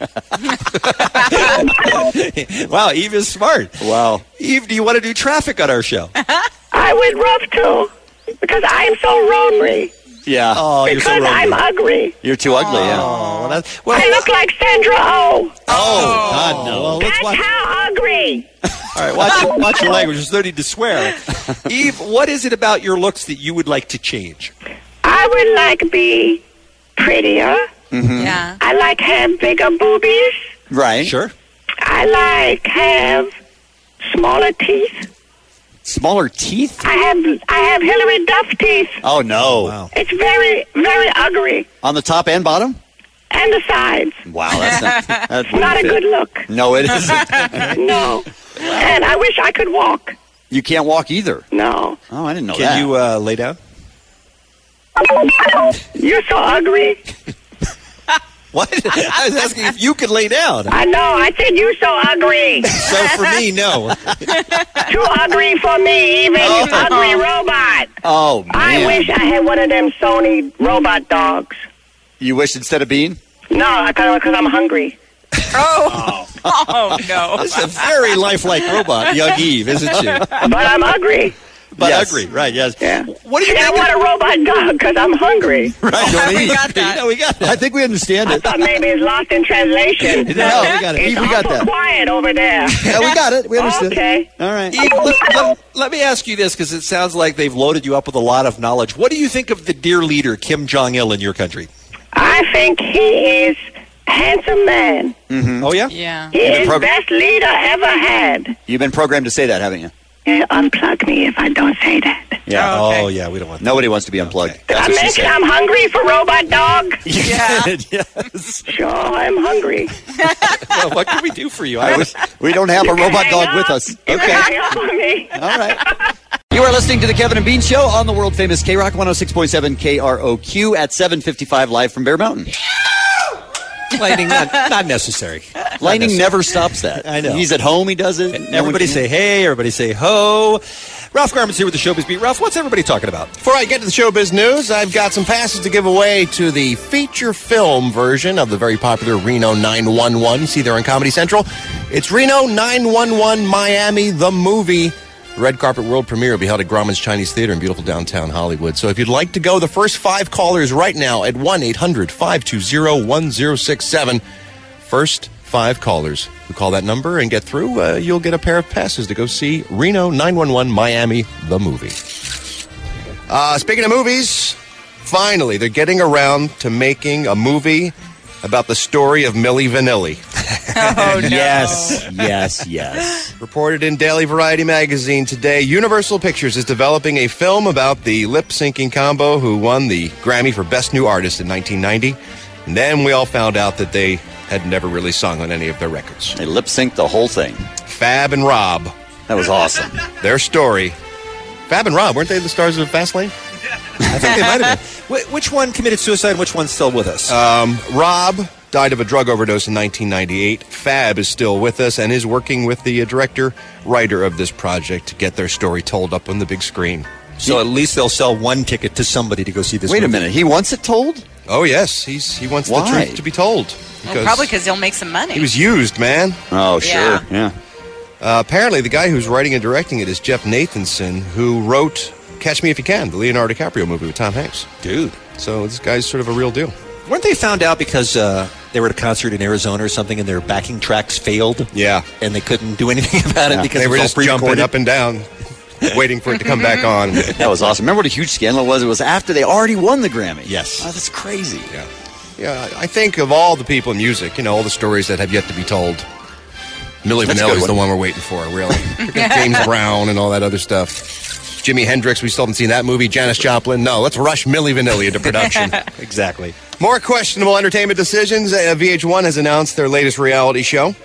Speaker 5: Wow, Eve is smart.
Speaker 13: Wow.
Speaker 5: Eve, do you want to do traffic on our show?
Speaker 22: I would love to, because I am so lonely.
Speaker 13: Yeah.
Speaker 5: Oh, you're so
Speaker 22: Because I'm
Speaker 5: lonely.
Speaker 22: ugly.
Speaker 13: You're too ugly, yeah.
Speaker 5: Oh, well, that's, well,
Speaker 22: I look like Sandra Oh.
Speaker 5: oh, God, no. Well, let's
Speaker 22: That's
Speaker 5: watch.
Speaker 22: how ugly.
Speaker 5: All right, watch, your- watch your language. There's no need to swear. Eve, what is it about your looks that you would like to change?
Speaker 22: I would like be prettier.
Speaker 19: Yeah.
Speaker 22: I like have bigger boobies.
Speaker 13: Right.
Speaker 5: Sure.
Speaker 22: I like have smaller teeth.
Speaker 13: Smaller teeth?
Speaker 22: I have I have Hillary Duff teeth.
Speaker 13: Oh, no.
Speaker 5: Wow.
Speaker 22: It's very very ugly,
Speaker 13: On the top and bottom?
Speaker 22: and the sides.
Speaker 13: Wow, that's not, that's
Speaker 22: Not a good look.
Speaker 13: No, it isn't.
Speaker 22: No. And I wish I could walk.
Speaker 13: You can't walk either.
Speaker 22: No.
Speaker 13: Oh, I didn't know
Speaker 5: Can
Speaker 13: that.
Speaker 5: you uh, lay down?
Speaker 22: You're so ugly.
Speaker 5: What? I was asking if you could lay down.
Speaker 22: I know. I said you're so ugly.
Speaker 5: So for me, no.
Speaker 22: Too ugly for me, even
Speaker 13: Oh.
Speaker 22: ugly robot.
Speaker 13: Oh, man.
Speaker 22: I wish I had one of them Sony robot dogs.
Speaker 13: You wish instead of being?
Speaker 22: No, because I'm hungry.
Speaker 19: Oh. Oh, no.
Speaker 5: This is a very lifelike robot, young Eve, isn't she?
Speaker 22: But I'm ugly.
Speaker 5: But
Speaker 13: Yes.
Speaker 5: hungry, right? Yes.
Speaker 21: Yeah.
Speaker 5: What do you
Speaker 21: And I
Speaker 5: think?
Speaker 21: want a robot dog because I'm hungry.
Speaker 13: Right, don't
Speaker 19: We
Speaker 13: eat.
Speaker 19: got that.
Speaker 5: No, we got that.
Speaker 13: I think we understand
Speaker 21: I
Speaker 13: it.
Speaker 21: thought maybe it's lost in translation.
Speaker 13: No, we got it.
Speaker 21: It's
Speaker 13: We got
Speaker 21: awful
Speaker 13: that.
Speaker 21: quiet over there.
Speaker 13: Yeah, we got it. We understood.
Speaker 21: Okay.
Speaker 13: All right.
Speaker 5: Eve, let, let- let me ask you this, because it sounds like they've loaded you up with a lot of knowledge. What do you think of the dear leader, Kim Jong-il, in your country?
Speaker 21: I think he is a handsome man.
Speaker 13: Mm-hmm.
Speaker 5: Oh, yeah?
Speaker 19: Yeah.
Speaker 21: He
Speaker 13: been
Speaker 21: is
Speaker 13: prog-
Speaker 21: best leader ever had.
Speaker 13: You've been programmed to say that, haven't you?
Speaker 21: Yeah, unplug me if I don't say that.
Speaker 13: Yeah.
Speaker 19: Oh, okay.
Speaker 5: Oh, yeah, we don't want that.
Speaker 13: Nobody wants to be unplugged.
Speaker 21: I
Speaker 13: That's what she
Speaker 21: mentioned
Speaker 13: said.
Speaker 21: I'm hungry for robot dog.
Speaker 19: Yeah.
Speaker 5: Yes.
Speaker 21: Sure, I'm hungry.
Speaker 5: Well, what can we do for you?
Speaker 13: I was- we don't have a
Speaker 21: You can
Speaker 13: robot
Speaker 21: hang
Speaker 13: dog
Speaker 21: up.
Speaker 13: with us.
Speaker 21: You can
Speaker 13: Okay.
Speaker 21: hang up on me.
Speaker 13: All right. You are listening to the Kevin and Bean Show on the world famous K Rock one oh six point seven K R O Q at seven fifty-five live from Bear Mountain.
Speaker 5: Lightning, not, not necessary.
Speaker 13: Lightning
Speaker 5: necessary.
Speaker 13: never stops that.
Speaker 5: I know.
Speaker 13: He's at home, he does it. No one
Speaker 5: Everybody
Speaker 13: can-
Speaker 5: say hey, everybody say ho. Ralph Garman's here with the Showbiz Beat. Ralph, what's everybody talking about?
Speaker 15: Before I get to the showbiz news, I've got some passes to give away to the feature film version of the very popular Reno nine one one. You see there on Comedy Central. It's Reno nine one one Miami, the movie. The red carpet world premiere will be held at Grauman's Chinese Theater in beautiful downtown Hollywood. So if you'd like to go, the first five callers right now at one eight hundred five two zero one zero six seven. First five callers who call that number and get through, uh, you'll get a pair of passes to go see Reno nine one one Miami, the movie. Uh, speaking of movies, finally, they're getting around to making a movie about the story of Milli Vanilli.
Speaker 19: Oh, no.
Speaker 13: Yes, yes, yes.
Speaker 15: Reported in Daily Variety magazine today, Universal Pictures is developing a film about the lip-syncing combo who won the Grammy for Best New Artist in nineteen ninety. And then we all found out that they had never really sung on any of their records.
Speaker 13: They lip synced the whole thing.
Speaker 15: Fab and Rob.
Speaker 13: That was awesome.
Speaker 15: Their story. Fab and Rob, weren't they the stars of Fastlane?
Speaker 5: I think they might have been. Wh- Which one committed suicide and which one's still with us?
Speaker 15: Um, Rob died of a drug overdose in nineteen ninety-eight. Fab is still with us and is working with the uh, director, writer of this project to get their story told up on the big screen.
Speaker 5: So at least they'll sell one ticket to somebody to go see this
Speaker 13: Wait a
Speaker 5: movie.
Speaker 13: minute. He wants it told?
Speaker 15: Oh, yes. He's He wants
Speaker 13: Why?
Speaker 15: the truth to be told.
Speaker 19: Well, probably because he'll make some money.
Speaker 15: he was used, man.
Speaker 13: Oh, sure.
Speaker 19: Yeah.
Speaker 13: Yeah.
Speaker 15: Uh, apparently, the guy who's writing and directing it is Jeff Nathanson, who wrote Catch Me If You Can, the Leonardo DiCaprio movie with Tom Hanks.
Speaker 5: Dude.
Speaker 15: So this guy's sort of a real deal.
Speaker 5: Weren't they found out because uh, they were at a concert in Arizona or something and their backing tracks failed?
Speaker 15: Yeah.
Speaker 5: And they couldn't do anything about it
Speaker 15: Yeah,
Speaker 5: because
Speaker 15: they
Speaker 5: it
Speaker 15: were
Speaker 5: was
Speaker 15: just
Speaker 5: all
Speaker 15: jumping
Speaker 5: pre-recorded?
Speaker 15: up and down, waiting for it to come back on.
Speaker 13: That was awesome. Remember what a huge scandal it was? It was after they already won the Grammy.
Speaker 5: Yes.
Speaker 13: Oh, that's crazy.
Speaker 15: Yeah. Yeah, I think of all the people in music, you know, all the stories that have yet to be told, Milli
Speaker 13: That's a good
Speaker 15: Vanilli's the
Speaker 13: one.
Speaker 15: one we're waiting for, really. James Brown and all that other stuff. Jimi Hendrix, we still haven't seen that movie. Janis Joplin, no, let's rush Milli Vanilli into production.
Speaker 5: Exactly.
Speaker 15: More questionable entertainment decisions. Uh, V H one has announced their latest reality show.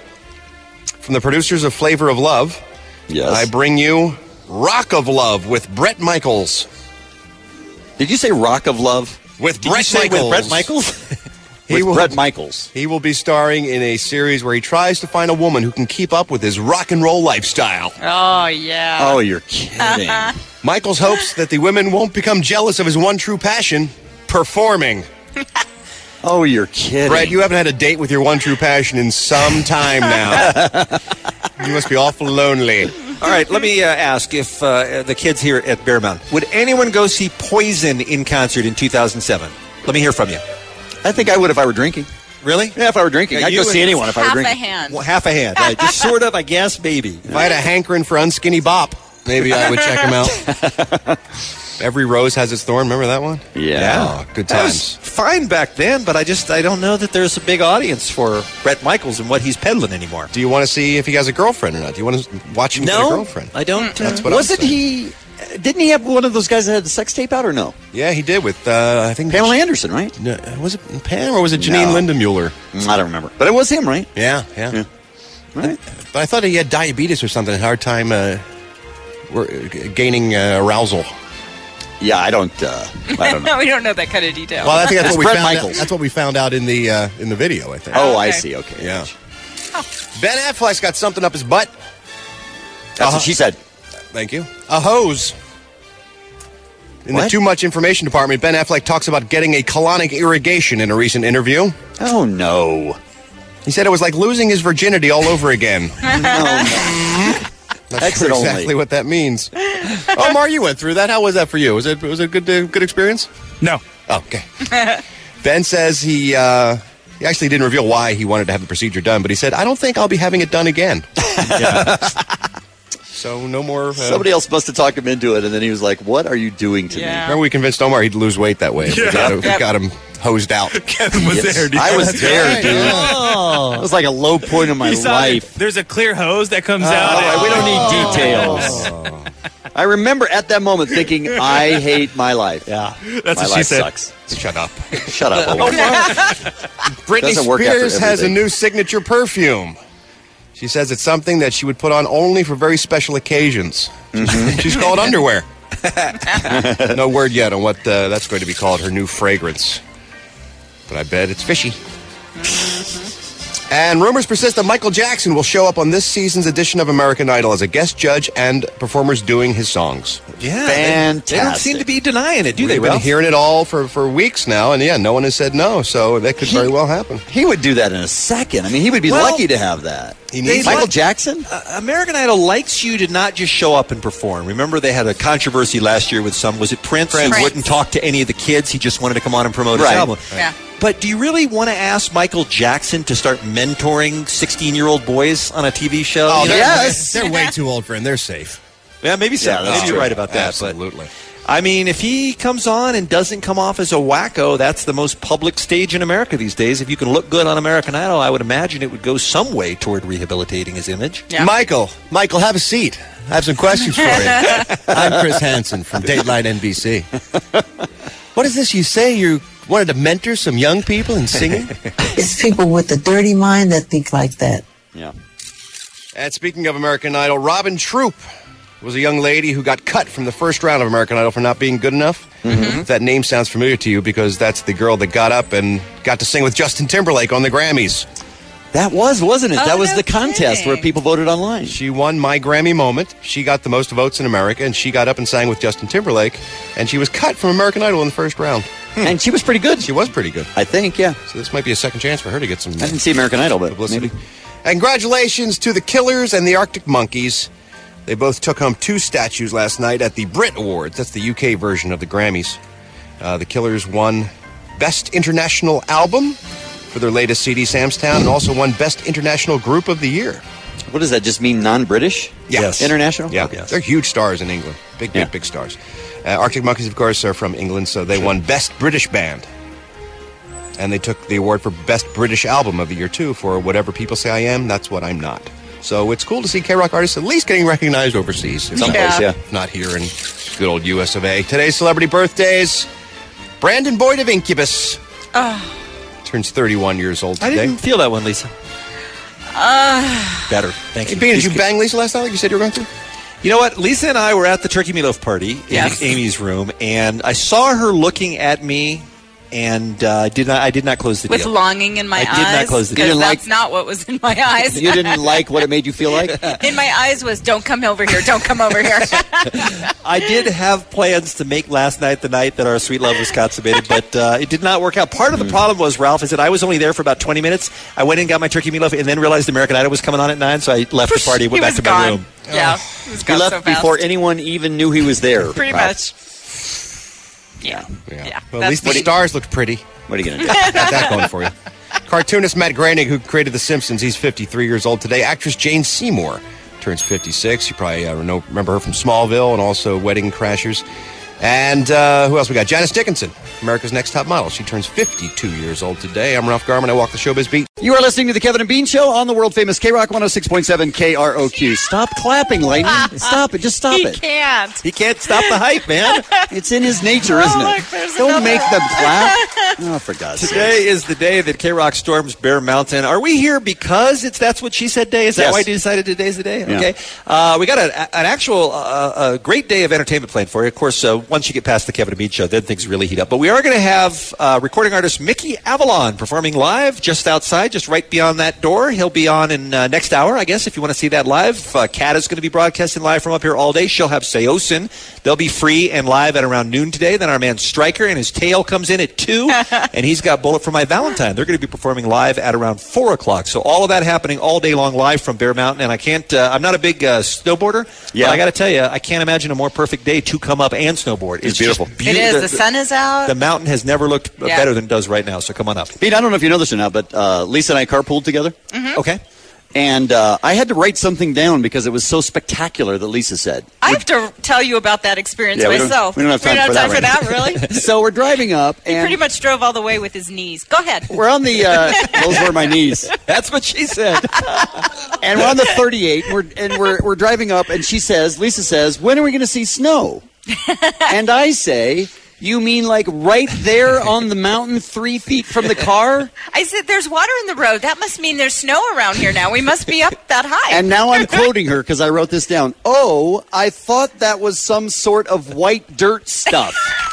Speaker 15: From the producers of Flavor of Love,
Speaker 13: Yes.
Speaker 15: I bring you Rock of Love with Bret Michaels.
Speaker 13: Did you say Rock of Love?
Speaker 15: With
Speaker 5: Did
Speaker 15: Bret
Speaker 5: you say
Speaker 15: Michaels.
Speaker 5: with Bret Michaels?
Speaker 13: With
Speaker 15: will-
Speaker 13: Bret Michaels.
Speaker 15: He will be starring in a series where he tries to find a woman who can keep up with his rock and roll lifestyle.
Speaker 19: Oh, yeah.
Speaker 13: Oh, you're kidding.
Speaker 15: Michaels hopes that the women won't become jealous of his one true passion, performing.
Speaker 13: Oh, you're kidding.
Speaker 15: Brett, you haven't had a date with your one true passion in some time now. You must be awful lonely.
Speaker 5: All right, let me uh, ask if uh, the kids here at Bear Mountain, would anyone go see Poison in concert in two thousand seven? Let me hear from you.
Speaker 13: I think I would if I were drinking.
Speaker 5: Really?
Speaker 13: Yeah, if I were drinking.
Speaker 5: Yeah,
Speaker 13: I'd
Speaker 5: you
Speaker 13: go see
Speaker 5: would-
Speaker 13: anyone if I were
Speaker 19: Half a
Speaker 13: drinking.
Speaker 19: hand.
Speaker 5: Well, half a hand. Right? Just sort of, I guess, maybe.
Speaker 15: If I had a hankering for Unskinny Bop, maybe I would check him out. Every rose has its thorn. Remember that one?
Speaker 13: Yeah.
Speaker 15: Oh, good
Speaker 5: That was
Speaker 15: times.
Speaker 5: fine back then, but I just I don't know that there's a big audience for Bret Michaels and what he's peddling anymore.
Speaker 15: Do you want to see if he has a girlfriend or not? Do you want to watch him get a
Speaker 5: No,
Speaker 15: girlfriend?
Speaker 5: I don't.
Speaker 15: That's what
Speaker 13: Wasn't
Speaker 15: I'm saying.
Speaker 13: he... Didn't he have one of those guys that had the sex tape out or no?
Speaker 15: Yeah, he did with, uh, I think...
Speaker 13: Pamela Anderson, right?
Speaker 15: No, was it Pam or was it Janine
Speaker 13: No.
Speaker 15: Lindemuller?
Speaker 13: I don't remember. But it was him, right?
Speaker 15: Yeah, yeah.
Speaker 13: Yeah. Right.
Speaker 15: But I thought he had diabetes or something, a hard time uh, wor- gaining uh, arousal.
Speaker 13: Yeah, I don't... Uh, I don't know.
Speaker 19: We don't know that kind of detail.
Speaker 15: Well, I think that's
Speaker 13: It's
Speaker 15: what we
Speaker 13: Bret
Speaker 15: found out.
Speaker 13: Michaels.
Speaker 15: That's what we found out in the uh, in the video, I think.
Speaker 13: Oh,
Speaker 19: Oh,
Speaker 13: I
Speaker 19: okay.
Speaker 13: see. Okay.
Speaker 15: Yeah. Ben Affleck's got something up his butt.
Speaker 13: That's
Speaker 15: Uh-huh.
Speaker 13: what she said.
Speaker 15: Thank you. A hose. In the
Speaker 13: What?
Speaker 15: Too Much Information department, Ben Affleck talks about getting a colonic irrigation in a recent interview.
Speaker 13: Oh, no.
Speaker 15: He said it was like losing his virginity all over again.
Speaker 13: No, no.
Speaker 15: Not
Speaker 13: Exit
Speaker 15: sure
Speaker 13: only.
Speaker 15: exactly what that means. Omar, you went through that. How was that for you? Was it was it a good uh, good experience?
Speaker 3: No.
Speaker 15: Oh, okay. Ben says he uh, he actually didn't reveal why he wanted to have the procedure done, but he said, "I don't think I'll be having it done again." Yeah. So no more. Uh,
Speaker 13: Somebody else must have talked him into it, and then he was like, "What are you doing to
Speaker 19: Yeah.
Speaker 13: me?"
Speaker 15: Remember, we convinced Omar he'd lose weight that way. We
Speaker 3: Yeah.
Speaker 15: got, we
Speaker 19: Yep.
Speaker 15: got him hosed out.
Speaker 3: Kevin was
Speaker 13: Yes.
Speaker 3: there, dude.
Speaker 13: I was
Speaker 15: That's
Speaker 13: there,
Speaker 15: right.
Speaker 13: dude.
Speaker 15: Oh.
Speaker 13: That was like a low point in my
Speaker 20: You saw
Speaker 13: life.
Speaker 20: that there's a clear hose that comes
Speaker 13: All
Speaker 20: out.
Speaker 13: right, we don't need details. I remember at that moment thinking, I hate my life.
Speaker 5: Yeah.
Speaker 3: That's
Speaker 13: my
Speaker 3: what she
Speaker 13: life
Speaker 3: said.
Speaker 13: sucks.
Speaker 15: Shut up.
Speaker 13: Shut up. Owen.
Speaker 15: Britney
Speaker 13: Doesn't work after
Speaker 15: Spears has a
Speaker 13: everything.
Speaker 15: new signature perfume. She says it's something that she would put on only for very special occasions.
Speaker 13: Mm-hmm.
Speaker 15: She's called underwear. No word yet on what uh, that's going to be called, her new fragrance. But I bet it's fishy. And rumors persist that Michael Jackson will show up on this season's edition of American Idol as a guest judge and performers doing his songs.
Speaker 5: Yeah.
Speaker 13: Fantastic.
Speaker 5: They, they don't seem to be denying it, do
Speaker 15: We've
Speaker 5: they,
Speaker 15: been
Speaker 5: Ralph?
Speaker 15: hearing it all for, for weeks now, and yeah, no one has said no, so that could very well happen.
Speaker 13: He would do that in a second. I mean, he would be
Speaker 5: Well,
Speaker 13: lucky to have that.
Speaker 15: He needs
Speaker 13: Michael
Speaker 5: it.
Speaker 13: Jackson?
Speaker 5: Uh, American Idol likes you to not just show up and perform. Remember, they had a controversy last year with some, was it Prince,
Speaker 19: Prince.
Speaker 5: who wouldn't talk to any of the kids. He just wanted to come on and promote
Speaker 13: Right.
Speaker 5: his album.
Speaker 19: Yeah.
Speaker 5: But do you really want to ask Michael Jackson to start mentoring sixteen-year-old boys on a T V show?
Speaker 15: Oh,
Speaker 5: You know?
Speaker 15: they're,
Speaker 13: Yes.
Speaker 15: they're way too old for him. They're safe.
Speaker 5: Yeah, maybe so.
Speaker 13: Yeah, that's
Speaker 5: maybe you're
Speaker 13: true.
Speaker 5: right about that.
Speaker 15: Absolutely.
Speaker 5: But, I mean, if he comes on and doesn't come off as a wacko, that's the most public stage in America these days. If you can look good on American Idol, I would imagine it would go some way toward rehabilitating his image.
Speaker 19: Yeah.
Speaker 15: Michael, Michael, have a seat. I have some questions for you. I'm Chris Hansen from Dateline N B C. What is this you say? You wanted to mentor some young people in singing?
Speaker 7: It's people with a dirty mind that think like that.
Speaker 13: Yeah.
Speaker 15: And speaking of American Idol, Robin Troop was a young lady who got cut from the first round of American Idol for not being good enough. Mm-hmm. If that name sounds familiar to you, because that's the girl that got up and got to sing with Justin Timberlake on the Grammys.
Speaker 13: That was, wasn't it?
Speaker 19: Oh,
Speaker 13: that was
Speaker 19: no
Speaker 13: the contest
Speaker 19: kidding.
Speaker 13: where people voted online.
Speaker 15: She won My Grammy Moment. She got the most votes in America, and she got up and sang with Justin Timberlake, and she was cut from American Idol in the first round.
Speaker 13: And she was pretty good.
Speaker 15: She was pretty good.
Speaker 13: I think, yeah.
Speaker 15: So this might be a second chance for her to get some
Speaker 13: I didn't see American Idol, but
Speaker 15: publicity.
Speaker 13: maybe.
Speaker 15: And congratulations to the Killers and the Arctic Monkeys. They both took home two statues last night at the Brit Awards. That's the U K version of the Grammys. Uh, the Killers won Best International Album for their latest C D, Sam's Town, and also won Best International Group of the Year.
Speaker 13: What does that just mean, non-British?
Speaker 15: Yes.
Speaker 13: International?
Speaker 15: Yeah,
Speaker 13: Okay.
Speaker 15: they're huge stars in England. Big, big,
Speaker 13: Yeah.
Speaker 15: big stars. Uh, Arctic Monkeys, of course, are from England, so they won Best British Band. And they took the award for Best British Album of the Year, too, for Whatever People Say I Am, That's What I'm Not. So it's cool to see K-Rock artists at least getting recognized overseas. If
Speaker 13: Someplace,
Speaker 15: not-
Speaker 13: yeah.
Speaker 15: if Not here in good old U S of A. Today's celebrity birthdays. Brandon Boyd of Incubus.
Speaker 19: Oh.
Speaker 15: Turns thirty-one years old
Speaker 5: I
Speaker 15: today.
Speaker 5: didn't feel that one, Lisa.
Speaker 19: Uh,
Speaker 5: Better. Thank
Speaker 15: Hey,
Speaker 5: you.
Speaker 15: Bean, did
Speaker 5: Please
Speaker 15: you bang Lisa last night like you said you were going to?
Speaker 5: You know what? Lisa and I were at the turkey meatloaf party in
Speaker 19: Yes.
Speaker 5: Amy's room, and I saw her looking at me, and uh, did not. I did not close the
Speaker 19: with
Speaker 5: deal.
Speaker 19: longing in my
Speaker 5: I
Speaker 19: eyes.
Speaker 5: did not close the deal.
Speaker 19: Because
Speaker 5: You didn't
Speaker 19: that's not what was in my eyes.
Speaker 13: You didn't like what it made you feel like?
Speaker 19: In my eyes was, don't come over here, don't come over here.
Speaker 5: I did have plans to make last night the night that our sweet love was consummated, but uh, it did not work out. Part of the problem was, Ralph, is that I was only there for about twenty minutes. I went in and got my turkey meatloaf, and then realized American Idol was coming on at nine, so I left the party and went
Speaker 19: He
Speaker 5: back
Speaker 19: was
Speaker 5: to my
Speaker 19: gone.
Speaker 5: room.
Speaker 19: Yeah, he was
Speaker 13: He
Speaker 19: gone
Speaker 13: left
Speaker 19: so fast.
Speaker 13: before anyone even knew he was there.
Speaker 19: Pretty
Speaker 13: Ralph.
Speaker 19: much. Yeah.
Speaker 15: Yeah.
Speaker 19: Yeah,
Speaker 15: Well, at least the
Speaker 19: that's-
Speaker 15: stars looked pretty.
Speaker 13: What are you going to do?
Speaker 15: Got that going for you. Cartoonist Matt Groening, who created The Simpsons, he's fifty-three years old today. Actress Jane Seymour turns fifty-six. You probably uh, know, remember her from Smallville and also Wedding Crashers. And uh, who else we got? Janice Dickinson, America's Next Top Model. She turns fifty-two years old today. I'm Ralph Garman. I walk the showbiz beat.
Speaker 13: You are listening to the Kevin and Bean Show on the world-famous K-Rock one oh six point seven K R O Q. Stop clapping, Lightning. Stop it. Just stop
Speaker 19: he
Speaker 13: it.
Speaker 19: can't.
Speaker 5: He can't stop the hype, man.
Speaker 13: It's in his nature,
Speaker 19: Oh,
Speaker 13: isn't it?
Speaker 19: look, there's
Speaker 13: Don't
Speaker 19: another
Speaker 13: make them
Speaker 19: one.
Speaker 13: clap. Oh, for God's sake.
Speaker 5: Today is the day that K-Rock storms Bear Mountain. Are we here because it's That's What She Said Day? Is that
Speaker 13: Yes.
Speaker 5: why you decided today's the day?
Speaker 13: Yeah.
Speaker 5: Okay. Uh, we got a, an actual uh, a great day of entertainment planned for you. Of course, uh, once you get past the Kevin and Bean Show, then things really heat up. But we are going to have uh, recording artist Mickey Avalon performing live just outside, just right beyond that door. He'll be on in uh, next hour, I guess, if you want to see that live. Uh, Kat is going to be broadcasting live from up here all day. She'll have Seosin. They'll be free and live at around noon today. Then our man Stryker and his tail comes in at two. and he's got Bullet for My Valentine. They're going to be performing live at around four o'clock. So all of that happening all day long live from Bear Mountain. And I can't, uh, I'm not a big uh, snowboarder,
Speaker 13: Yeah.
Speaker 5: but I got to tell you, I can't imagine a more perfect day to come up and snowboard.
Speaker 13: It's beautiful.
Speaker 5: just
Speaker 19: It is. The sun is out.
Speaker 5: The mountain has never looked uh,
Speaker 19: Yeah.
Speaker 5: better than it does right now. So come on up.
Speaker 13: Pete, I don't know if you know this or not, but uh, Lisa and I carpooled together.
Speaker 19: Mm-hmm.
Speaker 5: Okay.
Speaker 13: And uh, I had to write something down because it was so spectacular that Lisa said.
Speaker 19: I have to tell you about that experience
Speaker 13: Yeah, we don't-
Speaker 19: myself.
Speaker 13: we don't have time for that right now.
Speaker 19: really?
Speaker 13: So we're driving up,
Speaker 19: He
Speaker 13: and
Speaker 19: pretty much drove all the way with his knees. Go ahead.
Speaker 13: we're on the. Uh, those were my knees.
Speaker 5: That's what she said.
Speaker 13: And we're on the thirty-eight, and we're and we're we're driving up, and she says, Lisa says, "When are we going to see snow?" And I say, "You mean like right there on the mountain, three feet from the car?"
Speaker 19: I said, there's water in the road. That must mean there's snow around here now. We must be up that high.
Speaker 13: And now I'm quoting her because I wrote this down. "Oh, I thought that was some sort of white dirt stuff."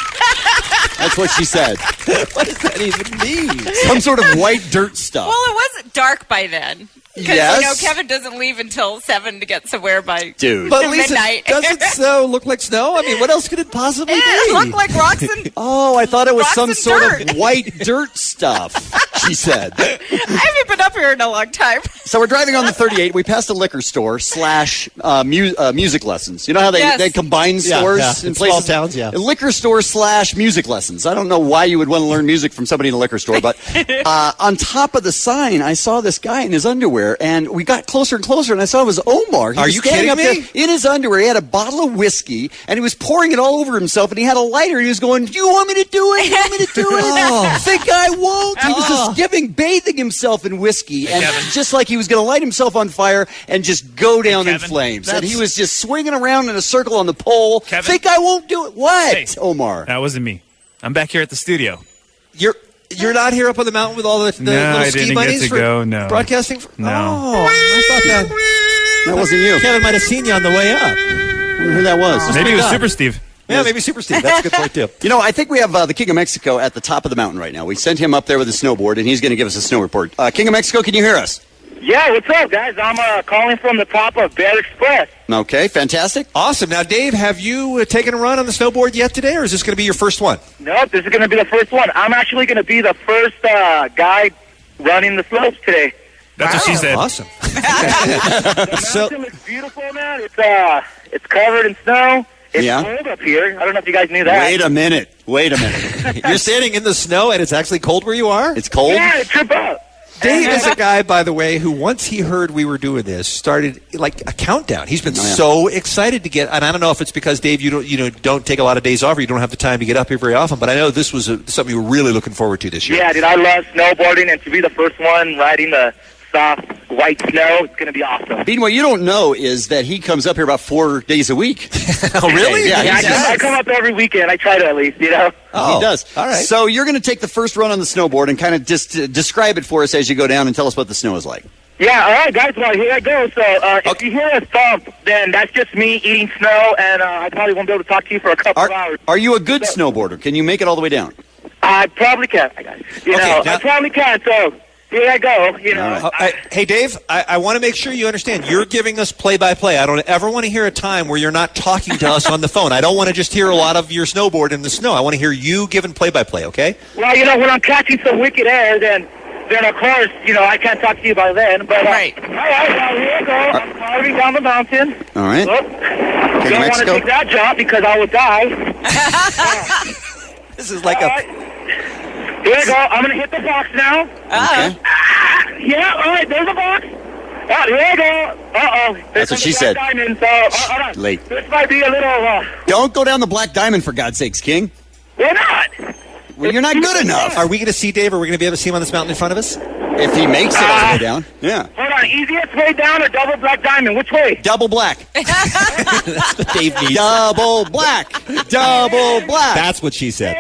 Speaker 13: That's what she said.
Speaker 5: What does that even mean?
Speaker 13: Some sort of white dirt stuff.
Speaker 19: Well, it wasn't dark by then. Because,
Speaker 13: Yes.
Speaker 19: you know, Kevin doesn't leave until seven to get somewhere by
Speaker 13: Dude.
Speaker 5: But Lisa,
Speaker 19: midnight.
Speaker 5: doesn't snow look like snow? I mean, what else could it possibly be?
Speaker 19: It looked like rocks and...
Speaker 13: Oh, I thought it was
Speaker 19: Rocks
Speaker 13: some
Speaker 19: and
Speaker 13: sort
Speaker 19: dirt.
Speaker 13: of white dirt stuff, she said.
Speaker 19: I haven't been up here in a long time.
Speaker 13: So we're driving on the thirty-eight. We passed a liquor store slash uh, mu- uh, music lessons. You know how they,
Speaker 19: Yes.
Speaker 13: they combine
Speaker 5: Yeah,
Speaker 13: stores
Speaker 5: yeah.
Speaker 13: in
Speaker 5: In small
Speaker 13: places?
Speaker 5: towns, yeah.
Speaker 13: A liquor store slash music lessons. I don't know why you would want to learn music from somebody in a liquor store, but uh, on top of the sign, I saw this guy in his underwear, and we got closer and closer, and I saw it was Omar. He
Speaker 5: Are
Speaker 13: was
Speaker 5: you
Speaker 13: standing
Speaker 5: kidding
Speaker 13: up
Speaker 5: me?
Speaker 13: there in his underwear. He had a bottle of whiskey, and he was pouring it all over himself, and he had a lighter, and he was going, "Do you want me to do it? You want me to do it?"
Speaker 5: Oh.
Speaker 13: Think I won't. He was
Speaker 5: Oh.
Speaker 13: just giving, bathing himself in whiskey, and
Speaker 20: Kevin.
Speaker 13: just like he was going to light himself on fire and just go down in
Speaker 20: Kevin,
Speaker 13: flames. And
Speaker 20: that's-
Speaker 13: he was just swinging around in a circle on the pole.
Speaker 20: Kevin.
Speaker 13: Think I won't do it? What,
Speaker 20: Hey.
Speaker 13: Omar?
Speaker 20: That wasn't me. I'm back here at the studio.
Speaker 5: You're you're not here up on the mountain with all the, the
Speaker 20: No,
Speaker 5: little
Speaker 20: I
Speaker 5: ski
Speaker 20: didn't get
Speaker 5: bunnies
Speaker 20: to
Speaker 5: for
Speaker 20: go, no.
Speaker 5: broadcasting? For,
Speaker 20: No.
Speaker 5: Oh, I thought that
Speaker 13: That wasn't you.
Speaker 5: Kevin might have seen you on the way up.
Speaker 13: I wonder who that was.
Speaker 20: Maybe it was
Speaker 5: God.
Speaker 20: Super Steve.
Speaker 5: Yeah, maybe Super Steve. That's a good point too.
Speaker 13: You know, I think we have uh, the King of Mexico at the top of the mountain right now. We sent him up there with a snowboard, and he's going to give us a snow report. Uh, King of Mexico, can you hear us?
Speaker 21: Yeah, what's up, guys? I'm uh, calling from the top of Bear Express.
Speaker 13: Okay, fantastic.
Speaker 5: Awesome. Now, Dave, have you uh, taken a run on the snowboard yet today, or is this going to be your first one?
Speaker 21: Nope, this is going to be the first one. I'm actually going to be the first uh, guy running the slopes today.
Speaker 20: That's what she said.
Speaker 5: Awesome.
Speaker 21: The
Speaker 5: So-
Speaker 21: mountain looks beautiful, man. It's uh, it's covered in snow. It's
Speaker 13: Yeah.
Speaker 21: cold up here. I don't know if you guys knew that.
Speaker 13: Wait a minute. Wait a minute.
Speaker 5: You're standing in the snow, and it's actually cold where you are?
Speaker 13: It's cold?
Speaker 21: Yeah, trip up.
Speaker 5: Dave is a guy, by the way, who once he heard we were doing this, started like a countdown. He's been
Speaker 13: Oh, yeah.
Speaker 5: so excited to get, and I don't know if it's because Dave, you don't, you know, don't take a lot of days off, or you don't have the time to get up here very often. But I know this was a, something you were really looking forward to this year.
Speaker 21: Yeah, dude, I love snowboarding, and to be the first one riding the soft white snow, it's going to be awesome.
Speaker 13: Bean, what you don't know is that he comes up here about four days a week.
Speaker 5: Oh, really?
Speaker 13: Yeah,
Speaker 21: Yeah, I
Speaker 13: he
Speaker 21: come,
Speaker 13: does.
Speaker 21: I come up every weekend. I try to at least, you know.
Speaker 5: Oh,
Speaker 13: he does.
Speaker 5: all right.
Speaker 13: So you're going to take the first run on the snowboard and kind of just uh, describe it for us as you go down and tell us what the snow is like.
Speaker 21: Yeah, all right, guys. Well, here I go. So uh, if you hear a thump, then that's just me eating snow, and uh, I probably won't be able to talk to you for a couple
Speaker 13: Are,
Speaker 21: of hours.
Speaker 13: are you a good snowboarder? Can you make it all the way down?
Speaker 21: I probably can. You
Speaker 5: Okay,
Speaker 21: know,
Speaker 5: now-
Speaker 21: I probably can. So here I go. You know.
Speaker 5: Uh, I- hey, Dave, I, I want to make sure you understand. You're giving us play-by-play. I don't ever want to hear a time where you're not talking to us on the phone. I don't want to just hear a lot of your snowboard in the snow. I want to hear you giving play-by-play, okay?
Speaker 21: Well, you know, when I'm catching some wicked air, then, then of course, you know, I can't talk to you by then. But uh,
Speaker 19: Right.
Speaker 21: All right, well, here I go. I'm climbing down the mountain.
Speaker 13: All right.
Speaker 21: Oh,
Speaker 13: King of
Speaker 21: don't want to
Speaker 13: Mexico.
Speaker 21: take that jump because I would die.
Speaker 5: This is like
Speaker 21: All
Speaker 5: a...
Speaker 21: right. Here I go. I'm going to hit the box now.
Speaker 13: Okay.
Speaker 21: Yeah, all right, there's a box. Oh, here I go. Uh-oh.
Speaker 13: That's what she said.
Speaker 21: Diamond, so, uh, hold on.
Speaker 13: Late.
Speaker 21: This might be a little, uh,
Speaker 13: Don't go down the black diamond, for God's sakes, King.
Speaker 21: we're not.
Speaker 13: Well, you're not good enough.
Speaker 5: Are we going to see Dave? Are we going to be able to see him on this mountain in front of us?
Speaker 13: If he makes it all the way down. Yeah.
Speaker 21: Hold on, easiest way down or double black diamond? Which way?
Speaker 13: Double black.
Speaker 5: That's what Dave needs.
Speaker 13: Double black. Double black.
Speaker 5: That's what she said.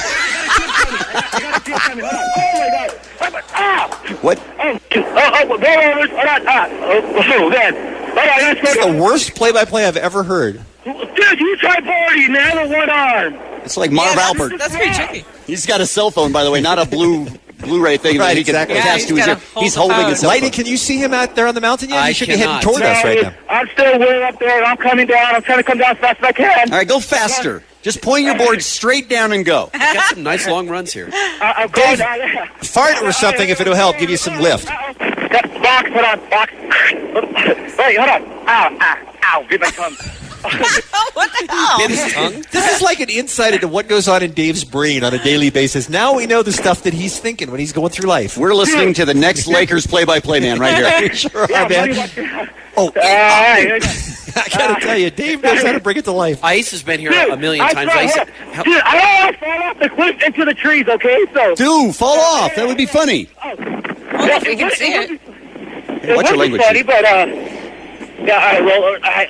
Speaker 5: What?
Speaker 21: Oh, oh, oh, go overs. Hold on. Ah, oh, oh, man. Hold on, let's
Speaker 5: This is
Speaker 21: go.
Speaker 5: the worst play-by-play I've ever heard.
Speaker 21: Dude, you try boarding, man, with one arm.
Speaker 13: It's like Marv
Speaker 19: Yeah,
Speaker 13: Albert.
Speaker 19: that's, that's pretty tricky.
Speaker 13: He's got a cell phone, by the way, not a blue Blu-ray thing
Speaker 5: Right,
Speaker 13: that he can
Speaker 5: exactly.
Speaker 13: attach
Speaker 19: Yeah,
Speaker 13: to
Speaker 19: he's
Speaker 13: his
Speaker 19: gotta
Speaker 13: ear.
Speaker 19: hold
Speaker 13: He's
Speaker 19: the
Speaker 13: holding
Speaker 19: phone.
Speaker 13: his cell
Speaker 5: Lightning,
Speaker 13: phone.
Speaker 5: can you see him out there on the mountain yet?
Speaker 13: I
Speaker 5: He should be heading
Speaker 13: cannot.
Speaker 5: toward us
Speaker 21: No,
Speaker 5: right
Speaker 21: it-
Speaker 5: now.
Speaker 21: I'm still way up there. I'm coming down. I'm trying to come down as fast as I can.
Speaker 13: All right, go faster. Just point your board straight down and go.
Speaker 17: You've got some nice long runs here.
Speaker 21: Uh, I'm going down there.
Speaker 5: Fart or something if it'll help. Give you some lift.
Speaker 21: Box, hold on, box. Wait, hold on. Ow, ow, ow, bit my tongue.
Speaker 19: What the hell?
Speaker 5: Bit his tongue? This is like an insight into what goes on in Dave's brain on a daily basis. Now we know the stuff that he's thinking when he's going through life.
Speaker 13: We're listening to the next Lakers play-by-play man right here.
Speaker 5: Sure
Speaker 21: Yeah,
Speaker 5: are, man.
Speaker 21: buddy,
Speaker 5: Oh,
Speaker 21: Uh, I
Speaker 5: I gotta tell you, Dave knows how to bring it to life.
Speaker 17: Ice has been here
Speaker 21: Dude,
Speaker 17: a million
Speaker 21: I
Speaker 17: times.
Speaker 21: swear,
Speaker 17: Ice,
Speaker 21: hold on. Dude, I don't want to fall off the cliff into the trees, okay? So,
Speaker 13: Dude, fall off. That would be funny.
Speaker 19: Well, if we can see it.
Speaker 21: it
Speaker 13: What's your
Speaker 21: would be
Speaker 13: language?
Speaker 21: funny, but, uh, yeah, all right, well, I,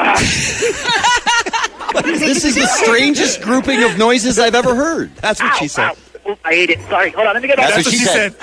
Speaker 21: uh,
Speaker 13: This is the strangest grouping of noises I've ever heard.
Speaker 5: That's what she said.
Speaker 21: ow. Ooh, I ate it. Sorry, hold on, let me get
Speaker 13: That's
Speaker 21: back.
Speaker 13: what she said.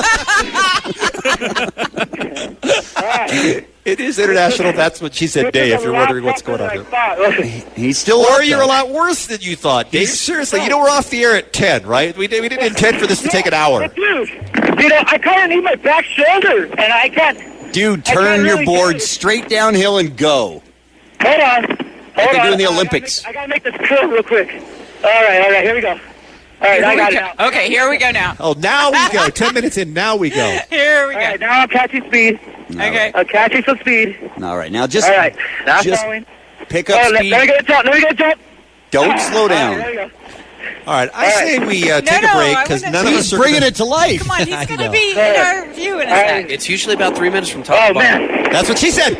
Speaker 21: All right.
Speaker 5: It is international. That's what she said, Dave, if you're wondering what's going on here.
Speaker 13: He's still
Speaker 5: Or
Speaker 13: up,
Speaker 5: you're
Speaker 13: though.
Speaker 5: a lot worse than you thought, Dave. Seriously, you know we're off the air at ten, right? We, did, we didn't intend for this to take an hour.
Speaker 21: But dude, you know, I kind of need my back shoulder, and I can't.
Speaker 13: Dude,
Speaker 21: I
Speaker 13: turn
Speaker 21: can't
Speaker 13: your
Speaker 21: really
Speaker 13: board
Speaker 21: do it.
Speaker 13: straight downhill and go.
Speaker 21: Hold on. Hold
Speaker 13: Like they
Speaker 21: on.
Speaker 13: do in the
Speaker 21: I gotta
Speaker 13: Olympics.
Speaker 21: make- I gotta make this curve real quick. All right, all right, here we go. All right, I got it now.
Speaker 19: Okay, here we go now.
Speaker 5: Oh, now we go. Ten minutes in, now we go.
Speaker 19: Here we
Speaker 21: All
Speaker 19: go.
Speaker 21: right, now I'm catching speed.
Speaker 19: Okay.
Speaker 21: I'm catching some speed.
Speaker 13: All right, now just,
Speaker 21: All right, now
Speaker 13: just
Speaker 21: going.
Speaker 13: pick
Speaker 21: Oh,
Speaker 13: up
Speaker 21: let,
Speaker 13: speed.
Speaker 21: let me get a jump. Let me get a jump.
Speaker 13: Don't slow
Speaker 21: All right,
Speaker 13: down.
Speaker 21: there we go.
Speaker 5: All right, I
Speaker 21: All
Speaker 5: say
Speaker 21: right.
Speaker 5: we uh,
Speaker 19: No,
Speaker 5: take
Speaker 19: no,
Speaker 5: a break
Speaker 19: I
Speaker 5: because
Speaker 19: wanna-
Speaker 5: none of
Speaker 13: He's
Speaker 5: us are
Speaker 13: bringing
Speaker 5: gonna-
Speaker 13: it to life.
Speaker 19: Come on, he's
Speaker 5: I
Speaker 19: going to
Speaker 5: know.
Speaker 19: be in our view in a
Speaker 21: All
Speaker 19: sec.
Speaker 21: right.
Speaker 17: it's usually about three minutes from top
Speaker 21: Oh,
Speaker 17: to bottom.
Speaker 21: man.
Speaker 5: That's what she said.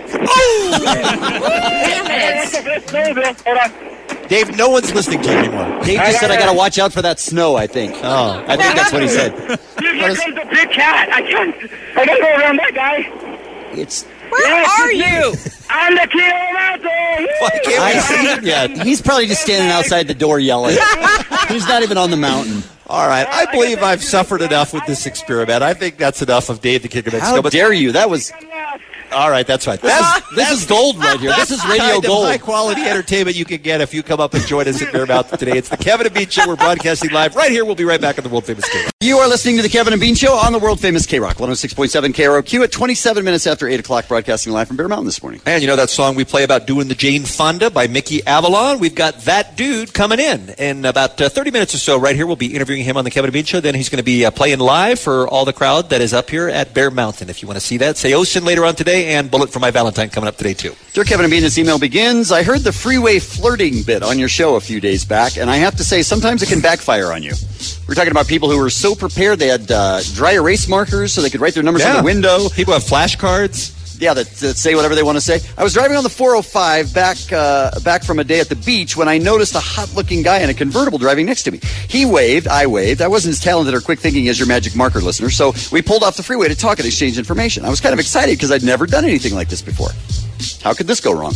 Speaker 19: Damn it.
Speaker 21: No, Bill. Hold on.
Speaker 5: Dave, no one's listening to you anymore.
Speaker 13: Dave just said I got to watch out for that snow, I think.
Speaker 5: Oh.
Speaker 13: I think that's what he said.
Speaker 21: Dude, here comes a big cat. I can't. I gotta go around that guy.
Speaker 13: It's
Speaker 19: Where
Speaker 21: Yeah,
Speaker 19: are
Speaker 21: it's-
Speaker 19: you?
Speaker 21: I'm the king of the mountain.
Speaker 5: Why can't
Speaker 13: I
Speaker 5: we see
Speaker 13: see
Speaker 5: him yet?
Speaker 13: He's probably just standing outside the door yelling. He's not even on the mountain.
Speaker 5: All right, I believe I've suffered enough with this experiment. I think that's enough of Dave the King of Mexico.
Speaker 13: How
Speaker 5: But
Speaker 13: dare you? That was
Speaker 5: all right, that's right.
Speaker 13: this,
Speaker 5: That's,
Speaker 13: is, this is gold right here. This is radio
Speaker 5: kind of
Speaker 13: gold.
Speaker 5: high quality entertainment you can get if you come up and join us at Bear Mountain today. It's the Kevin and Bean Show. We're broadcasting live right here. We'll be right back on the world famous K-Rock.
Speaker 13: You are listening to the Kevin and Bean Show on the world famous K-Rock, one oh six point seven K R O Q at twenty-seven minutes after eight o'clock, broadcasting live from Bear Mountain this morning.
Speaker 5: And you know that song we play about doing the Jane Fonda by Mickey Avalon? We've got that dude coming in. In about uh, thirty minutes or so, right here, we'll be interviewing him on the Kevin and Bean Show. Then he's going to be uh, playing live for all the crowd that is up here at Bear Mountain. If you want to see that, say Ocean later on today, and Bullet for My Valentine coming up today, too.
Speaker 13: Dear Kevin and Bean, this email begins. I heard the freeway flirting bit on your show a few days back, and I have to say, sometimes it can backfire on you. We're talking about people who were so prepared they had uh, dry erase markers so they could write their numbers on
Speaker 5: Yeah.
Speaker 13: the window.
Speaker 5: People have flashcards.
Speaker 13: Yeah, that, that say whatever they want to say. I was driving on the four oh five back uh, back from a day at the beach when I noticed a hot-looking guy in a convertible driving next to me. He waved, I waved. I wasn't as talented or quick-thinking as your magic marker listener, so we pulled off the freeway to talk and exchange information. I was kind of excited because I'd never done anything like this before. How could this go wrong?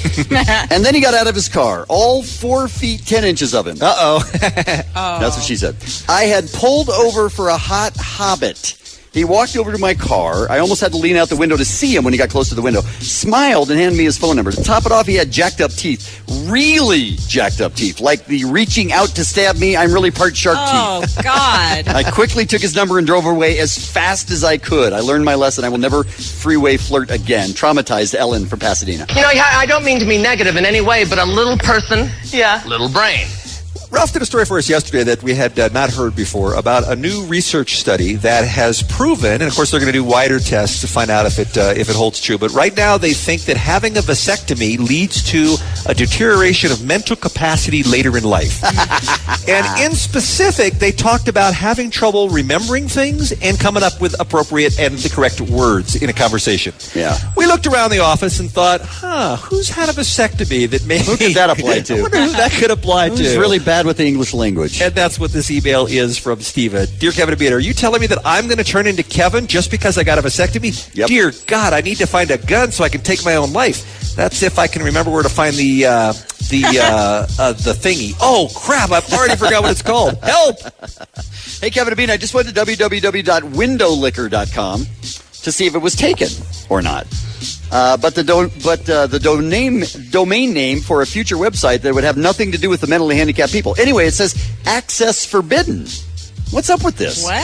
Speaker 13: And then he got out of his car, all four feet ten inches of him.
Speaker 5: Uh-oh.
Speaker 13: That's what she said. I had pulled over for a hot hobbit. He walked over to my car. I almost had to lean out the window to see him when he got close to the window. Smiled and handed me his phone number. To top it off, he had jacked up teeth. Really jacked up teeth. Like the reaching out to stab me, I'm really part shark
Speaker 19: Oh,
Speaker 13: teeth.
Speaker 19: God.
Speaker 13: I quickly took his number and drove away as fast as I could. I learned my lesson. I will never freeway flirt again. Traumatized Ellen from Pasadena.
Speaker 11: You know, I I don't mean to be negative in any way, but a little person,
Speaker 19: Yeah.
Speaker 11: little brain.
Speaker 5: Ralph did a story for us yesterday that we had uh, not heard before about a new research study that has proven, and of course they're going to do wider tests to find out if it uh, if it holds true. But right now they think that having a vasectomy leads to a deterioration of mental capacity later in life. And in specific, they talked about having trouble remembering things and coming up with appropriate and the correct words in a conversation.
Speaker 13: Yeah.
Speaker 5: We looked around the office and thought, huh, who's had a vasectomy that maybe...
Speaker 13: Who could that apply to?
Speaker 5: I wonder who that could apply to.
Speaker 13: Who's really bad with the English language?
Speaker 5: And that's what this email is from Steven. Dear Kevin and Bean, are you telling me that I'm going to turn into Kevin just because I got a vasectomy?
Speaker 13: Yep.
Speaker 5: Dear God, I need to find a gun so I can take my own life. That's if I can remember where to find the uh, the uh, uh, the thingy. Oh, crap, I've already forgot what it's called. Help!
Speaker 13: Hey, Kevin and Bean, I just went to w w w dot window liquor dot com to see if it was taken or not. Uh, but the do- but uh, the domain domain name for a future website that would have nothing to do with the mentally handicapped people. Anyway, it says access forbidden. What's up with this?
Speaker 19: What?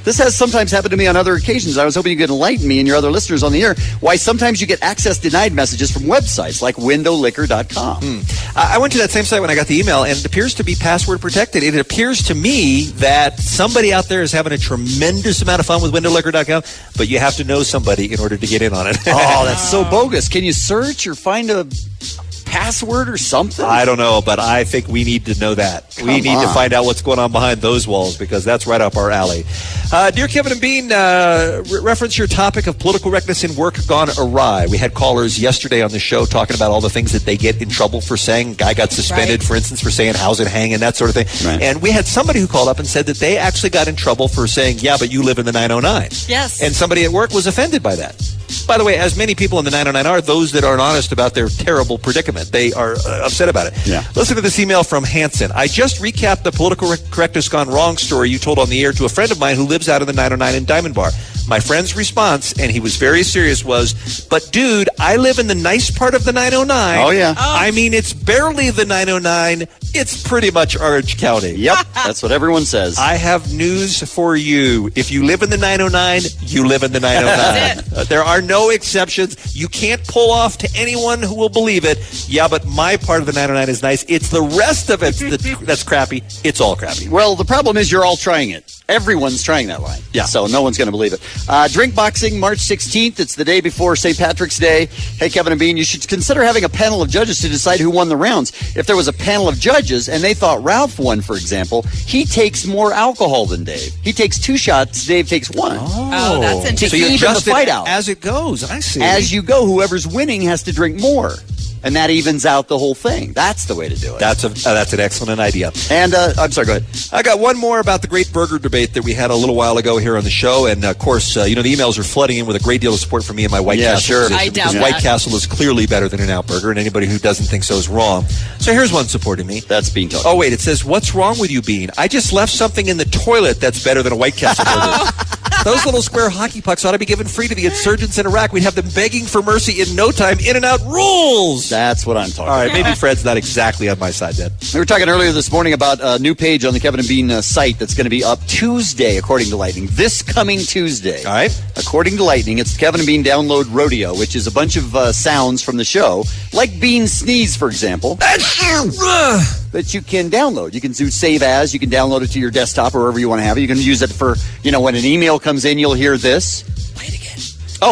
Speaker 13: This has sometimes happened to me on other occasions. I was hoping you could enlighten me and your other listeners on the air why sometimes you get access denied messages from websites like window liquor dot com.
Speaker 5: Hmm. I went to that same site when I got the email, and it appears to be password protected. It appears to me that somebody out there is having a tremendous amount of fun with window liquor dot com, but you have to know somebody in order to get in on it.
Speaker 13: Oh, that's so bogus. Can you search or find a password or something?
Speaker 5: I don't know, but I think we need to know that.
Speaker 13: Come
Speaker 5: we need
Speaker 13: on.
Speaker 5: to find out what's going on behind those walls, because that's right up our alley. Uh, dear Kevin and Bean, uh, re- reference your topic of political correctness in work gone awry. We had callers yesterday on the show talking about all the things that they get in trouble for saying. Guy got suspended,
Speaker 6: Right.
Speaker 5: for instance, for saying how's it hanging, that sort of thing.
Speaker 6: Right.
Speaker 5: And we had somebody who called up and said that they actually got in trouble for saying, yeah, but you live in the nine oh nine.
Speaker 19: Yes.
Speaker 5: And somebody at work was offended by that. By the way, as many people in the nine oh nine are, those that aren't honest about their terrible predicament. They are uh, upset about it.
Speaker 13: Yeah.
Speaker 5: Listen to this email from Hanson. I just recapped the political correctness gone wrong story you told on the air to a friend of mine who lives out in the nine oh nine in Diamond Bar. My friend's response, and he was very serious, was, but dude, I live in the nice part of the nine oh nine.
Speaker 13: Oh, yeah.
Speaker 5: I mean, it's barely the nine oh nine. It's pretty much Orange County.
Speaker 13: Yep, that's what everyone says.
Speaker 5: I have news for you. If you live in the nine oh nine, you live in the nine oh nine. Uh, there are no exceptions. You can't pull off to anyone who will believe it. Yeah, but my part of the nine oh nine is nice. It's the rest of it that, that's crappy. It's all crappy.
Speaker 13: Well, the problem is you're all trying it. Everyone's trying that line. Yeah. So no one's going to believe it. Uh, drink boxing, March sixteenth. It's the day before Saint Patrick's Day. Hey, Kevin and Bean, you should consider having a panel of judges to decide who won the rounds. If there was a panel of judges and they thought Ralph won, for example, he takes more alcohol than Dave. He takes two shots, Dave takes one.
Speaker 19: Oh, that's
Speaker 13: To
Speaker 19: interesting.
Speaker 5: So you
Speaker 13: even the
Speaker 5: adjust it
Speaker 13: fight out.
Speaker 5: as it goes. I see.
Speaker 13: As you go, whoever's winning has to drink more. And that evens out the whole thing. That's the way to do it.
Speaker 5: That's a uh, that's an excellent idea.
Speaker 13: And uh, I'm sorry, go ahead.
Speaker 5: I got one more about the great burger debate that we had a little while ago here on the show, and of course, uh, you know, the emails are flooding in with a great deal of support for me and my White
Speaker 13: Yeah,
Speaker 5: Castle
Speaker 13: sure.
Speaker 5: position,
Speaker 19: I doubt
Speaker 5: because White
Speaker 19: that.
Speaker 5: Castle is clearly better than an Out Burger, and anybody who doesn't think so is wrong. So here's one supporting me.
Speaker 13: That's Bean talking.
Speaker 5: Oh wait, it says, "What's wrong with you, Bean? I just left something in the toilet that's better than a White Castle burger." Those little square hockey pucks ought to be given free to the insurgents in Iraq. We'd have them begging for mercy in no time. In and out rules.
Speaker 13: That's what I'm talking
Speaker 5: All right,
Speaker 13: about.
Speaker 5: maybe Fred's not exactly on my side then.
Speaker 13: We were talking earlier this morning about a new page on the Kevin and Bean uh, site that's going to be up Tuesday, according to Lightning. This coming Tuesday.
Speaker 5: All right.
Speaker 13: According to Lightning, it's Kevin and Bean Download Rodeo, which is a bunch of uh, sounds from the show, like Bean Sneeze, for example, that you can download. You can do save as, you can download it to your desktop or wherever you want to have it. You can use it for, you know, when an email comes in, you'll hear this. Oh,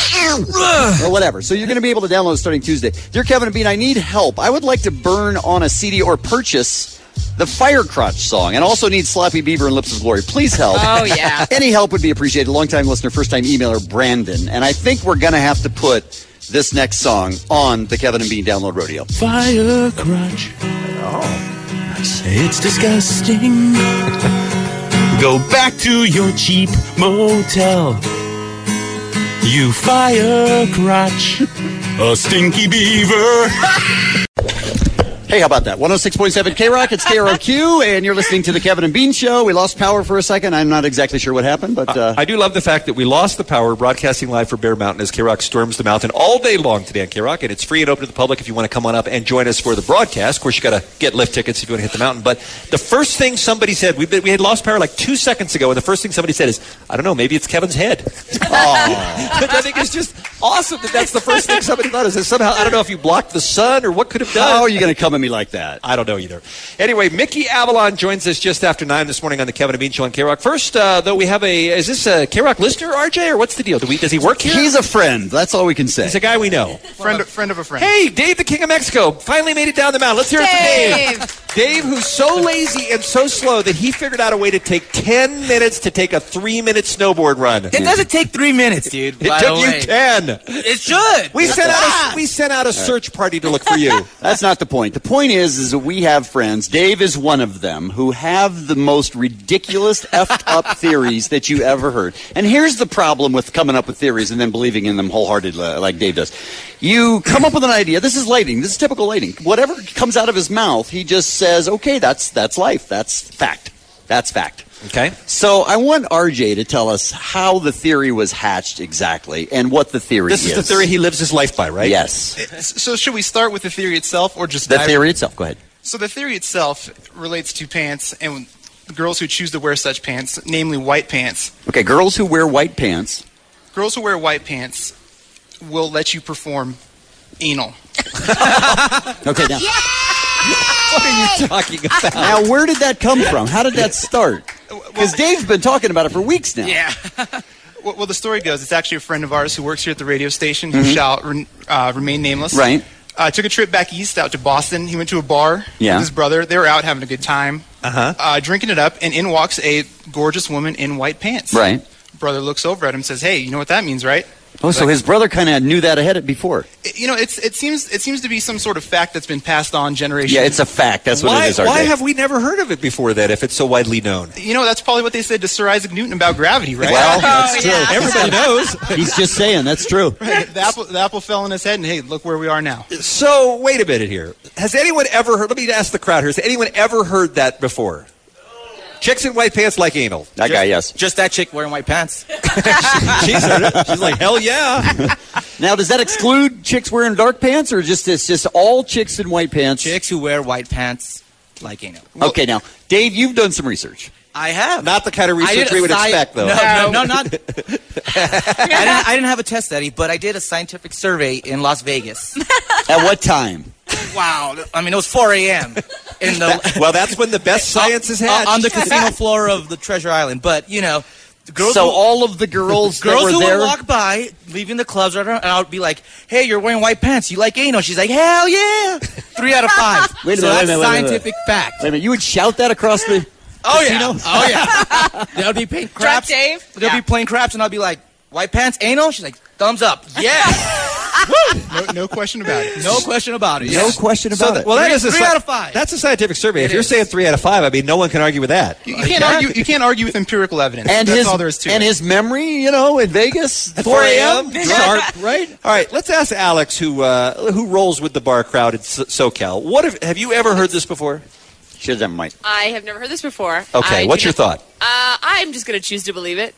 Speaker 13: or whatever. So you're going to be able to download it starting Tuesday. Dear Kevin and Bean, I need help. I would like to burn on a C D or purchase the Fire Crotch song, and also need Sloppy Beaver and Lips of Glory. Please help.
Speaker 19: Oh, yeah.
Speaker 13: Any help would be appreciated. Longtime listener, first-time emailer, Brandon. And I think we're going to have to put this next song on the Kevin and Bean Download Rodeo.
Speaker 6: Fire crotch. Oh. I say it's disgusting. Go back to your cheap motel. You fire crotch. A stinky beaver.
Speaker 13: Hey, how about that? one oh six point seven K-Rock, it's K R O Q, and you're listening to the Kevin and Bean Show. We lost power for a second. I'm not exactly sure what happened, but... Uh,
Speaker 5: I do love the fact that we lost the power broadcasting live for Bear Mountain as K-Rock storms the mountain all day long today on K-Rock, and it's free and open to the public if you want to come on up and join us for the broadcast. Of course, you got to get lift tickets if you want to hit the mountain. But the first thing somebody said, we we had lost power like two seconds ago, and the first thing somebody said is, I don't know, maybe it's Kevin's head.
Speaker 13: Oh.
Speaker 5: Which I think is just awesome that that's the first thing somebody thought. Is that somehow, I don't know if you blocked the sun or what could have done.
Speaker 13: How are you going to come at me like that?
Speaker 5: I don't know either. Anyway, Mickey Avalon joins us just after nine this morning on the Kevin and Bean Show on K-Rock. First, uh, though, we have a, is this a K-Rock listener, R J, or what's the deal? Do we, does he work here?
Speaker 13: He's a friend. That's all we can say.
Speaker 5: He's a guy we know.
Speaker 16: Friend, friend of a friend.
Speaker 5: Hey, Dave, the King of Mexico, finally made it down the mountain. Let's hear it for Dave. Dave, who's so lazy and so slow that he figured out a way to take ten minutes to take a three-minute snowboard run.
Speaker 8: It doesn't take three minutes, dude.
Speaker 5: It
Speaker 8: by
Speaker 5: took
Speaker 8: the
Speaker 5: you
Speaker 8: way.
Speaker 5: ten.
Speaker 8: It should.
Speaker 5: We
Speaker 8: That's
Speaker 5: sent
Speaker 8: a
Speaker 5: out
Speaker 8: lot.
Speaker 5: a, we sent out a search party to look for you.
Speaker 13: That's not the point. The point is, is that we have friends. Dave is one of them who have the most ridiculous, effed up theories that you ever heard. And here's the problem with coming up with theories and then believing in them wholeheartedly, like Dave does. You come up with an idea. This is lighting. This is typical lighting. Whatever comes out of his mouth, he just says, "Okay, that's that's life. That's fact. That's fact."
Speaker 5: Okay.
Speaker 13: So I want R J to tell us how the theory was hatched exactly and what the theory
Speaker 5: This
Speaker 13: is.
Speaker 5: is the theory he lives his life by, right?
Speaker 13: Yes.
Speaker 14: So should we start with the theory itself or just
Speaker 13: The
Speaker 14: dive-
Speaker 13: theory itself. Go ahead.
Speaker 14: So the theory itself relates to pants, and
Speaker 9: girls who choose to wear such pants, namely white pants.
Speaker 13: Okay, girls who wear white pants.
Speaker 9: Girls who wear white pants will let you perform anal.
Speaker 13: Okay, now.
Speaker 5: What are you talking about?
Speaker 13: Now, where did that come from? How did that start? Because Dave's been talking about it for weeks now.
Speaker 9: Yeah. well, well, the story goes, it's actually a friend of ours who works here at the radio station who
Speaker 13: Mhm.
Speaker 9: shall re- uh, remain nameless.
Speaker 13: Right.
Speaker 9: Uh, took a trip back east out to Boston. He went to a bar
Speaker 13: Yeah.
Speaker 9: with his brother. They were out having a good time,
Speaker 5: Uh-huh.
Speaker 9: uh, drinking it up, and in walks a gorgeous woman in white pants.
Speaker 13: Right.
Speaker 9: Brother looks over at him and says, hey, you know what that means, right?
Speaker 13: Oh, so
Speaker 9: Like-
Speaker 13: his brother kind of knew that ahead of before.
Speaker 9: You know, it's it seems it seems to be some sort of fact that's been passed on generation.
Speaker 13: Yeah, it's a fact. That's what
Speaker 5: why,
Speaker 13: it is, R J.
Speaker 5: Why have we never heard of it before then, if it's so widely known?
Speaker 9: You know, that's probably what they said to Sir Isaac Newton about gravity, right?
Speaker 13: Well, that's true.
Speaker 5: Everybody knows.
Speaker 13: He's just saying, that's true.
Speaker 9: Right. The apple, the apple fell on his head, and hey, look where we are now.
Speaker 5: So, wait a minute here. Has anyone ever heard, let me ask the crowd here, has anyone ever heard that before? Chicks in white pants like anal.
Speaker 13: That guy, yes.
Speaker 8: Just that chick wearing white pants.
Speaker 5: She's heard it. She's like, hell yeah.
Speaker 13: Now, does that exclude chicks wearing dark pants, or just it's just all chicks in white pants?
Speaker 8: Chicks who wear white pants like anal.
Speaker 13: Okay, now, Dave, you've done some research.
Speaker 8: I have.
Speaker 5: Not the kind of
Speaker 8: I
Speaker 5: research
Speaker 8: did a
Speaker 5: we would
Speaker 8: sci-
Speaker 5: expect, though.
Speaker 8: No, no, no, not. I, didn't, I didn't have a test study, but I did a scientific survey in Las Vegas.
Speaker 13: At what time?
Speaker 8: Wow. I mean, it was four a.m. in the
Speaker 5: That- well, that's when the best science is had.
Speaker 8: on on the casino floor of the Treasure Island. But, you know, the girls
Speaker 13: So
Speaker 8: who,
Speaker 13: all of the girls that
Speaker 8: girls
Speaker 13: were
Speaker 8: who
Speaker 13: there...
Speaker 8: would walk by, leaving the clubs, right around, and I would be like, hey, you're wearing white pants. You like anal? She's like, hell yeah. Three out of five.
Speaker 13: Wait a
Speaker 8: so
Speaker 13: minute, wait a
Speaker 8: that's
Speaker 13: minute, wait a minute.
Speaker 8: scientific fact.
Speaker 13: Wait a minute, you would shout that across the...
Speaker 8: Oh,
Speaker 13: casino?
Speaker 8: yeah. Oh, yeah. They'll be playing craps.
Speaker 19: Dave?
Speaker 8: They'll
Speaker 19: Yeah.
Speaker 8: be playing craps, and I'll be like, white pants, anal? She's like, thumbs up. Yeah.
Speaker 9: No, no question about it.
Speaker 8: No question about it.
Speaker 13: No
Speaker 8: Yes.
Speaker 13: question
Speaker 5: So
Speaker 13: about
Speaker 5: th-
Speaker 13: it.
Speaker 5: well, that
Speaker 8: Three-
Speaker 5: is a
Speaker 8: three
Speaker 5: sci-
Speaker 8: out of five.
Speaker 5: That's a scientific survey. If
Speaker 8: It
Speaker 5: you're
Speaker 8: is.
Speaker 5: saying three out of five, I mean, no one can argue with that.
Speaker 9: You, you can't argue. You can't argue with empirical evidence.
Speaker 13: And
Speaker 9: That's
Speaker 13: his,
Speaker 9: all there is to
Speaker 13: and
Speaker 9: it.
Speaker 13: his memory, you know, in Vegas,
Speaker 5: At
Speaker 13: four a.m.
Speaker 5: sharp, right? All right, let's ask Alex, who uh, who rolls with the bar crowd in S- SoCal. What have, have you ever heard this before?
Speaker 13: She doesn't have a mic.
Speaker 14: I have never heard this before.
Speaker 5: Okay,
Speaker 14: I
Speaker 5: what's
Speaker 14: do
Speaker 5: your
Speaker 14: not-
Speaker 5: thought?
Speaker 14: Uh, I'm just going to choose to believe it.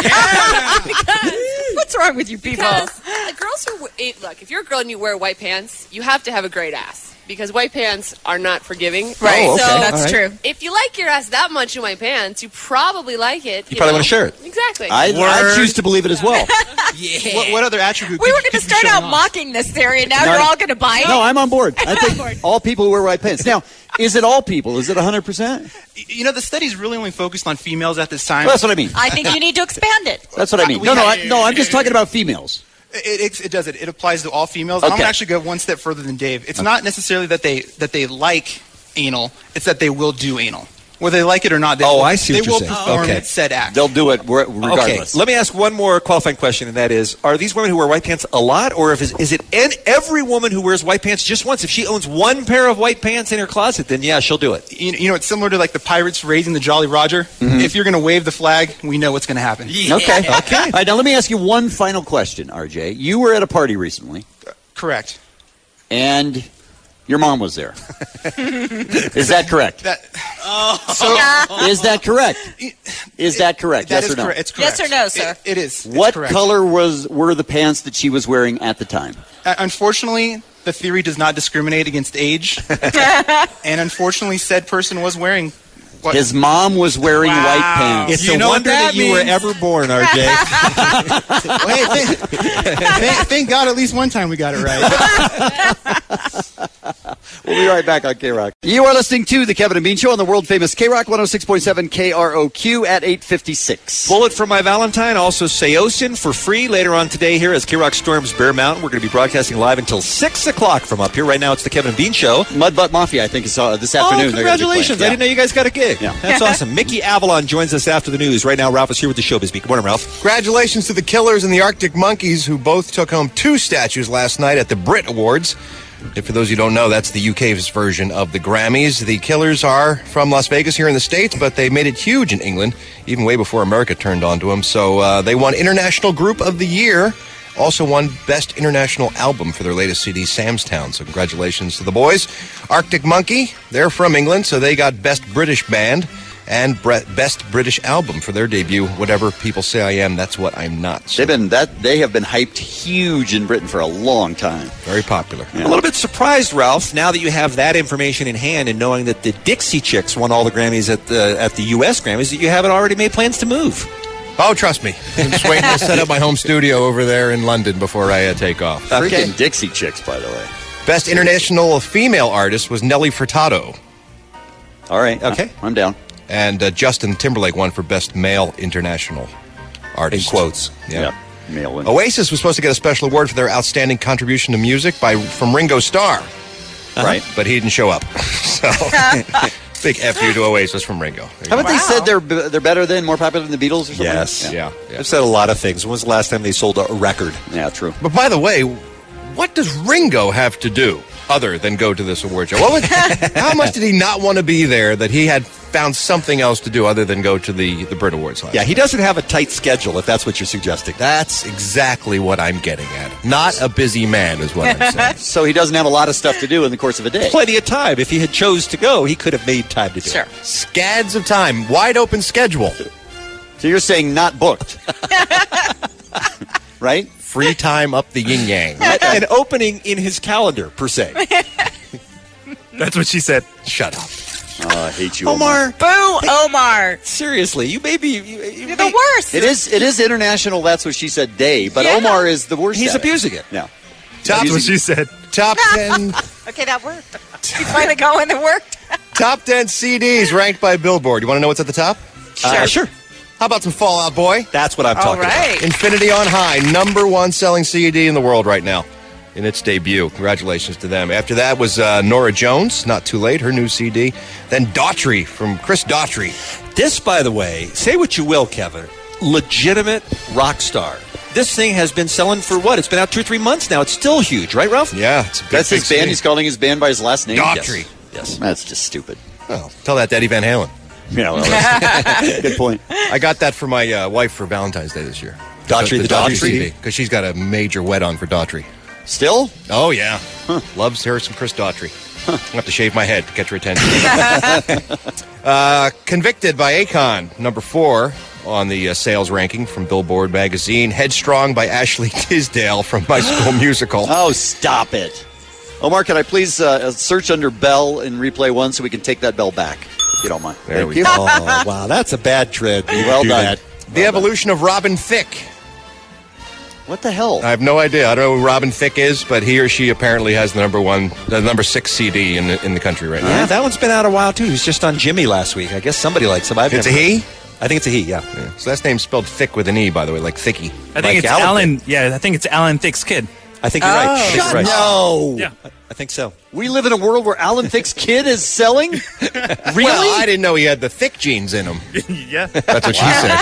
Speaker 19: What's wrong with you people?
Speaker 14: Because uh, girls who w- eh, look, if you're a girl and you wear white pants, you have to have a great ass because white pants are not forgiving.
Speaker 19: Right,
Speaker 5: Oh, okay.
Speaker 19: so that's
Speaker 5: All right.
Speaker 19: true.
Speaker 14: If you like your ass that much in white pants, you probably like it.
Speaker 5: You probably
Speaker 14: know?
Speaker 5: wanna share it.
Speaker 14: Exactly.
Speaker 13: I, I choose to believe it as well.
Speaker 8: Yeah.
Speaker 9: What, what other attribute?
Speaker 19: We
Speaker 9: could-
Speaker 19: were going to
Speaker 9: could you
Speaker 19: start
Speaker 9: show
Speaker 19: out
Speaker 9: off?
Speaker 19: mocking this theory, and now
Speaker 13: No,
Speaker 19: you're all going to buy it.
Speaker 13: No, I'm on board. I think all people who wear white pants. Now, is it all people? Is it one hundred percent?
Speaker 9: You know, the study's really only focused on females at this time.
Speaker 13: Well, that's what I mean.
Speaker 19: I think you need to expand it.
Speaker 13: That's what I mean.
Speaker 9: We
Speaker 13: No, no,
Speaker 9: have-
Speaker 13: I, no. I'm just talking about females.
Speaker 9: It, it, it does it. It applies to all females. I'm
Speaker 13: Okay.
Speaker 9: gonna actually go one step further than Dave. It's not necessarily that they that they like anal. It's that they will do anal, whether they like it or not. They
Speaker 5: Oh,
Speaker 9: will,
Speaker 5: I see what
Speaker 9: They
Speaker 5: you're
Speaker 9: will
Speaker 5: saying.
Speaker 9: perform
Speaker 5: Okay.
Speaker 9: said act.
Speaker 13: They'll do it re- regardless.
Speaker 5: Okay, let me ask one more qualifying question, and that is: are these women who wear white pants a lot, or if is, is it en- every woman who wears white pants just once? If she owns one pair of white pants in her closet, then yeah, she'll do it.
Speaker 9: You, you know, it's similar to like the pirates raising the Jolly Roger.
Speaker 13: Mm-hmm.
Speaker 9: If you're going to wave the flag, we know what's going to happen.
Speaker 13: Okay. Okay. All right, now let me ask you one final question, R J. You were at a party recently,
Speaker 9: Correct.
Speaker 13: and your mom was there. Is that correct?
Speaker 9: That,
Speaker 19: So,
Speaker 13: Is that correct? Is that correct?
Speaker 9: that
Speaker 13: yes
Speaker 9: is
Speaker 13: or no?
Speaker 9: correct. It's correct.
Speaker 19: Yes or no, sir?
Speaker 9: It, it is. It's
Speaker 13: What
Speaker 9: correct.
Speaker 13: color was were the pants that she was wearing at the time?
Speaker 9: Uh, unfortunately, the theory does not discriminate against age, and unfortunately, said person was wearing. What?
Speaker 13: His mom was wearing
Speaker 9: Wow.
Speaker 13: white pants.
Speaker 5: It's
Speaker 9: You
Speaker 5: a
Speaker 9: know what
Speaker 5: wonder
Speaker 9: that
Speaker 5: that, you were
Speaker 9: means?
Speaker 5: ever born, R J.
Speaker 9: Well, hey, thank, thank, thank God, at least one time we got it right.
Speaker 13: We'll be right back on K-Rock. You are listening to The Kevin and Bean Show on the world-famous K-Rock one oh six point seven K R O Q at eight fifty-six.
Speaker 5: Bullet for my Valentine, also Seosin for free later on today here as K-Rock storms Bear Mountain. We're going to be broadcasting live until six o'clock from up here. Right now, it's the Kevin and Bean Show.
Speaker 13: Mudbutt Mafia, I think, is uh, this
Speaker 5: Oh,
Speaker 13: afternoon. They're gonna be
Speaker 5: congratulations.
Speaker 13: playing.
Speaker 5: I didn't know you guys got a gig.
Speaker 13: Yeah.
Speaker 5: That's awesome. Mickey Avalon joins us after the news. Right now, Ralph is here with the Showbiz Beat. Good morning, Ralph.
Speaker 15: Congratulations to the Killers and the Arctic Monkeys, who both took home two statues last night at the Brit Awards. And for those who don't know, that's the U K's version of the Grammys. The Killers are from Las Vegas here in the States, but they made it huge in England, even way before America turned on to them. So uh, they won International Group of the Year, also won Best International Album for their latest C D, Sam's Town. So congratulations to the boys. Arctic Monkey, they're from England, so they got Best British Band. and Bre- Best British Album for their debut. Whatever people say I am, that's what I'm not. So
Speaker 13: They've been that they have been hyped huge in Britain for a long time.
Speaker 15: very popular.
Speaker 5: A little bit surprised, Ralph, now that you have that information in hand and knowing that the Dixie Chicks won all the Grammys at the at the U S Grammys, that you haven't already made plans to move.
Speaker 15: Oh, trust me. I'm just waiting to set up my home studio over there in London before I uh, take off.
Speaker 13: Freaking Dixie Chicks, by the way.
Speaker 15: Best international female artist was Nelly Furtado.
Speaker 13: All right.
Speaker 5: Okay.
Speaker 13: I'm down.
Speaker 15: And uh, Justin Timberlake won for Best Male International Artist.
Speaker 5: In quotes.
Speaker 15: Yeah.
Speaker 13: Yep. Male one.
Speaker 15: Oasis was supposed to get a special award for their outstanding contribution to music by from Ringo Starr.
Speaker 13: Uh-huh.
Speaker 15: Right. But he didn't show up. So, big F you to Oasis from Ringo. There you
Speaker 13: Haven't
Speaker 15: go.
Speaker 13: they said they're b- they're better than, more popular than the Beatles or something?
Speaker 5: Yes.
Speaker 15: Yeah. yeah.
Speaker 5: They've said a lot of things. When was the last time they sold a record?
Speaker 13: Yeah, true.
Speaker 15: But by the way, what does Ringo have to do other than go to this award show? What was, how much did he not want to be there that he had found something else to do other than go to the, the Brit Awards?
Speaker 5: Yeah, he doesn't have a tight schedule, if that's what you're suggesting.
Speaker 15: That's exactly what I'm getting at. Not a busy man is what I'm saying.
Speaker 13: So he doesn't have a lot of stuff to do in the course of a day.
Speaker 5: Plenty of time. If he had chose to go, he could have made time to do
Speaker 19: Sure.
Speaker 5: it.
Speaker 15: Scads of time. Wide open schedule.
Speaker 13: So you're saying not booked. Right?
Speaker 15: Free time up the yin-yang.
Speaker 5: An opening in his calendar, per se.
Speaker 20: That's what she said.
Speaker 15: Shut up.
Speaker 13: Oh, I hate you,
Speaker 5: Omar.
Speaker 19: Boo, Omar.
Speaker 5: Seriously, you may be... You, you
Speaker 19: You're
Speaker 5: may-
Speaker 19: the worst.
Speaker 13: It is it is international, that's what she said, day, but
Speaker 19: Yeah.
Speaker 13: Omar is the worst.
Speaker 5: He's
Speaker 13: at it.
Speaker 5: abusing it.
Speaker 13: Yeah.
Speaker 15: Top,
Speaker 20: That's what she said.
Speaker 15: top ten
Speaker 19: Okay, that worked. You finally go and it worked.
Speaker 15: top ten C Ds ranked by Billboard. You want to know what's at the top?
Speaker 5: Uh, sure.
Speaker 15: How about some Fall Out Boy?
Speaker 5: That's what I'm
Speaker 19: All
Speaker 5: talking
Speaker 19: right.
Speaker 15: Infinity on High, number one selling C D in the world right now in its debut. Congratulations to them. After that was uh, Nora Jones, Not Too Late, her new C D. Then Daughtry from Chris Daughtry.
Speaker 5: about. This, by the way, say what you will, Kevin, legitimate rock star. This thing has been selling for what? It's been out two or three months now. It's still huge, right, Ralph?
Speaker 15: Yeah, it's a big,
Speaker 13: That's
Speaker 15: big
Speaker 13: his band.
Speaker 15: C D.
Speaker 13: He's calling his band by his last name.
Speaker 15: Daughtry.
Speaker 5: Yes.
Speaker 13: That's just stupid.
Speaker 15: Well, tell that to Eddie Van Halen.
Speaker 13: Yeah, well, that's- good point.
Speaker 15: I got that for my uh, wife for Valentine's Day this year.
Speaker 5: Daughtry, the Daughtry C D?
Speaker 15: Because she's got a major wet on for Daughtry.
Speaker 13: Still?
Speaker 15: Oh, yeah. Loves her some Chris Daughtry. I have to shave my head to catch her attention. uh, Convicted by Akon, number four on the uh, sales ranking from Billboard magazine. Headstrong by Ashley Tisdale from My School Musical.
Speaker 13: Oh, stop it. Omar, can I please uh, search under bell and replay one so we can take that bell back, if you don't mind?
Speaker 15: There
Speaker 13: Thank
Speaker 15: we
Speaker 13: you.
Speaker 15: go.
Speaker 5: Oh, wow, that's a bad trend. You
Speaker 13: Well
Speaker 5: do
Speaker 13: done.
Speaker 5: that.
Speaker 15: The Evolution of Robin Thicke.
Speaker 13: What the hell?
Speaker 15: I have no idea. I don't know who Robin Thicke is, but he or she apparently has the number one, the number six C D in the, in the country right now.
Speaker 5: Yeah, that one's been out a while, too. He was just on Jimmy last week. I guess somebody likes him. I've
Speaker 15: It's
Speaker 5: never
Speaker 15: a he?
Speaker 5: I think it's a he, yeah.
Speaker 15: Yeah. So last name's spelled thick with an E, by the way, like Thicky.
Speaker 20: I think
Speaker 5: Like
Speaker 20: it's
Speaker 5: Alan
Speaker 20: Alan. Yeah, I think it's Alan Thicke's kid.
Speaker 5: I think you're right. I think
Speaker 13: Shut
Speaker 5: you're right.
Speaker 13: no.
Speaker 20: Yeah.
Speaker 5: I think so.
Speaker 13: We live in a world where Alan Thicke's kid is selling?
Speaker 15: Really? Well, I didn't know he had the thick genes in him.
Speaker 20: Yeah.
Speaker 15: That's what she said.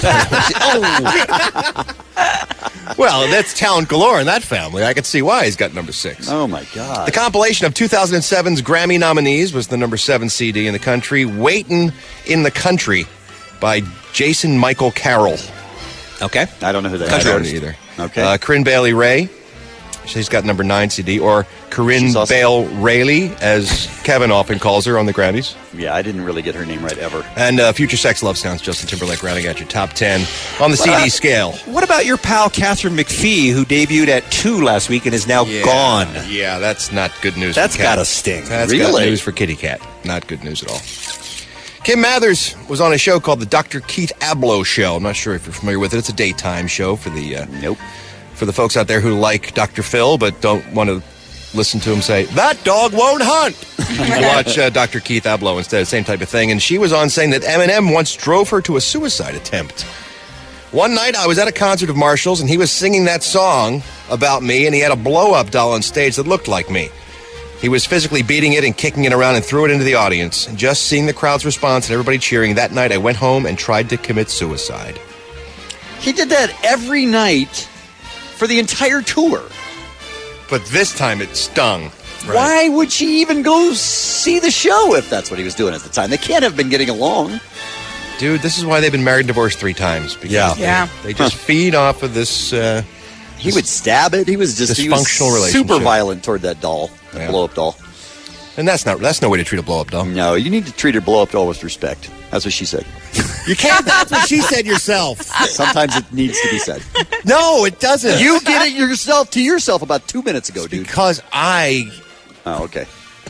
Speaker 15: Well, that's talent galore in that family. I can see why he's got number six.
Speaker 13: Oh, my God.
Speaker 15: The compilation of two thousand seven's Grammy nominees was the number seven C D in the country, Waitin' in the Country by Jason Michael Carroll.
Speaker 5: Okay.
Speaker 13: I don't know who that
Speaker 15: I
Speaker 13: is.
Speaker 15: don't either.
Speaker 13: Okay.
Speaker 15: Uh, Corinne Bailey Ray. She's got number nine C D, or Corinne
Speaker 13: She's awesome.
Speaker 15: Bale Rayleigh, as Kevin often calls her on the Grammys.
Speaker 13: Yeah, I didn't really get her name right ever.
Speaker 15: And uh, Future Sex Love Sounds, Justin Timberlake rounding out your top ten on the C D scale.
Speaker 5: What about your pal Catherine McPhee, who debuted at two last week and is now
Speaker 15: Yeah,
Speaker 5: gone?
Speaker 15: Yeah, that's not good news.
Speaker 5: That's
Speaker 15: for Cat.
Speaker 5: gotta sting.
Speaker 15: That's
Speaker 13: Really?
Speaker 15: got news for Kitty Cat. Not good news at all. Kim Mathers was on a show called the Doctor Keith Abloh Show. I'm not sure if you're familiar with it. It's a daytime show for the uh,
Speaker 13: Nope.
Speaker 15: for the folks out there who like Doctor Phil but don't want to listen to him say, that dog won't hunt. You can watch uh, Doctor Keith Abloh instead, same type of thing. And she was on saying that Eminem once drove her to a suicide attempt. One night I was at a concert of Marshall's and he was singing that song about me, and he had a blow-up doll on stage that looked like me. He was physically beating it and kicking it around and threw it into the audience. And just seeing the crowd's response and everybody cheering, that night I went home and tried to commit suicide.
Speaker 13: He did that every night for the entire tour.
Speaker 15: But this time it stung.
Speaker 13: Why would she even go see the show if that's what he was doing at the time? They can't have been getting along.
Speaker 15: Dude, this is why they've been married and divorced three times. Because
Speaker 5: Yeah.
Speaker 15: They,
Speaker 19: Yeah.
Speaker 15: they just feed off of this... Uh,
Speaker 13: He would stab it. He was just he was
Speaker 15: Dysfunctional relationship.
Speaker 13: super violent toward that doll, that
Speaker 15: Yeah.
Speaker 13: blow-up doll.
Speaker 15: And that's not that's no way to treat a blow-up doll.
Speaker 13: No, you need to treat a blow-up doll with respect. That's what she said.
Speaker 15: You can't. That's what she said yourself.
Speaker 13: Sometimes it needs to be said.
Speaker 15: No, it doesn't.
Speaker 13: You did it yourself to yourself about two minutes ago, dude.
Speaker 15: Because I...
Speaker 13: Oh, okay.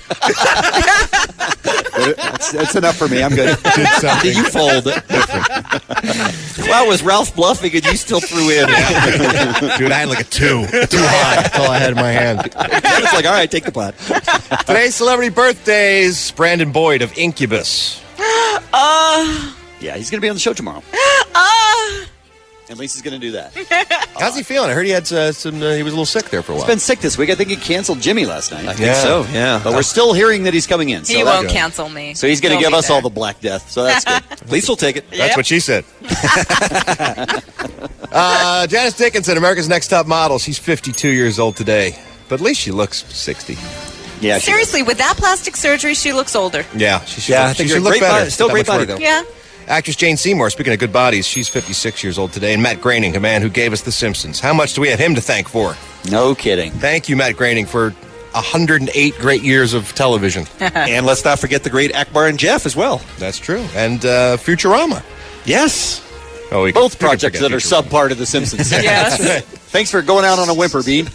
Speaker 13: that's, that's enough for me. I'm good.
Speaker 5: Did something. You fold it. Well, was Ralph bluffing and you still threw in?
Speaker 15: Dude, I had like a two. Too high. That's all I had in my hand.
Speaker 5: It's like, all right, take the pot.
Speaker 15: Today's celebrity birthdays. Brandon Boyd of Incubus.
Speaker 19: Uh,
Speaker 13: Yeah, he's going to be on the show tomorrow.
Speaker 19: uh,
Speaker 13: At least he's going to do that.
Speaker 15: How's he feeling? I heard he had uh, some. Uh, he was a little sick there for a while.
Speaker 13: He's been sick this week. I think he canceled Jimmy last night.
Speaker 5: I think so, yeah.
Speaker 13: But we're still hearing that he's coming in. So
Speaker 19: he
Speaker 13: that's
Speaker 19: won't
Speaker 13: good.
Speaker 19: cancel me.
Speaker 13: So he's going to
Speaker 19: He'll
Speaker 13: give
Speaker 19: be
Speaker 13: us
Speaker 19: there.
Speaker 13: all the Black Death. So that's good.
Speaker 5: At least we'll take it.
Speaker 15: That's
Speaker 19: Yep.
Speaker 15: what she said. uh, Janice Dickinson, America's Next Top Model. She's fifty-two years old today, but at least she looks sixty.
Speaker 13: Yeah. she
Speaker 19: Seriously, with that plastic surgery, she looks older.
Speaker 15: Yeah, she should.
Speaker 5: Yeah, I
Speaker 15: look,
Speaker 5: think
Speaker 15: she
Speaker 5: you're
Speaker 15: should look
Speaker 5: great
Speaker 15: better.
Speaker 5: body- still
Speaker 15: That
Speaker 5: great
Speaker 15: much
Speaker 5: body,
Speaker 15: work.
Speaker 5: though.
Speaker 19: Yeah.
Speaker 15: Actress Jane Seymour, speaking of good bodies, she's fifty-six years old today. And Matt Groening, a man who gave us The Simpsons. How much do we have him to thank for?
Speaker 13: No kidding.
Speaker 15: Thank you, Matt Groening, for one hundred eight great years of television.
Speaker 5: And let's not forget the great Akbar and Jeff as well.
Speaker 15: That's true. And uh, Futurama.
Speaker 5: Yes.
Speaker 15: Oh, we
Speaker 13: Both
Speaker 15: we can
Speaker 13: projects
Speaker 15: forget
Speaker 13: that are
Speaker 15: Futurama.
Speaker 13: subpart of The Simpsons.
Speaker 19: Yes.
Speaker 13: Thanks for going out on a whimper, Bean.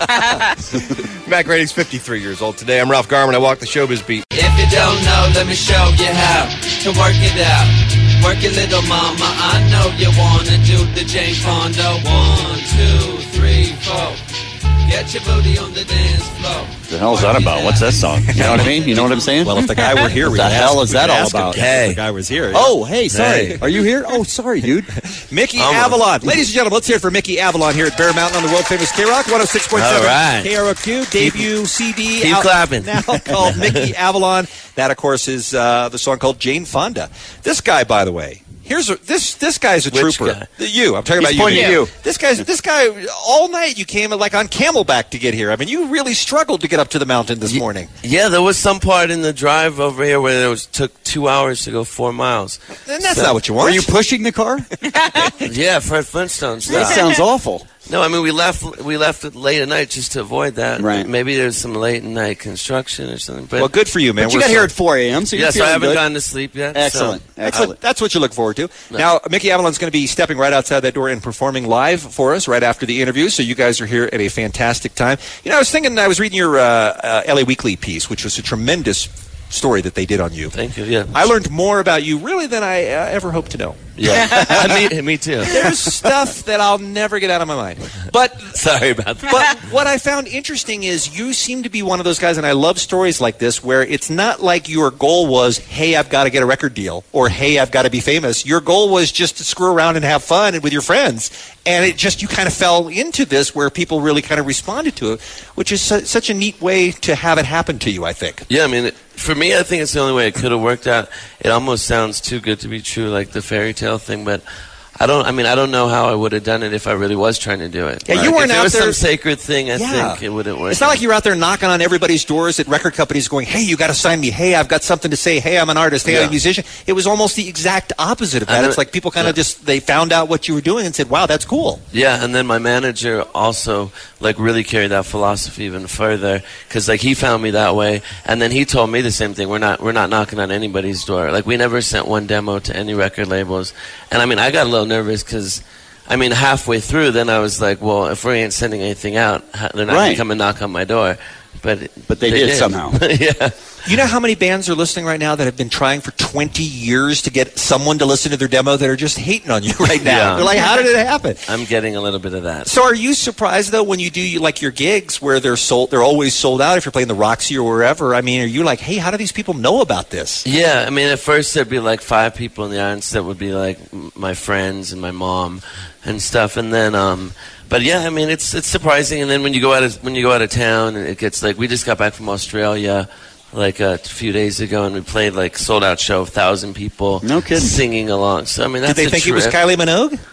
Speaker 15: Matt Groening's fifty-three years old today. I'm Ralph Garman. I walk the showbiz beat.
Speaker 4: If you don't know, let me show you how to work it out. Work it, little mama. I know you wanna do the Jane Fonda. One, two, three, four. Get your booty on the dance floor.
Speaker 13: What the hell is that about? What's that song? You know what I mean? You know what I'm saying?
Speaker 5: Well, if the guy were here,
Speaker 13: what
Speaker 5: we'd
Speaker 13: the
Speaker 5: ask-
Speaker 13: hell is
Speaker 5: we'd
Speaker 13: that all
Speaker 5: ask him.
Speaker 13: about?
Speaker 5: If the guy was here.
Speaker 13: Oh, hey, sorry.
Speaker 5: Hey.
Speaker 13: Are you here? Oh, sorry, dude.
Speaker 5: Mickey
Speaker 13: I'm
Speaker 5: Avalon. Ladies and gentlemen, let's hear it for Mickey Avalon here at Bear Mountain on the world-famous K-Rock, one oh six point seven
Speaker 4: All right.
Speaker 5: K R O Q, debut C D.
Speaker 4: keep
Speaker 5: out
Speaker 4: clapping.
Speaker 5: Now called Mickey Avalon. That, of course, is uh, the song called Jane Fonda. This guy, by the way, here's a, this this guy's a
Speaker 4: Which
Speaker 5: trooper.
Speaker 4: guy?
Speaker 5: You. I'm talking
Speaker 13: He's
Speaker 5: about you.
Speaker 13: pointing at you.
Speaker 5: This guy's this guy all night. You came like on camelback to get here. I mean, you really struggled to get up to the mountain this morning.
Speaker 4: Yeah, there was some part in the drive over here where it was took two hours to go four miles.
Speaker 5: And that's
Speaker 4: So-
Speaker 5: not what you want.
Speaker 13: Were you pushing the car?
Speaker 4: Yeah, Fred Flintstone
Speaker 13: That
Speaker 4: style.
Speaker 13: sounds awful.
Speaker 4: No, I mean we left we left it late at night just to avoid that.
Speaker 13: Right.
Speaker 4: Maybe there's some late at night construction or something. But
Speaker 5: Well, good for you, man.
Speaker 13: But you
Speaker 5: We're
Speaker 13: got here
Speaker 5: so-
Speaker 13: at four a.m., so you're
Speaker 4: yes, I
Speaker 13: feeling
Speaker 4: haven't
Speaker 13: good.
Speaker 4: gotten to sleep yet. so-
Speaker 13: Excellent.
Speaker 5: That's
Speaker 13: Excellent.
Speaker 5: what, that's what you look forward to. Now, Mickey Avalon's going to be stepping right outside that door and performing live for us right after the interview. So you guys are here at a fantastic time. You know, I was thinking, I was reading your uh, uh, L A Weekly piece, which was a tremendous story that they did on you.
Speaker 4: Thank you. Yeah.
Speaker 5: I learned more about you really than I uh, ever hoped to know.
Speaker 4: Yeah. me, me too.
Speaker 5: There's stuff that I'll never get out of my mind. But
Speaker 4: Sorry about that.
Speaker 5: but what I found interesting is you seem to be one of those guys, and I love stories like this, where it's not like your goal was, hey, I've got to get a record deal, or hey, I've got to be famous. Your goal was just to screw around and have fun and with your friends. And it just, you kind of fell into this where people really kind of responded to it, which is su- such a neat way to have it happen to you, I think.
Speaker 4: Yeah, I mean, it, for me, I think it's the only way it could have worked out. It almost sounds too good to be true, like the fairy tale thing, but I don't. I mean, I don't know how I would have done it if I really was trying to do it.
Speaker 5: Yeah, you
Speaker 4: Like,
Speaker 5: weren't
Speaker 4: if there
Speaker 5: out
Speaker 4: was
Speaker 5: there-
Speaker 4: some sacred thing. I
Speaker 5: Yeah.
Speaker 4: think it wouldn't work.
Speaker 5: It's not like you're out there knocking on everybody's doors at record companies going, hey, you got to sign me. Hey, I've got something to say. Hey, I'm an artist. Hey, I'm
Speaker 4: Yeah.
Speaker 5: a musician. It was almost the exact opposite of that.
Speaker 4: And then-
Speaker 5: It's like people kind of
Speaker 4: yeah.
Speaker 5: just, they found out what you were doing and said, wow, that's cool.
Speaker 4: Yeah, and then my manager also like really carried that philosophy even further because like he found me that way, and then he told me the same thing. We're not we're not knocking on anybody's door. Like we never sent one demo to any record labels, and I mean I got a little nervous because. I mean, halfway through, then I was like, well, if we ain't sending anything out, ha- they're not going
Speaker 13: Right.
Speaker 4: to come and knock on my door. But
Speaker 13: But they did somehow.
Speaker 4: Yeah.
Speaker 5: You know how many bands are listening right now that have been trying for twenty years to get someone to listen to their demo that are just hating on you right now?
Speaker 4: Yeah.
Speaker 5: They're like, how did it happen?
Speaker 4: I'm getting a little bit of that.
Speaker 5: So are you surprised, though, when you do like your gigs where they're sold, they're always sold out if you're playing the Roxy or wherever? I mean, are you like, hey, how do these people know about this?
Speaker 4: Yeah, I mean, at first there'd be like five people in the audience that would be like m- my friends and my mom and stuff, and then, um, but yeah, I mean, it's it's surprising. And then when you go out of when you go out of town, it gets like we just got back from Australia like a few days ago, and we played like sold out show, thousand people,
Speaker 13: No kidding.
Speaker 4: singing along. So I mean, that's
Speaker 5: Did they
Speaker 4: a
Speaker 5: think it was
Speaker 4: trip.
Speaker 5: Kylie Minogue?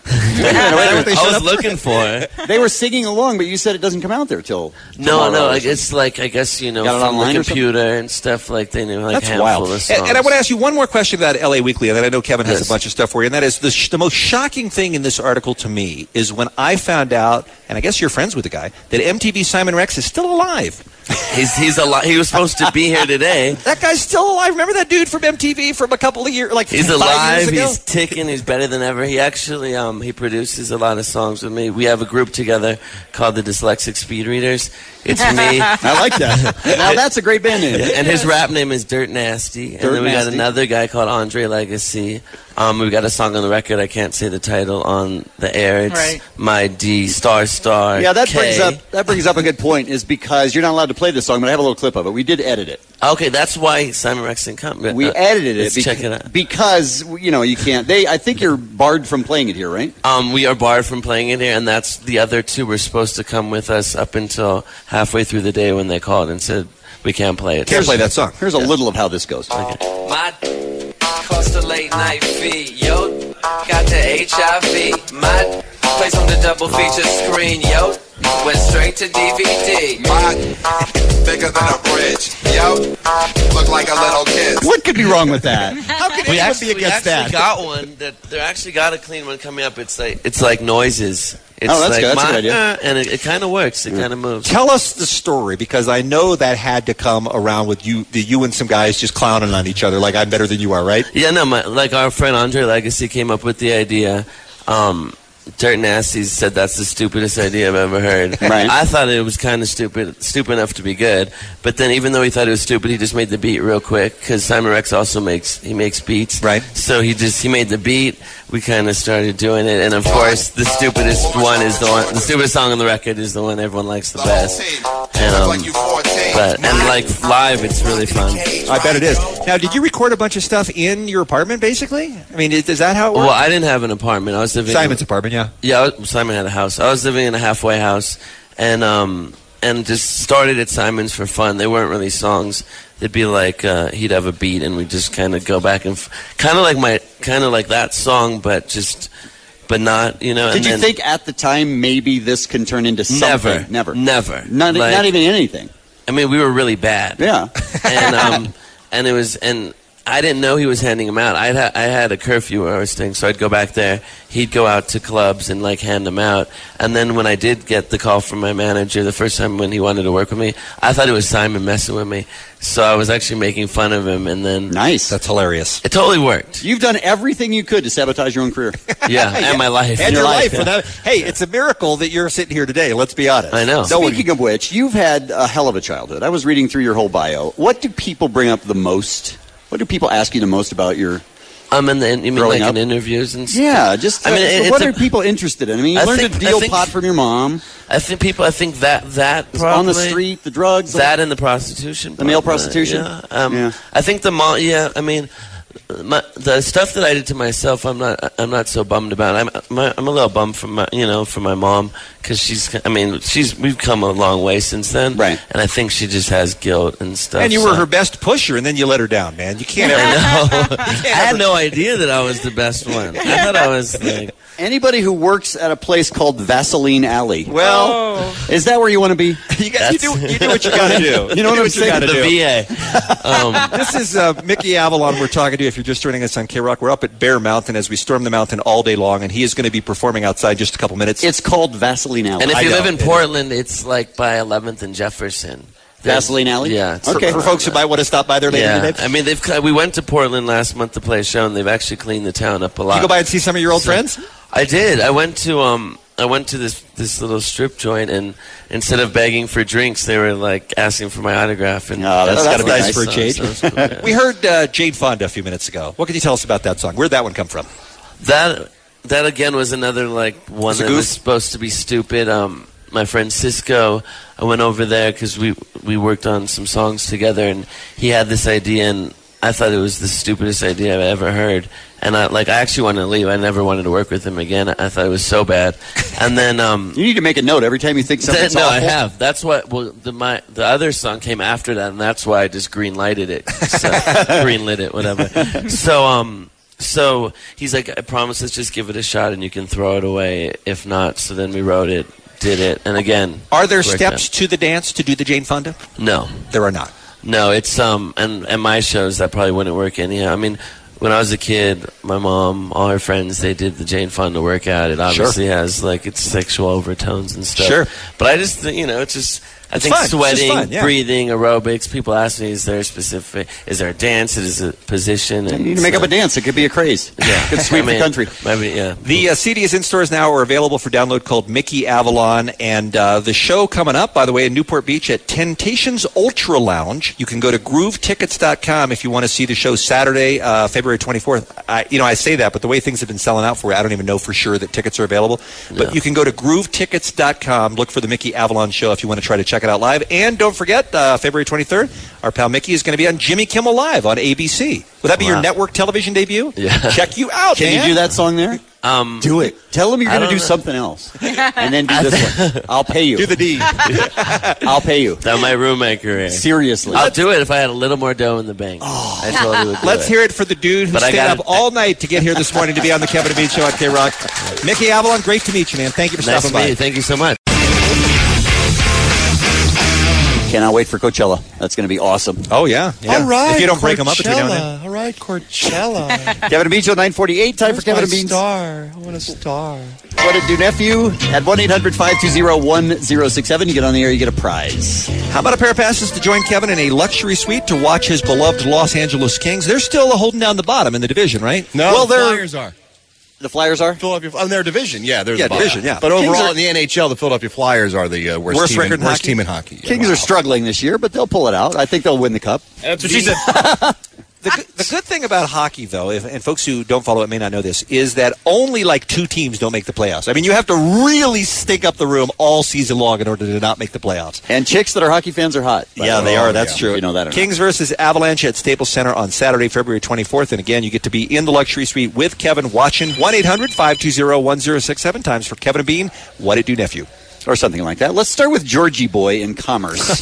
Speaker 4: I was looking for.
Speaker 13: They were singing along, but you said it doesn't come out there till.
Speaker 4: No, no, like, it's like I guess you know
Speaker 13: Got it
Speaker 4: from
Speaker 13: online
Speaker 4: the
Speaker 13: or
Speaker 4: computer and stuff. Like they knew like
Speaker 5: That's
Speaker 4: handful
Speaker 5: wild.
Speaker 4: of songs.
Speaker 5: And, and I want to ask you one more question about L A Weekly, and then I know Kevin has
Speaker 4: Yes.
Speaker 5: a bunch of stuff for you. And that is the, sh- the most shocking thing in this article to me is when I found out, and I guess you're friends with the guy, that M T V Simon Rex is still alive.
Speaker 4: He's he's alive. He was supposed to be here today.
Speaker 5: That guy's still alive. Remember that dude from M T V from a couple of years, like
Speaker 4: He's
Speaker 5: five
Speaker 4: alive.
Speaker 5: years ago?
Speaker 4: He's ticking. He's better than ever. He actually um he produces a lot of songs with me. We have a group together called the Dyslexic Speed Readers. It's me.
Speaker 13: I like that. Now that's a great band name.
Speaker 4: And his rap name is Dirt Nasty.
Speaker 13: Dirt
Speaker 4: and then we got
Speaker 13: Nasty.
Speaker 4: another guy called Andre Legacy. Um, we got a song on the record. I can't say the title on the air. It's
Speaker 13: Right.
Speaker 4: My D Star Star.
Speaker 13: Yeah, that
Speaker 4: K.
Speaker 13: brings up that brings up a good point. Is because you're not allowed to play this song, but I have a little clip of it. We did edit it.
Speaker 4: Okay, that's why Simon Rex didn't come.
Speaker 13: We
Speaker 4: Uh,
Speaker 13: edited it.
Speaker 4: let's
Speaker 13: bec-
Speaker 4: check it out.
Speaker 13: because you know you can't. They, I think you're barred from playing it here, right?
Speaker 4: Um, we are barred from playing it here, and that's the other two were supposed to come with us up until halfway through the day when they called and said we can't play it.
Speaker 13: Can't play that song. Here's a little of how this goes.
Speaker 1: My cost a late night fee. Yo, got the H I V. My plays on the double feature screen. Yo, went straight to D V D.
Speaker 2: My bigger than a bridge. Yo, look like a little kid.
Speaker 13: What could be wrong with that? How could
Speaker 4: We
Speaker 13: anyone
Speaker 4: actually,
Speaker 13: be
Speaker 4: we
Speaker 13: against
Speaker 4: actually
Speaker 13: that?
Speaker 4: got one that they actually got a clean one coming up. It's like it's like noises. It's
Speaker 13: Oh, that's
Speaker 4: like
Speaker 13: good. That's a
Speaker 4: my,
Speaker 13: good idea.
Speaker 4: uh, and it, it kind of works. It kind of moves.
Speaker 5: Tell us the story, because I know that had to come around with you, the you and some guys just clowning on each other like I'm better than you are, right?
Speaker 4: Yeah, no, my, like our friend Andre Legacy came up with the idea. Um, Dirt Nasty said that's the stupidest idea I've ever heard.
Speaker 13: Right.
Speaker 4: I thought it was kind of stupid, stupid enough to be good. But then, even though he thought it was stupid, he just made the beat real quick because Simon Rex also makes he makes beats.
Speaker 5: Right.
Speaker 4: So he just he made the beat. We kind of started doing it, and of course, the stupidest one is the one. The stupidest song on the record is the one everyone likes the best. And um, but and like live, it's really fun.
Speaker 5: I bet it is. Now, did you record a bunch of stuff in your apartment, basically? I mean, is, is that how it works?
Speaker 4: Well, I didn't have an apartment. I was living
Speaker 5: Simon's apartment, yeah.
Speaker 4: Yeah, I was- Simon had a house. I was living in a halfway house, and um, and just started at Simon's for fun. They weren't really songs. They'd be like uh, he'd have a beat, and we'd just kind of go back and f- kind of like my kind of like that song, but just but not you know.
Speaker 13: Did
Speaker 4: and
Speaker 13: you
Speaker 4: then
Speaker 13: think at the time maybe this can turn into something?
Speaker 4: Never,
Speaker 13: Never.
Speaker 4: never,
Speaker 13: Not,
Speaker 4: Like-
Speaker 13: not even anything.
Speaker 4: I mean, we were really bad.
Speaker 13: Yeah.
Speaker 4: and um, and it was and. I didn't know he was handing them out. I had I had a curfew where I was staying, so I'd go back there. He'd go out to clubs and like hand them out. And then when I did get the call from my manager the first time when he wanted to work with me, I thought it was Simon messing with me. So I was actually making fun of him. And then
Speaker 13: nice,
Speaker 5: that's hilarious.
Speaker 4: It totally worked.
Speaker 13: You've done everything you could to sabotage your own career.
Speaker 4: Yeah, and my life.
Speaker 5: And your life.
Speaker 13: yeah.
Speaker 5: for that. Hey, it's a miracle that you're sitting here today. Let's be honest.
Speaker 4: I know.
Speaker 5: No one-
Speaker 13: Speaking of which, you've had a hell of a childhood. I was reading through your whole bio. What do people bring up the most? What do people ask you the most about your?
Speaker 4: Um, and then you mean
Speaker 13: growing
Speaker 4: like
Speaker 13: up?
Speaker 4: in interviews and stuff?
Speaker 13: Yeah, just
Speaker 4: I mean,
Speaker 13: uh,
Speaker 4: it-
Speaker 13: what
Speaker 4: it's
Speaker 13: are
Speaker 4: a-
Speaker 13: people interested in? I mean, you
Speaker 4: I
Speaker 13: learned
Speaker 4: think-
Speaker 13: to
Speaker 4: I
Speaker 13: deal
Speaker 4: think-
Speaker 13: pot from your mom.
Speaker 4: I think people. I think that that
Speaker 13: It's on the
Speaker 4: probably-
Speaker 13: street, the drugs,
Speaker 4: that and the prostitution,
Speaker 13: the male
Speaker 4: probably,
Speaker 13: prostitution.
Speaker 4: Yeah. Um,
Speaker 13: Yeah.
Speaker 4: I think the mom. Yeah, I mean, my, the stuff that I did to myself, I'm not. I'm not so bummed about. I'm. My, I'm a little bummed from my, you know, from my mom because she's. I mean, she's. We've come a long way since then, right? And I think she just has guilt and stuff.
Speaker 5: And you
Speaker 4: so-
Speaker 5: were her best pusher, and then you let her down, man. You can't ever.
Speaker 4: I know. I had no idea that I was the best one. I thought I was like.
Speaker 13: Anybody who works at a place called Vaseline Alley.
Speaker 5: Well,
Speaker 13: is that where you want to be?
Speaker 5: You, got, you, do, you do what you got to do.
Speaker 13: You know what I'm
Speaker 5: do
Speaker 13: saying?
Speaker 5: You gotta
Speaker 4: The
Speaker 5: do.
Speaker 4: V A. Um,
Speaker 5: This is uh, Mickey Avalon. We're talking to you. If you're just joining us on K-Rock, we're up at Bear Mountain as we storm the mountain all day long, and he is going to be performing outside in just a couple minutes.
Speaker 13: It's called Vaseline Alley.
Speaker 4: and if
Speaker 5: I
Speaker 4: you
Speaker 5: know.
Speaker 4: live in Portland, it's like by eleventh and Jefferson. There's-
Speaker 13: Vaseline Alley?
Speaker 4: Yeah. it's-
Speaker 13: Okay.
Speaker 5: For folks who might want to stop by there later
Speaker 4: Yeah,
Speaker 5: today.
Speaker 4: I mean, they've. We went to Portland last month to play a show, and they've actually cleaned the town up a lot.
Speaker 5: You go by and see some of your old
Speaker 4: So-
Speaker 5: friends?
Speaker 4: I did. I went to um. I went to this this little strip joint, and instead of begging for drinks, they were like asking for my autograph. And
Speaker 5: Oh, that's gotta be nice for a
Speaker 4: So-
Speaker 5: change.
Speaker 4: so it was cool, yeah.
Speaker 5: We heard uh, Jade Fonda a few minutes ago. What can you tell us about that song? Where'd that one come from?
Speaker 4: That that again was another like one
Speaker 5: Was it
Speaker 4: that
Speaker 5: goof?
Speaker 4: was supposed to be stupid. Um, my friend Cisco, I went over there because we we worked on some songs together, and he had this idea, and I thought it was the stupidest idea I've ever heard. And I like I actually wanted to leave. I never wanted to work with him again. I thought it was so bad. And then um,
Speaker 13: You need to make a note every time you think something's
Speaker 4: no, I
Speaker 13: awful.
Speaker 4: have. That's what. Well, the my the other song came after that, and that's why I just green lighted it, so, green lit it, whatever. So um, so he's like, I promise, let's just give it a shot and you can throw it away. If not, so then we wrote it, did it, and again.
Speaker 5: Are there
Speaker 4: worked
Speaker 5: steps
Speaker 4: out.
Speaker 5: to the dance to do the Jane Fonda?
Speaker 4: No.
Speaker 5: There are not.
Speaker 4: No, it's, um, and, and my shows, that probably wouldn't work anyhow. I mean, when I was a kid, my mom, all her friends, they did the Jane Fonda workout. It obviously
Speaker 5: Sure.
Speaker 4: has, like, its sexual overtones and stuff.
Speaker 5: Sure.
Speaker 4: But I just, think, you know, it's just, I
Speaker 5: It's
Speaker 4: think
Speaker 5: fun. It's just
Speaker 4: sweating,
Speaker 5: fun, yeah.
Speaker 4: breathing, aerobics, people ask me, is there a specific, is there a dance, is it a position?
Speaker 13: You need to make up a dance. It could be a craze.
Speaker 4: Yeah.
Speaker 13: Could sweep
Speaker 4: I mean,
Speaker 13: the country.
Speaker 4: Maybe, yeah.
Speaker 5: The uh, C D is in stores now or available for download called Mickey Avalon. And uh, the show coming up, by the way, in Newport Beach at Temptations Ultra Lounge. You can go to groove tickets dot com if you want to see the show Saturday, uh, February twenty-fourth. I, you know, I say that, but the way things have been selling out for it, I don't even know for sure that tickets are available. But
Speaker 4: No.
Speaker 5: you can go to groove tickets dot com, look for the Mickey Avalon show if you want to try to check it out live. And don't forget, uh, February twenty-third, our pal Mickey is going to be on Jimmy Kimmel Live on A B C. Would that be your
Speaker 4: Wow.
Speaker 5: network television debut?
Speaker 4: Yeah.
Speaker 5: Check you out,
Speaker 13: Can
Speaker 5: man.
Speaker 13: you do that song there?
Speaker 4: Um,
Speaker 13: Do it. Tell them you're
Speaker 4: I
Speaker 13: going to
Speaker 4: don't
Speaker 13: do
Speaker 4: know.
Speaker 13: something else. And then do this one. I'll pay you.
Speaker 5: Do the D.
Speaker 13: I'll pay you.
Speaker 4: That my roommate career.
Speaker 13: Seriously.
Speaker 4: I'll do it if I had a little more dough in the bank. Oh. I totally would do
Speaker 5: Let's
Speaker 4: it.
Speaker 5: hear it for the dude who
Speaker 4: But I
Speaker 5: stayed
Speaker 4: gotta-
Speaker 5: up all night to get here this morning to be on the Kevin and Bean Show on K-Rock. Mickey Avalon, great to meet you, man. Thank you for
Speaker 4: Nice
Speaker 5: stopping
Speaker 4: to meet
Speaker 5: by.
Speaker 4: you. Thank you so much.
Speaker 13: Cannot wait for Coachella. That's going to be awesome.
Speaker 5: Oh, yeah. yeah.
Speaker 6: All right,
Speaker 5: If you don't break them up between now and then.
Speaker 6: Coachella. All right, Coachella.
Speaker 13: Kevin and Bean Show nine forty-eight. Time for
Speaker 6: Where's
Speaker 13: Kevin
Speaker 6: my
Speaker 13: and Bean.
Speaker 6: star. I want a star.
Speaker 13: What it do, nephew? At one eight hundred five two zero one zero six seven. You get on the air, you get a prize.
Speaker 5: How about a pair of passes to join Kevin in a luxury suite to watch his beloved Los Angeles Kings? They're still holding down the bottom in the division, right?
Speaker 15: No,
Speaker 13: Well,
Speaker 15: the
Speaker 13: they're-
Speaker 15: Flyers are.
Speaker 13: The Flyers are?
Speaker 15: Philadelphia, on their division, yeah. They're
Speaker 5: Yeah,
Speaker 15: the bottom.
Speaker 5: division, yeah.
Speaker 15: But
Speaker 5: Kings
Speaker 15: overall
Speaker 5: are-
Speaker 15: in the N H L, the Philadelphia Flyers are the uh, worst,
Speaker 5: Worst
Speaker 15: team,
Speaker 5: record
Speaker 15: in,
Speaker 5: in
Speaker 15: worst
Speaker 5: hockey?
Speaker 15: team in hockey. Yeah.
Speaker 13: Kings are struggling this year, but they'll pull it out. I think they'll win the cup.
Speaker 20: That's what she said.
Speaker 5: The, good- the good thing about hockey, though, if, and folks who don't follow it may not know this, is that only like two teams don't make the playoffs. I mean, you have to really stink up the room all season long in order to not make the playoffs.
Speaker 13: And chicks that are hockey fans are hot.
Speaker 5: Yeah, they are. That's
Speaker 15: yeah.
Speaker 5: true.
Speaker 13: You know that or not.
Speaker 5: Kings versus Avalanche at Staples Center on Saturday, February twenty-fourth. And again, you get to be in the luxury suite with Kevin watching one eight hundred five two zero one zero six seven times for Kevin and Bean. What it do, nephew?
Speaker 13: Or something like that. Let's start with Georgie Boy in Commerce.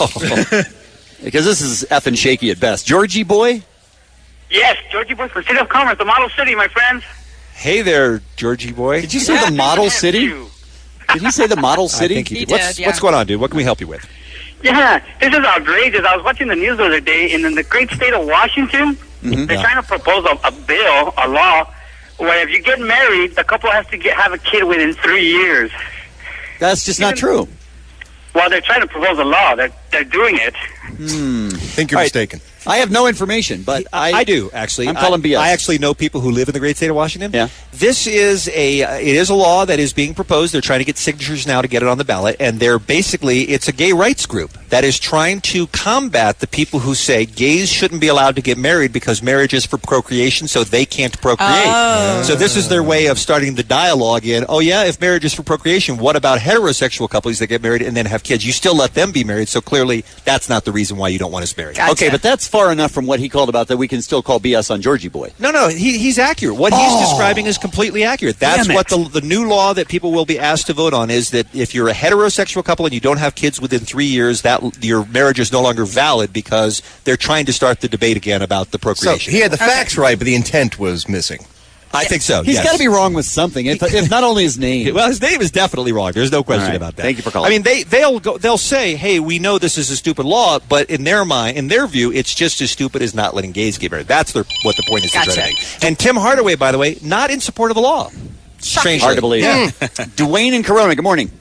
Speaker 13: Because this is effing shaky at best. Georgie Boy?
Speaker 21: Yes, Georgie Boy for City of Commerce, the model city, my friends.
Speaker 5: Hey there, Georgie boy.
Speaker 13: Did you say the model city? Did he say the model city?
Speaker 5: I think he,
Speaker 19: He
Speaker 5: did. What's,
Speaker 19: did, yeah.
Speaker 5: what's going on, dude? What can we help you with?
Speaker 21: Yeah, this is outrageous. I was watching the news the other day, and in the great state of Washington,
Speaker 5: Mm-hmm.
Speaker 21: they're trying to propose a, a bill, a law, where if you get married, the couple has to get, have a kid within three years.
Speaker 13: That's just not true.
Speaker 21: Well, they're trying to propose a law. They're, they're doing it.
Speaker 13: Hmm.
Speaker 15: I think you're
Speaker 5: All right.
Speaker 15: mistaken.
Speaker 13: I have no information, but I,
Speaker 5: I do actually.
Speaker 13: I'm calling
Speaker 5: I,
Speaker 13: B S.
Speaker 5: I actually know people who live in the great state of Washington.
Speaker 13: Yeah.
Speaker 5: This is a uh, it is a law that is being proposed. They're trying to get signatures now to get it on the ballot, and they're basically it's a gay rights group that is trying to combat the people who say gays shouldn't be allowed to get married because marriage is for procreation, so they can't procreate.
Speaker 19: Oh.
Speaker 5: So this is their way of starting the dialogue in. Oh yeah, if marriage is for procreation, what about heterosexual couples that get married and then have kids? You still let them be married, so clearly that's not the reason why you don't want us married.
Speaker 19: Gotcha.
Speaker 13: Okay, but that's far enough from what he called about that we can still call B S on Georgie Boy.
Speaker 5: No, no, he, he's accurate. What he's
Speaker 13: Oh.
Speaker 5: describing is completely accurate. That's
Speaker 13: Damn
Speaker 5: what
Speaker 13: it.
Speaker 5: the the new law that people will be asked to vote on is that if you're a heterosexual couple and you don't have kids within three years, that your marriage is no longer valid because they're trying to start the debate again about the
Speaker 15: So
Speaker 5: procreation.
Speaker 15: he had the facts right, but the intent was missing.
Speaker 5: I think so.
Speaker 13: He's
Speaker 5: yes.
Speaker 13: got to be wrong with something, if, if not only his name.
Speaker 5: Well, his name is definitely wrong. There's no question
Speaker 13: All right.
Speaker 5: about that.
Speaker 13: Thank you for calling.
Speaker 5: I mean, they they'll go, they'll say, "Hey, we know this is a stupid law," but in their mind, in their view, it's just as stupid as not letting gays get married. That's their, what the point is. they're
Speaker 19: Gotcha.
Speaker 5: trying to make. And Tim Hardaway, by the way, not in support of the law. Strangely.
Speaker 13: Hard to believe.
Speaker 5: Yeah.
Speaker 13: Dwayne in Corona, good morning.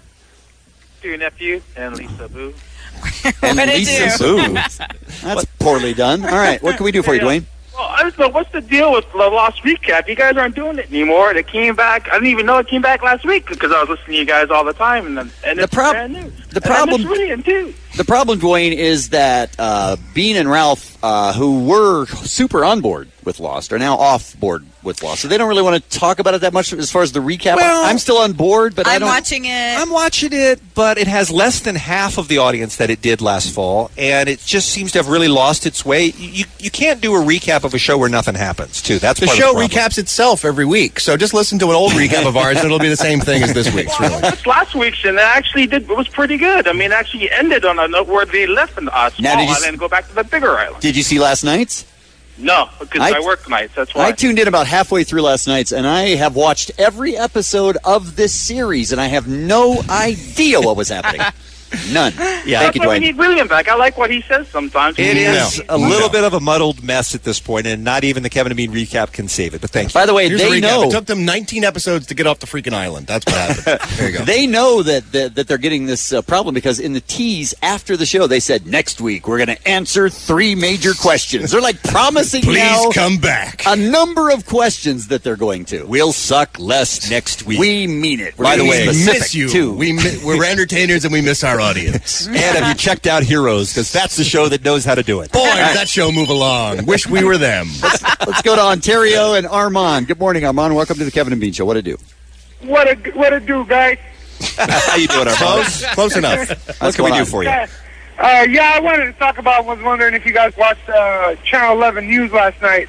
Speaker 21: To your nephew and Lisa Boo.
Speaker 13: And
Speaker 19: What'd it
Speaker 13: Lisa
Speaker 19: do?
Speaker 13: Boo. That's poorly done. All right, what can we do for you, Dwayne?
Speaker 21: Well, I just know what's the deal with the Lost Recap? You guys aren't doing it anymore. It came back. I didn't even know it came back last week because I was listening to you guys all the time, and then, and
Speaker 13: The
Speaker 21: it's
Speaker 13: prob-
Speaker 21: brand new.
Speaker 13: the
Speaker 21: And I
Speaker 13: problem-
Speaker 21: miss Ryan, too.
Speaker 13: The problem, Dwayne, is that uh, Bean and Ralph, uh, who were super on board with Lost, are now off board with Lost. So they don't really want to talk about it that much as far as the recap.
Speaker 5: Well,
Speaker 13: I'm still on board, but I
Speaker 19: I'm
Speaker 13: don't.
Speaker 19: watching it.
Speaker 5: I'm watching it, but it has less than half of the audience that it did last fall, and it just seems to have really lost its way. You you can't do a recap of a show where nothing happens, too. That's
Speaker 15: The
Speaker 5: part
Speaker 15: show
Speaker 5: of the problem.
Speaker 15: recaps itself every week, so just listen to an old recap of ours, and it'll be the same thing as this week's.
Speaker 21: Well,
Speaker 15: Really.
Speaker 21: that's last week's, and it actually did. It was pretty good. I mean, it actually ended on a note where they left in a small
Speaker 13: Now, did you s-
Speaker 21: island and go back to the bigger island.
Speaker 13: Did you see last night's?
Speaker 10: No, because
Speaker 13: I-
Speaker 10: I, work nights. That's why.
Speaker 13: I tuned in about halfway through last night, and I have watched every episode of this series, and I have no idea what was happening. None.
Speaker 5: Yeah.
Speaker 13: Thank you,
Speaker 10: That's why we
Speaker 13: Dwayne.
Speaker 10: need William back. I like what he says sometimes.
Speaker 5: It is
Speaker 10: Yeah.
Speaker 5: a little bit of a muddled mess at this point, and not even the Kevin and Bean recap can save it. But thank you.
Speaker 13: By the way,
Speaker 15: Here's a
Speaker 13: they
Speaker 15: recap.
Speaker 13: know.
Speaker 15: It took them nineteen episodes to get off the freaking island. That's what happened. There you go.
Speaker 13: They know that, that that they're getting this uh, problem because in the tease after the show they said next week we're going to answer three major questions. They're like promising
Speaker 15: Please
Speaker 13: now
Speaker 15: come back.
Speaker 13: a number of questions that they're going to.
Speaker 5: We'll suck less next week.
Speaker 13: We mean it. We're
Speaker 5: By the
Speaker 13: gonna be
Speaker 5: way,
Speaker 13: specific,
Speaker 15: miss you.
Speaker 13: too.
Speaker 15: We mi- we're entertainers and we miss our audience.
Speaker 5: And have you checked out Heroes? Because that's the show that knows how to do it.
Speaker 15: Boy, does that show move along. Wish we were them.
Speaker 13: Let's go to Ontario and Armand. Good morning, Armand. Welcome to the Kevin and Bean Show. What to do?
Speaker 21: What a what a do, guys.
Speaker 5: How you doing, Armand?
Speaker 15: Close, close enough.
Speaker 5: What can we do for you?
Speaker 21: Yeah, uh, yeah, I wanted to talk about. Was wondering if you guys watched uh, Channel eleven News last night.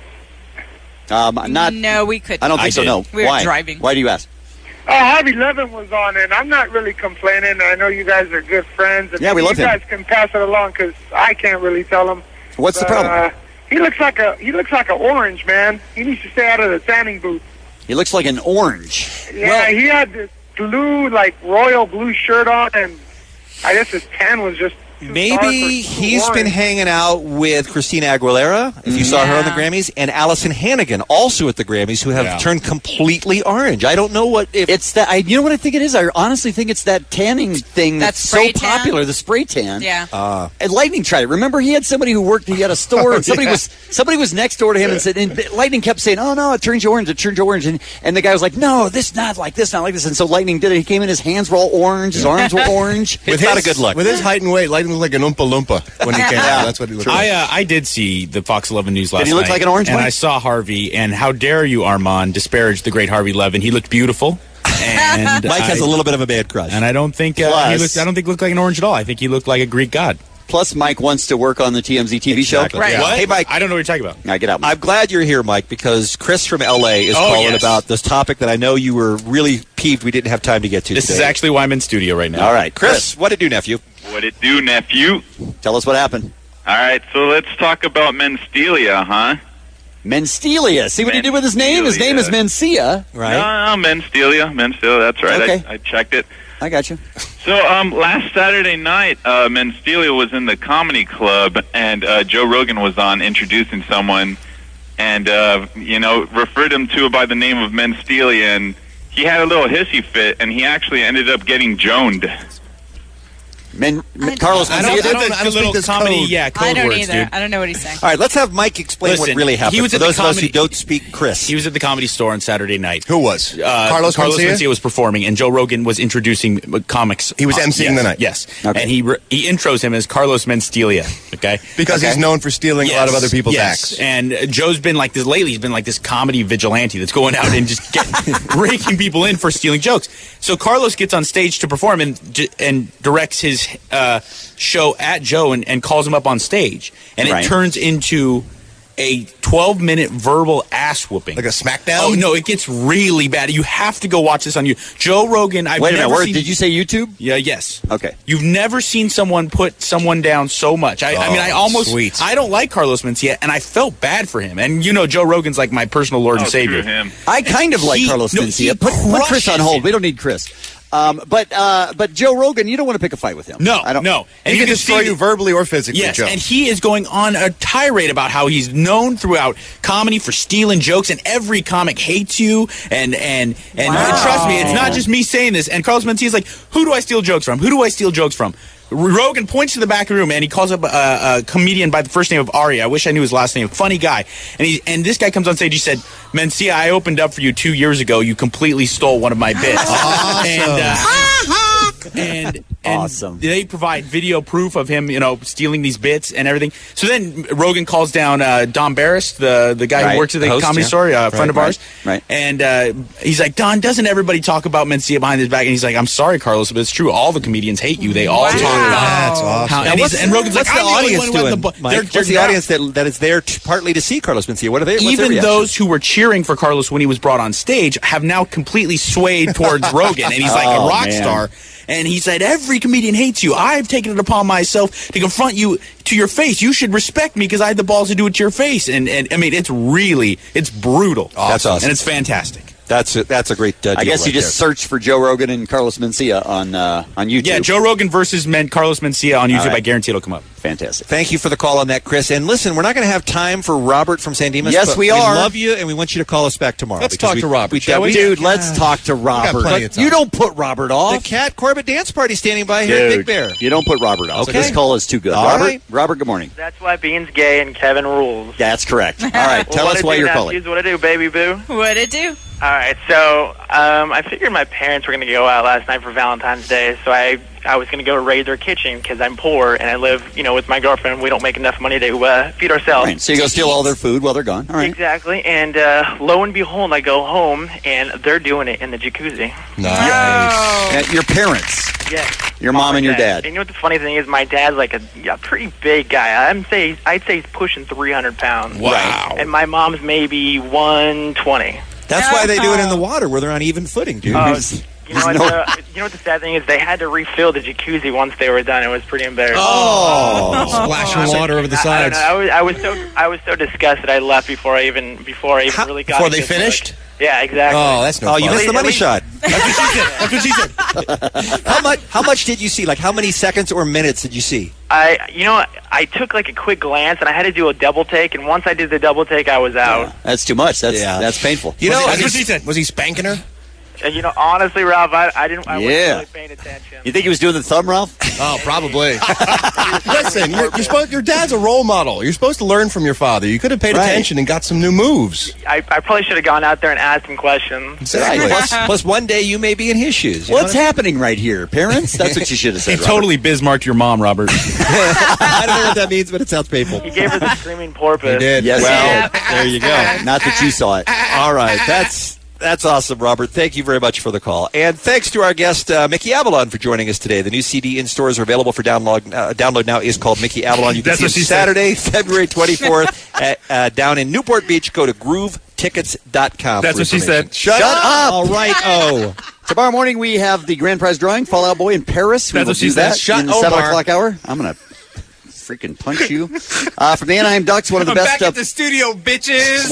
Speaker 13: Um, not.
Speaker 19: No, we couldn't.
Speaker 13: I don't think
Speaker 19: I
Speaker 13: so.
Speaker 19: did.
Speaker 13: No.
Speaker 19: We were
Speaker 13: Why?
Speaker 19: driving.
Speaker 13: Why do you ask?
Speaker 21: Uh, Harvey Levin was on, and I'm not really complaining. I know you guys are good friends. And
Speaker 13: Yeah, we
Speaker 21: maybe
Speaker 13: love
Speaker 21: you
Speaker 13: him.
Speaker 21: guys can pass it along because I can't really tell him.
Speaker 13: What's the
Speaker 21: But,
Speaker 13: problem?
Speaker 21: Uh, he looks like a he looks like an orange, man. He needs to stay out of the tanning booth.
Speaker 13: He looks like an orange.
Speaker 21: Yeah, he had this blue, like royal blue shirt on, and I guess his tan was just too dark or
Speaker 5: Maybe
Speaker 21: too
Speaker 5: he's been
Speaker 21: orange.
Speaker 5: hanging out with Christina Aguilera, if you saw her on the Grammys, and Allison Hannigan, also at the Grammys, who have
Speaker 13: Yeah.
Speaker 5: turned completely orange. I don't know what if
Speaker 13: It's that. I, you know what I think it is? I honestly think it's that tanning thing
Speaker 19: That
Speaker 13: that's so
Speaker 19: spray tan?
Speaker 13: popular. The spray tan.
Speaker 19: Yeah.
Speaker 5: Uh,
Speaker 13: And Lightning tried it. Remember, he had somebody who worked. He had a store, and somebody
Speaker 5: Yeah.
Speaker 13: was somebody was next door to him, and said, and Lightning kept saying, "Oh no, it turns you orange. It turns you orange." And and the guy was like, "No, this not like this, not like this." And so Lightning did it. He came in, his hands were all orange, his arms were orange.
Speaker 15: With his, With his height and weight, Lightning looked like an Oompa Loompa when he came out. That's what he looked like.
Speaker 12: I uh, I did see the Fox eleven News last night.
Speaker 13: he look like an orange
Speaker 12: And
Speaker 13: one?
Speaker 12: I saw Harvey, and how dare you, Armand, disparage the great Harvey Levin. He looked beautiful. And
Speaker 5: Mike has
Speaker 12: I-
Speaker 5: a little bit of a bad crush.
Speaker 12: And I don't think uh, he
Speaker 13: Plus-
Speaker 12: looked, I don't think he looked like an orange at all. I think he looked like a Greek god.
Speaker 13: Plus, Mike wants to work on the T M Z T V
Speaker 5: Exactly.
Speaker 13: show.
Speaker 5: Right.
Speaker 12: What?
Speaker 5: Hey, Mike.
Speaker 12: I don't know what you're talking about.
Speaker 13: All right, get out. Mike.
Speaker 5: I'm glad you're here, Mike, because Chris from L A is
Speaker 12: Oh,
Speaker 5: calling
Speaker 12: yes.
Speaker 5: about this topic that I know you were really peeved we didn't have time to get to
Speaker 12: This
Speaker 5: today.
Speaker 12: is actually why I'm in studio right now.
Speaker 13: All right,
Speaker 5: Chris, what did you do, nephew?
Speaker 18: What it do, nephew?
Speaker 13: Tell us what happened.
Speaker 18: All right, so let's talk about Menstelia, huh?
Speaker 13: Menstelia. See what he did with his name? His name is Mencia.
Speaker 5: Right.
Speaker 18: No, no, Menstelia. Menstelia, that's right.
Speaker 13: Okay.
Speaker 18: I, I checked it.
Speaker 13: I got you.
Speaker 18: So, um, last Saturday night, uh, Menstelia was in the comedy club, and uh, Joe Rogan was on introducing someone, and, uh, you know, referred him to by the name of Menstelia, and he had a little hissy fit, and he actually ended up getting joned.
Speaker 13: Men, Carlos
Speaker 12: I don't,
Speaker 13: Mencia
Speaker 12: I
Speaker 13: did?
Speaker 12: don't,
Speaker 15: I don't
Speaker 12: the little
Speaker 15: speak this
Speaker 12: comedy,
Speaker 15: code.
Speaker 12: yeah, code
Speaker 19: I don't
Speaker 12: words,
Speaker 19: either.
Speaker 12: dude.
Speaker 19: I don't know what he's saying.
Speaker 5: All right, let's have Mike explain
Speaker 12: Listen,
Speaker 5: what really happened
Speaker 12: he was
Speaker 5: for
Speaker 12: at the
Speaker 5: those of us who
Speaker 12: comedy-
Speaker 5: don't speak Chris.
Speaker 12: He was at the Comedy Store on Saturday night.
Speaker 15: Who was?
Speaker 12: Uh,
Speaker 15: Carlos Mencia?
Speaker 12: Mencia was performing, and Joe Rogan was introducing uh, comics.
Speaker 15: He was
Speaker 12: Uh,
Speaker 15: emceeing
Speaker 12: yes,
Speaker 15: the night.
Speaker 12: Yes,
Speaker 13: Okay.
Speaker 12: and he re- he intros him as Carlos Menstelia. Okay,
Speaker 15: Because he's known for stealing a lot of other people's
Speaker 12: yes.
Speaker 15: acts.
Speaker 12: And uh, Joe's been like this lately. He's been like this comedy vigilante that's going out and just get, raking people in for stealing jokes. So Carlos gets on stage to perform and j- and directs his uh, show at Joe and, and calls him up on stage, and it
Speaker 13: Right.
Speaker 12: turns into a twelve minute verbal ass whooping.
Speaker 15: Like a smackdown?
Speaker 12: Oh no, it gets really bad. You have to go watch this on you. Joe Rogan. I've
Speaker 13: Wait a minute.
Speaker 12: never
Speaker 13: Where,
Speaker 12: seen,
Speaker 13: did you say YouTube?
Speaker 12: Yeah. Yes.
Speaker 13: Okay.
Speaker 12: You've never seen someone put someone down so much. I, I mean, I
Speaker 15: Oh,
Speaker 12: almost.
Speaker 15: sweet.
Speaker 12: I don't like Carlos Mencia, and I felt bad for him. And you know, Joe Rogan's like my personal Lord
Speaker 18: Oh,
Speaker 12: and Savior.
Speaker 18: screw him.
Speaker 13: I kind of like
Speaker 12: He-
Speaker 13: Carlos
Speaker 12: no,
Speaker 13: Mencia.
Speaker 12: he
Speaker 13: Put, put Chris on
Speaker 12: crushes
Speaker 13: hold.
Speaker 12: him.
Speaker 13: We don't need Chris. Um, but uh, but Joe Rogan, you don't want to pick a fight with him.
Speaker 12: No,
Speaker 13: I don't.
Speaker 12: no.
Speaker 15: He can
Speaker 12: you
Speaker 15: destroy
Speaker 12: see-
Speaker 15: you verbally or physically,
Speaker 12: Yes,
Speaker 15: Joe.
Speaker 12: and he is going on a tirade about how he's known throughout comedy for stealing jokes, and every comic hates you. And and and
Speaker 19: Wow.
Speaker 12: trust me, it's not just me saying this. And Carlos Mencia is like, who do I steal jokes from? Who do I steal jokes from? Rogan points to the back of the room, and he calls up a, a comedian by the first name of Ari. I wish I knew his last name. Funny guy. And he and this guy comes on stage. He said, Mencia, I opened up for you two years ago. You completely stole one of my bits.
Speaker 15: Awesome.
Speaker 12: And, uh, and and
Speaker 13: Awesome.
Speaker 12: they provide video proof of him, you know, stealing these bits and everything. So then Rogan calls down uh, Don Barris, the the guy
Speaker 13: Right.
Speaker 12: who works at the
Speaker 13: Host,
Speaker 12: Comedy
Speaker 13: yeah.
Speaker 12: Store, a friend of
Speaker 13: right,
Speaker 12: ours.
Speaker 13: right.
Speaker 12: And uh, he's like, Don, doesn't everybody talk about Mencia behind his back? And he's like, I'm sorry, Carlos, but it's true. All the comedians hate you. They all
Speaker 19: Wow.
Speaker 12: talk about
Speaker 15: That's awesome.
Speaker 12: how.
Speaker 5: Now,
Speaker 12: And,
Speaker 5: what's,
Speaker 12: he's, and Rogan's
Speaker 5: what's
Speaker 12: like,
Speaker 5: the
Speaker 12: I'm the only
Speaker 5: audience
Speaker 12: one who let
Speaker 5: doing,
Speaker 12: the bu-
Speaker 5: Mike?
Speaker 12: they're-
Speaker 5: What's the
Speaker 12: they're
Speaker 5: audience that, that is there t- partly to see Carlos Mencia? What are they? What's their
Speaker 12: Even
Speaker 5: reaction?
Speaker 12: those who were cheering for Carlos when he was brought on stage have now completely swayed towards Rogan, and he's like
Speaker 13: Oh,
Speaker 12: a rock
Speaker 13: man.
Speaker 12: star. And he said, every comedian hates you. I've taken it upon myself to confront you to your face. You should respect me because I had the balls to do it to your face. And, and I mean, it's really, it's brutal.
Speaker 5: That's awesome.
Speaker 12: And it's fantastic.
Speaker 5: That's a, that's a great uh, deal
Speaker 13: I guess
Speaker 5: right
Speaker 13: you just
Speaker 5: there.
Speaker 13: search for Joe Rogan and Carlos Mencia on uh, on YouTube.
Speaker 12: Yeah, Joe Rogan versus Men, Carlos Mencia on YouTube.
Speaker 13: All right.
Speaker 12: I guarantee it'll come up.
Speaker 13: Fantastic.
Speaker 5: Thank you for the call on that, Chris. And listen, we're not going to have time for Robert from San Dimas.
Speaker 13: Yes,
Speaker 5: but
Speaker 13: we are.
Speaker 5: We love you, and we want you to call us back tomorrow.
Speaker 15: Let's
Speaker 5: because
Speaker 15: talk
Speaker 5: we-
Speaker 15: to Robert,
Speaker 5: we-
Speaker 15: shall we?
Speaker 13: Dude, let's talk to Robert.
Speaker 15: plenty of time.
Speaker 13: You don't put Robert off.
Speaker 5: The Cat Corbett Dance Party standing by here at
Speaker 13: Dude,
Speaker 5: Big Bear.
Speaker 13: you don't put Robert off.
Speaker 5: Okay.
Speaker 13: This call is too good.
Speaker 5: All
Speaker 13: Robert,
Speaker 5: right.
Speaker 13: Robert, good morning.
Speaker 10: That's why Bean's gay and Kevin rules.
Speaker 13: That's correct. All right, tell
Speaker 10: Well,
Speaker 13: us
Speaker 10: what
Speaker 13: why
Speaker 10: I do
Speaker 13: you're
Speaker 10: now,
Speaker 13: calling.
Speaker 10: Here's what I do, baby boo.
Speaker 19: What'd it do?
Speaker 10: All right, so um, I figured my parents were going to go out last night for Valentine's Day, so I I was going to go raid their kitchen because I'm poor and I live, you know, with my girlfriend. We don't make enough money to uh, feed ourselves.
Speaker 13: Right, so you go steal all their food while they're gone. All right.
Speaker 10: Exactly, and uh, lo and behold, I go home and they're doing it in the jacuzzi.
Speaker 13: Uh, your parents.
Speaker 10: Yes.
Speaker 13: Your mom and your dad.
Speaker 10: And you know what the funny thing is? My dad's like a, a pretty big guy. I'm say I'd say he's pushing three hundred pounds.
Speaker 5: Wow.
Speaker 10: And my mom's maybe one twenty.
Speaker 5: That's why they do it in the water, where they're on even footing, dude.
Speaker 10: Oh, You know, what the, you know what the sad thing is? They had to refill the jacuzzi once they were done. It was pretty embarrassing.
Speaker 15: Oh, splashing water over the
Speaker 10: I, I, don't
Speaker 15: sides.
Speaker 10: know. I was I was so I was so disgusted. I left before I even before I even really got
Speaker 15: Before
Speaker 10: into
Speaker 15: they
Speaker 10: it.
Speaker 15: finished?
Speaker 10: Yeah, exactly.
Speaker 15: Oh, that's no
Speaker 5: Oh, you
Speaker 15: fun.
Speaker 5: missed the
Speaker 10: At
Speaker 5: money
Speaker 10: least-
Speaker 5: shot.
Speaker 20: That's what she said. That's what she said.
Speaker 5: How much? How much did you see? Like, how many seconds or minutes did you see?
Speaker 10: I you know I took like a quick glance and I had to do a double take, and once I did the double take, I was out.
Speaker 13: That's too much. That's
Speaker 5: Yeah.
Speaker 13: that's painful.
Speaker 5: You know,
Speaker 15: Was
Speaker 20: That's
Speaker 15: he,
Speaker 20: what she said.
Speaker 15: was he spanking her?
Speaker 10: And you know, honestly, Ralph, I, I didn't. I
Speaker 13: Yeah.
Speaker 10: wasn't really paying attention.
Speaker 13: You think he was doing the thumb, Ralph?
Speaker 15: Oh, probably. Listen, you're, you're supposed, your dad's a role model. You're supposed to learn from your father. You could have paid
Speaker 13: Right.
Speaker 15: attention and got some new moves.
Speaker 10: I, I probably should have gone out there and asked him questions.
Speaker 15: Exactly.
Speaker 5: plus, plus, one day you may be in his shoes. you
Speaker 13: What's
Speaker 5: know?
Speaker 13: happening right here, parents? That's what you should have
Speaker 12: He
Speaker 13: said. Robert.
Speaker 12: totally Bismarcked your mom, Robert.
Speaker 5: I don't know what that means, but it sounds painful.
Speaker 10: He gave her the screaming porpoise.
Speaker 15: He did.
Speaker 13: Yes,
Speaker 5: Well,
Speaker 13: he
Speaker 5: there you go.
Speaker 13: did. Not that you saw it.
Speaker 5: All right, that's that's awesome, Robert. Thank you very much for the call, and thanks to our guest uh, Mickey Avalon for joining us today. The new C D in stores are available for download. Uh, download now is called Mickey Avalon. You can
Speaker 20: That's
Speaker 5: see
Speaker 20: what
Speaker 5: it
Speaker 20: she said.
Speaker 5: Saturday, February twenty-fourth, at, uh, down in Newport Beach. Go to groove tickets dot com.
Speaker 20: That's
Speaker 5: for
Speaker 20: what she
Speaker 5: information.
Speaker 20: said.
Speaker 5: Shut,
Speaker 13: Shut up.
Speaker 5: All right. Oh,
Speaker 13: Tomorrow morning we have the grand prize drawing, Fallout Boy in Paris. We
Speaker 20: That's
Speaker 13: will
Speaker 20: what she
Speaker 13: do
Speaker 20: said.
Speaker 13: that
Speaker 20: Shut
Speaker 13: in the seven
Speaker 20: Omar.
Speaker 13: o'clock hour. I'm gonna freaking punch you. Uh, from the Anaheim Ducks, one of the
Speaker 20: I'm
Speaker 13: best
Speaker 20: back
Speaker 13: uh,
Speaker 20: at the studio, bitches.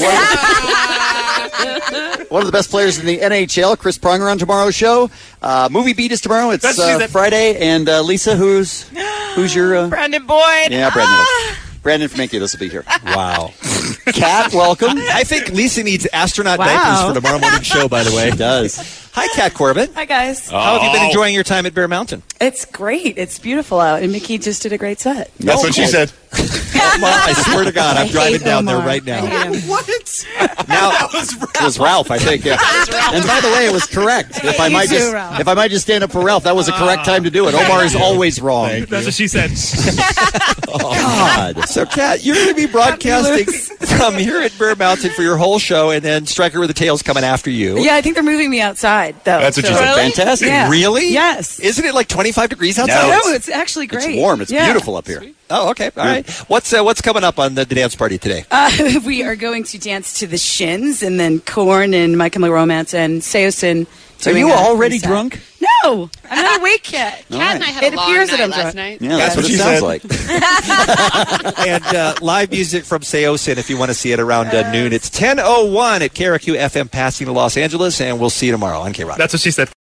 Speaker 13: one of the best players in the N H L, Chris Pronger on tomorrow's show. Uh, movie beat is tomorrow. It's
Speaker 20: That's what she
Speaker 13: uh,
Speaker 20: said.
Speaker 13: Friday, and uh, Lisa, who's who's your uh,
Speaker 19: Brandon Boyd.
Speaker 13: yeah, Brandon. Brandon from Yankee, this will be here.
Speaker 5: wow.
Speaker 13: Kat, welcome.
Speaker 5: I think Lisa needs astronaut
Speaker 3: Wow.
Speaker 5: diapers for tomorrow morning show. By the way,
Speaker 13: She does.
Speaker 5: Hi, Kat Corbett.
Speaker 3: Hi, guys.
Speaker 5: How have you been enjoying your time at Bear Mountain?
Speaker 3: It's great. It's beautiful out, and Mickey just did a great set.
Speaker 15: That's what she said.
Speaker 5: Omar, I swear to God, I'm
Speaker 3: I
Speaker 5: driving
Speaker 3: hate
Speaker 5: down there
Speaker 3: Omar.
Speaker 5: right
Speaker 3: I
Speaker 5: now.
Speaker 3: hate him.
Speaker 20: What?
Speaker 5: Now,
Speaker 13: It was Ralph, I think. Yeah. And by the way, it was correct. If I
Speaker 3: You
Speaker 13: might
Speaker 3: too,
Speaker 13: just,
Speaker 3: Ralph.
Speaker 13: if I might just stand up for Ralph, that was the correct time to do it. Omar is always wrong.
Speaker 20: That's what she said.
Speaker 13: God.
Speaker 5: so Kat, you're going to be broadcasting from here at Bear Mountain for your whole show, and then Striker with the Tails coming after you.
Speaker 3: Yeah, I think they're moving me outside, though.
Speaker 12: That's what
Speaker 3: so-
Speaker 12: you said.
Speaker 3: Really?
Speaker 13: Fantastic.
Speaker 3: Yeah.
Speaker 5: Really?
Speaker 3: Yes.
Speaker 5: Isn't it like twenty-five degrees outside?
Speaker 3: No, it's actually great.
Speaker 13: It's warm. It's
Speaker 3: Yeah.
Speaker 13: beautiful up here.
Speaker 5: Oh, okay. All right. What's uh, what's coming up on the, the dance party today?
Speaker 3: Uh, we are going to dance to the Shins, and then Korn and My Chemical Romance and Seosin.
Speaker 13: Are
Speaker 3: doing
Speaker 13: you
Speaker 3: a
Speaker 13: already
Speaker 3: set.
Speaker 13: drunk?
Speaker 3: No, I'm not awake yet.
Speaker 13: All
Speaker 14: Kat and I
Speaker 13: right.
Speaker 14: had
Speaker 3: It
Speaker 14: a long
Speaker 3: appears
Speaker 14: night
Speaker 3: that I'm
Speaker 14: last
Speaker 3: drunk.
Speaker 14: night.
Speaker 13: Yeah, that's,
Speaker 5: That's
Speaker 13: what,
Speaker 5: what
Speaker 13: it
Speaker 5: she
Speaker 13: sounds
Speaker 5: said.
Speaker 13: like.
Speaker 5: and uh, live music from Seosin if you want to see it around uh, noon. It's ten oh one at K R Q F M Pasadena, Los Angeles, and we'll see you tomorrow on K-Rock.
Speaker 20: That's what she said.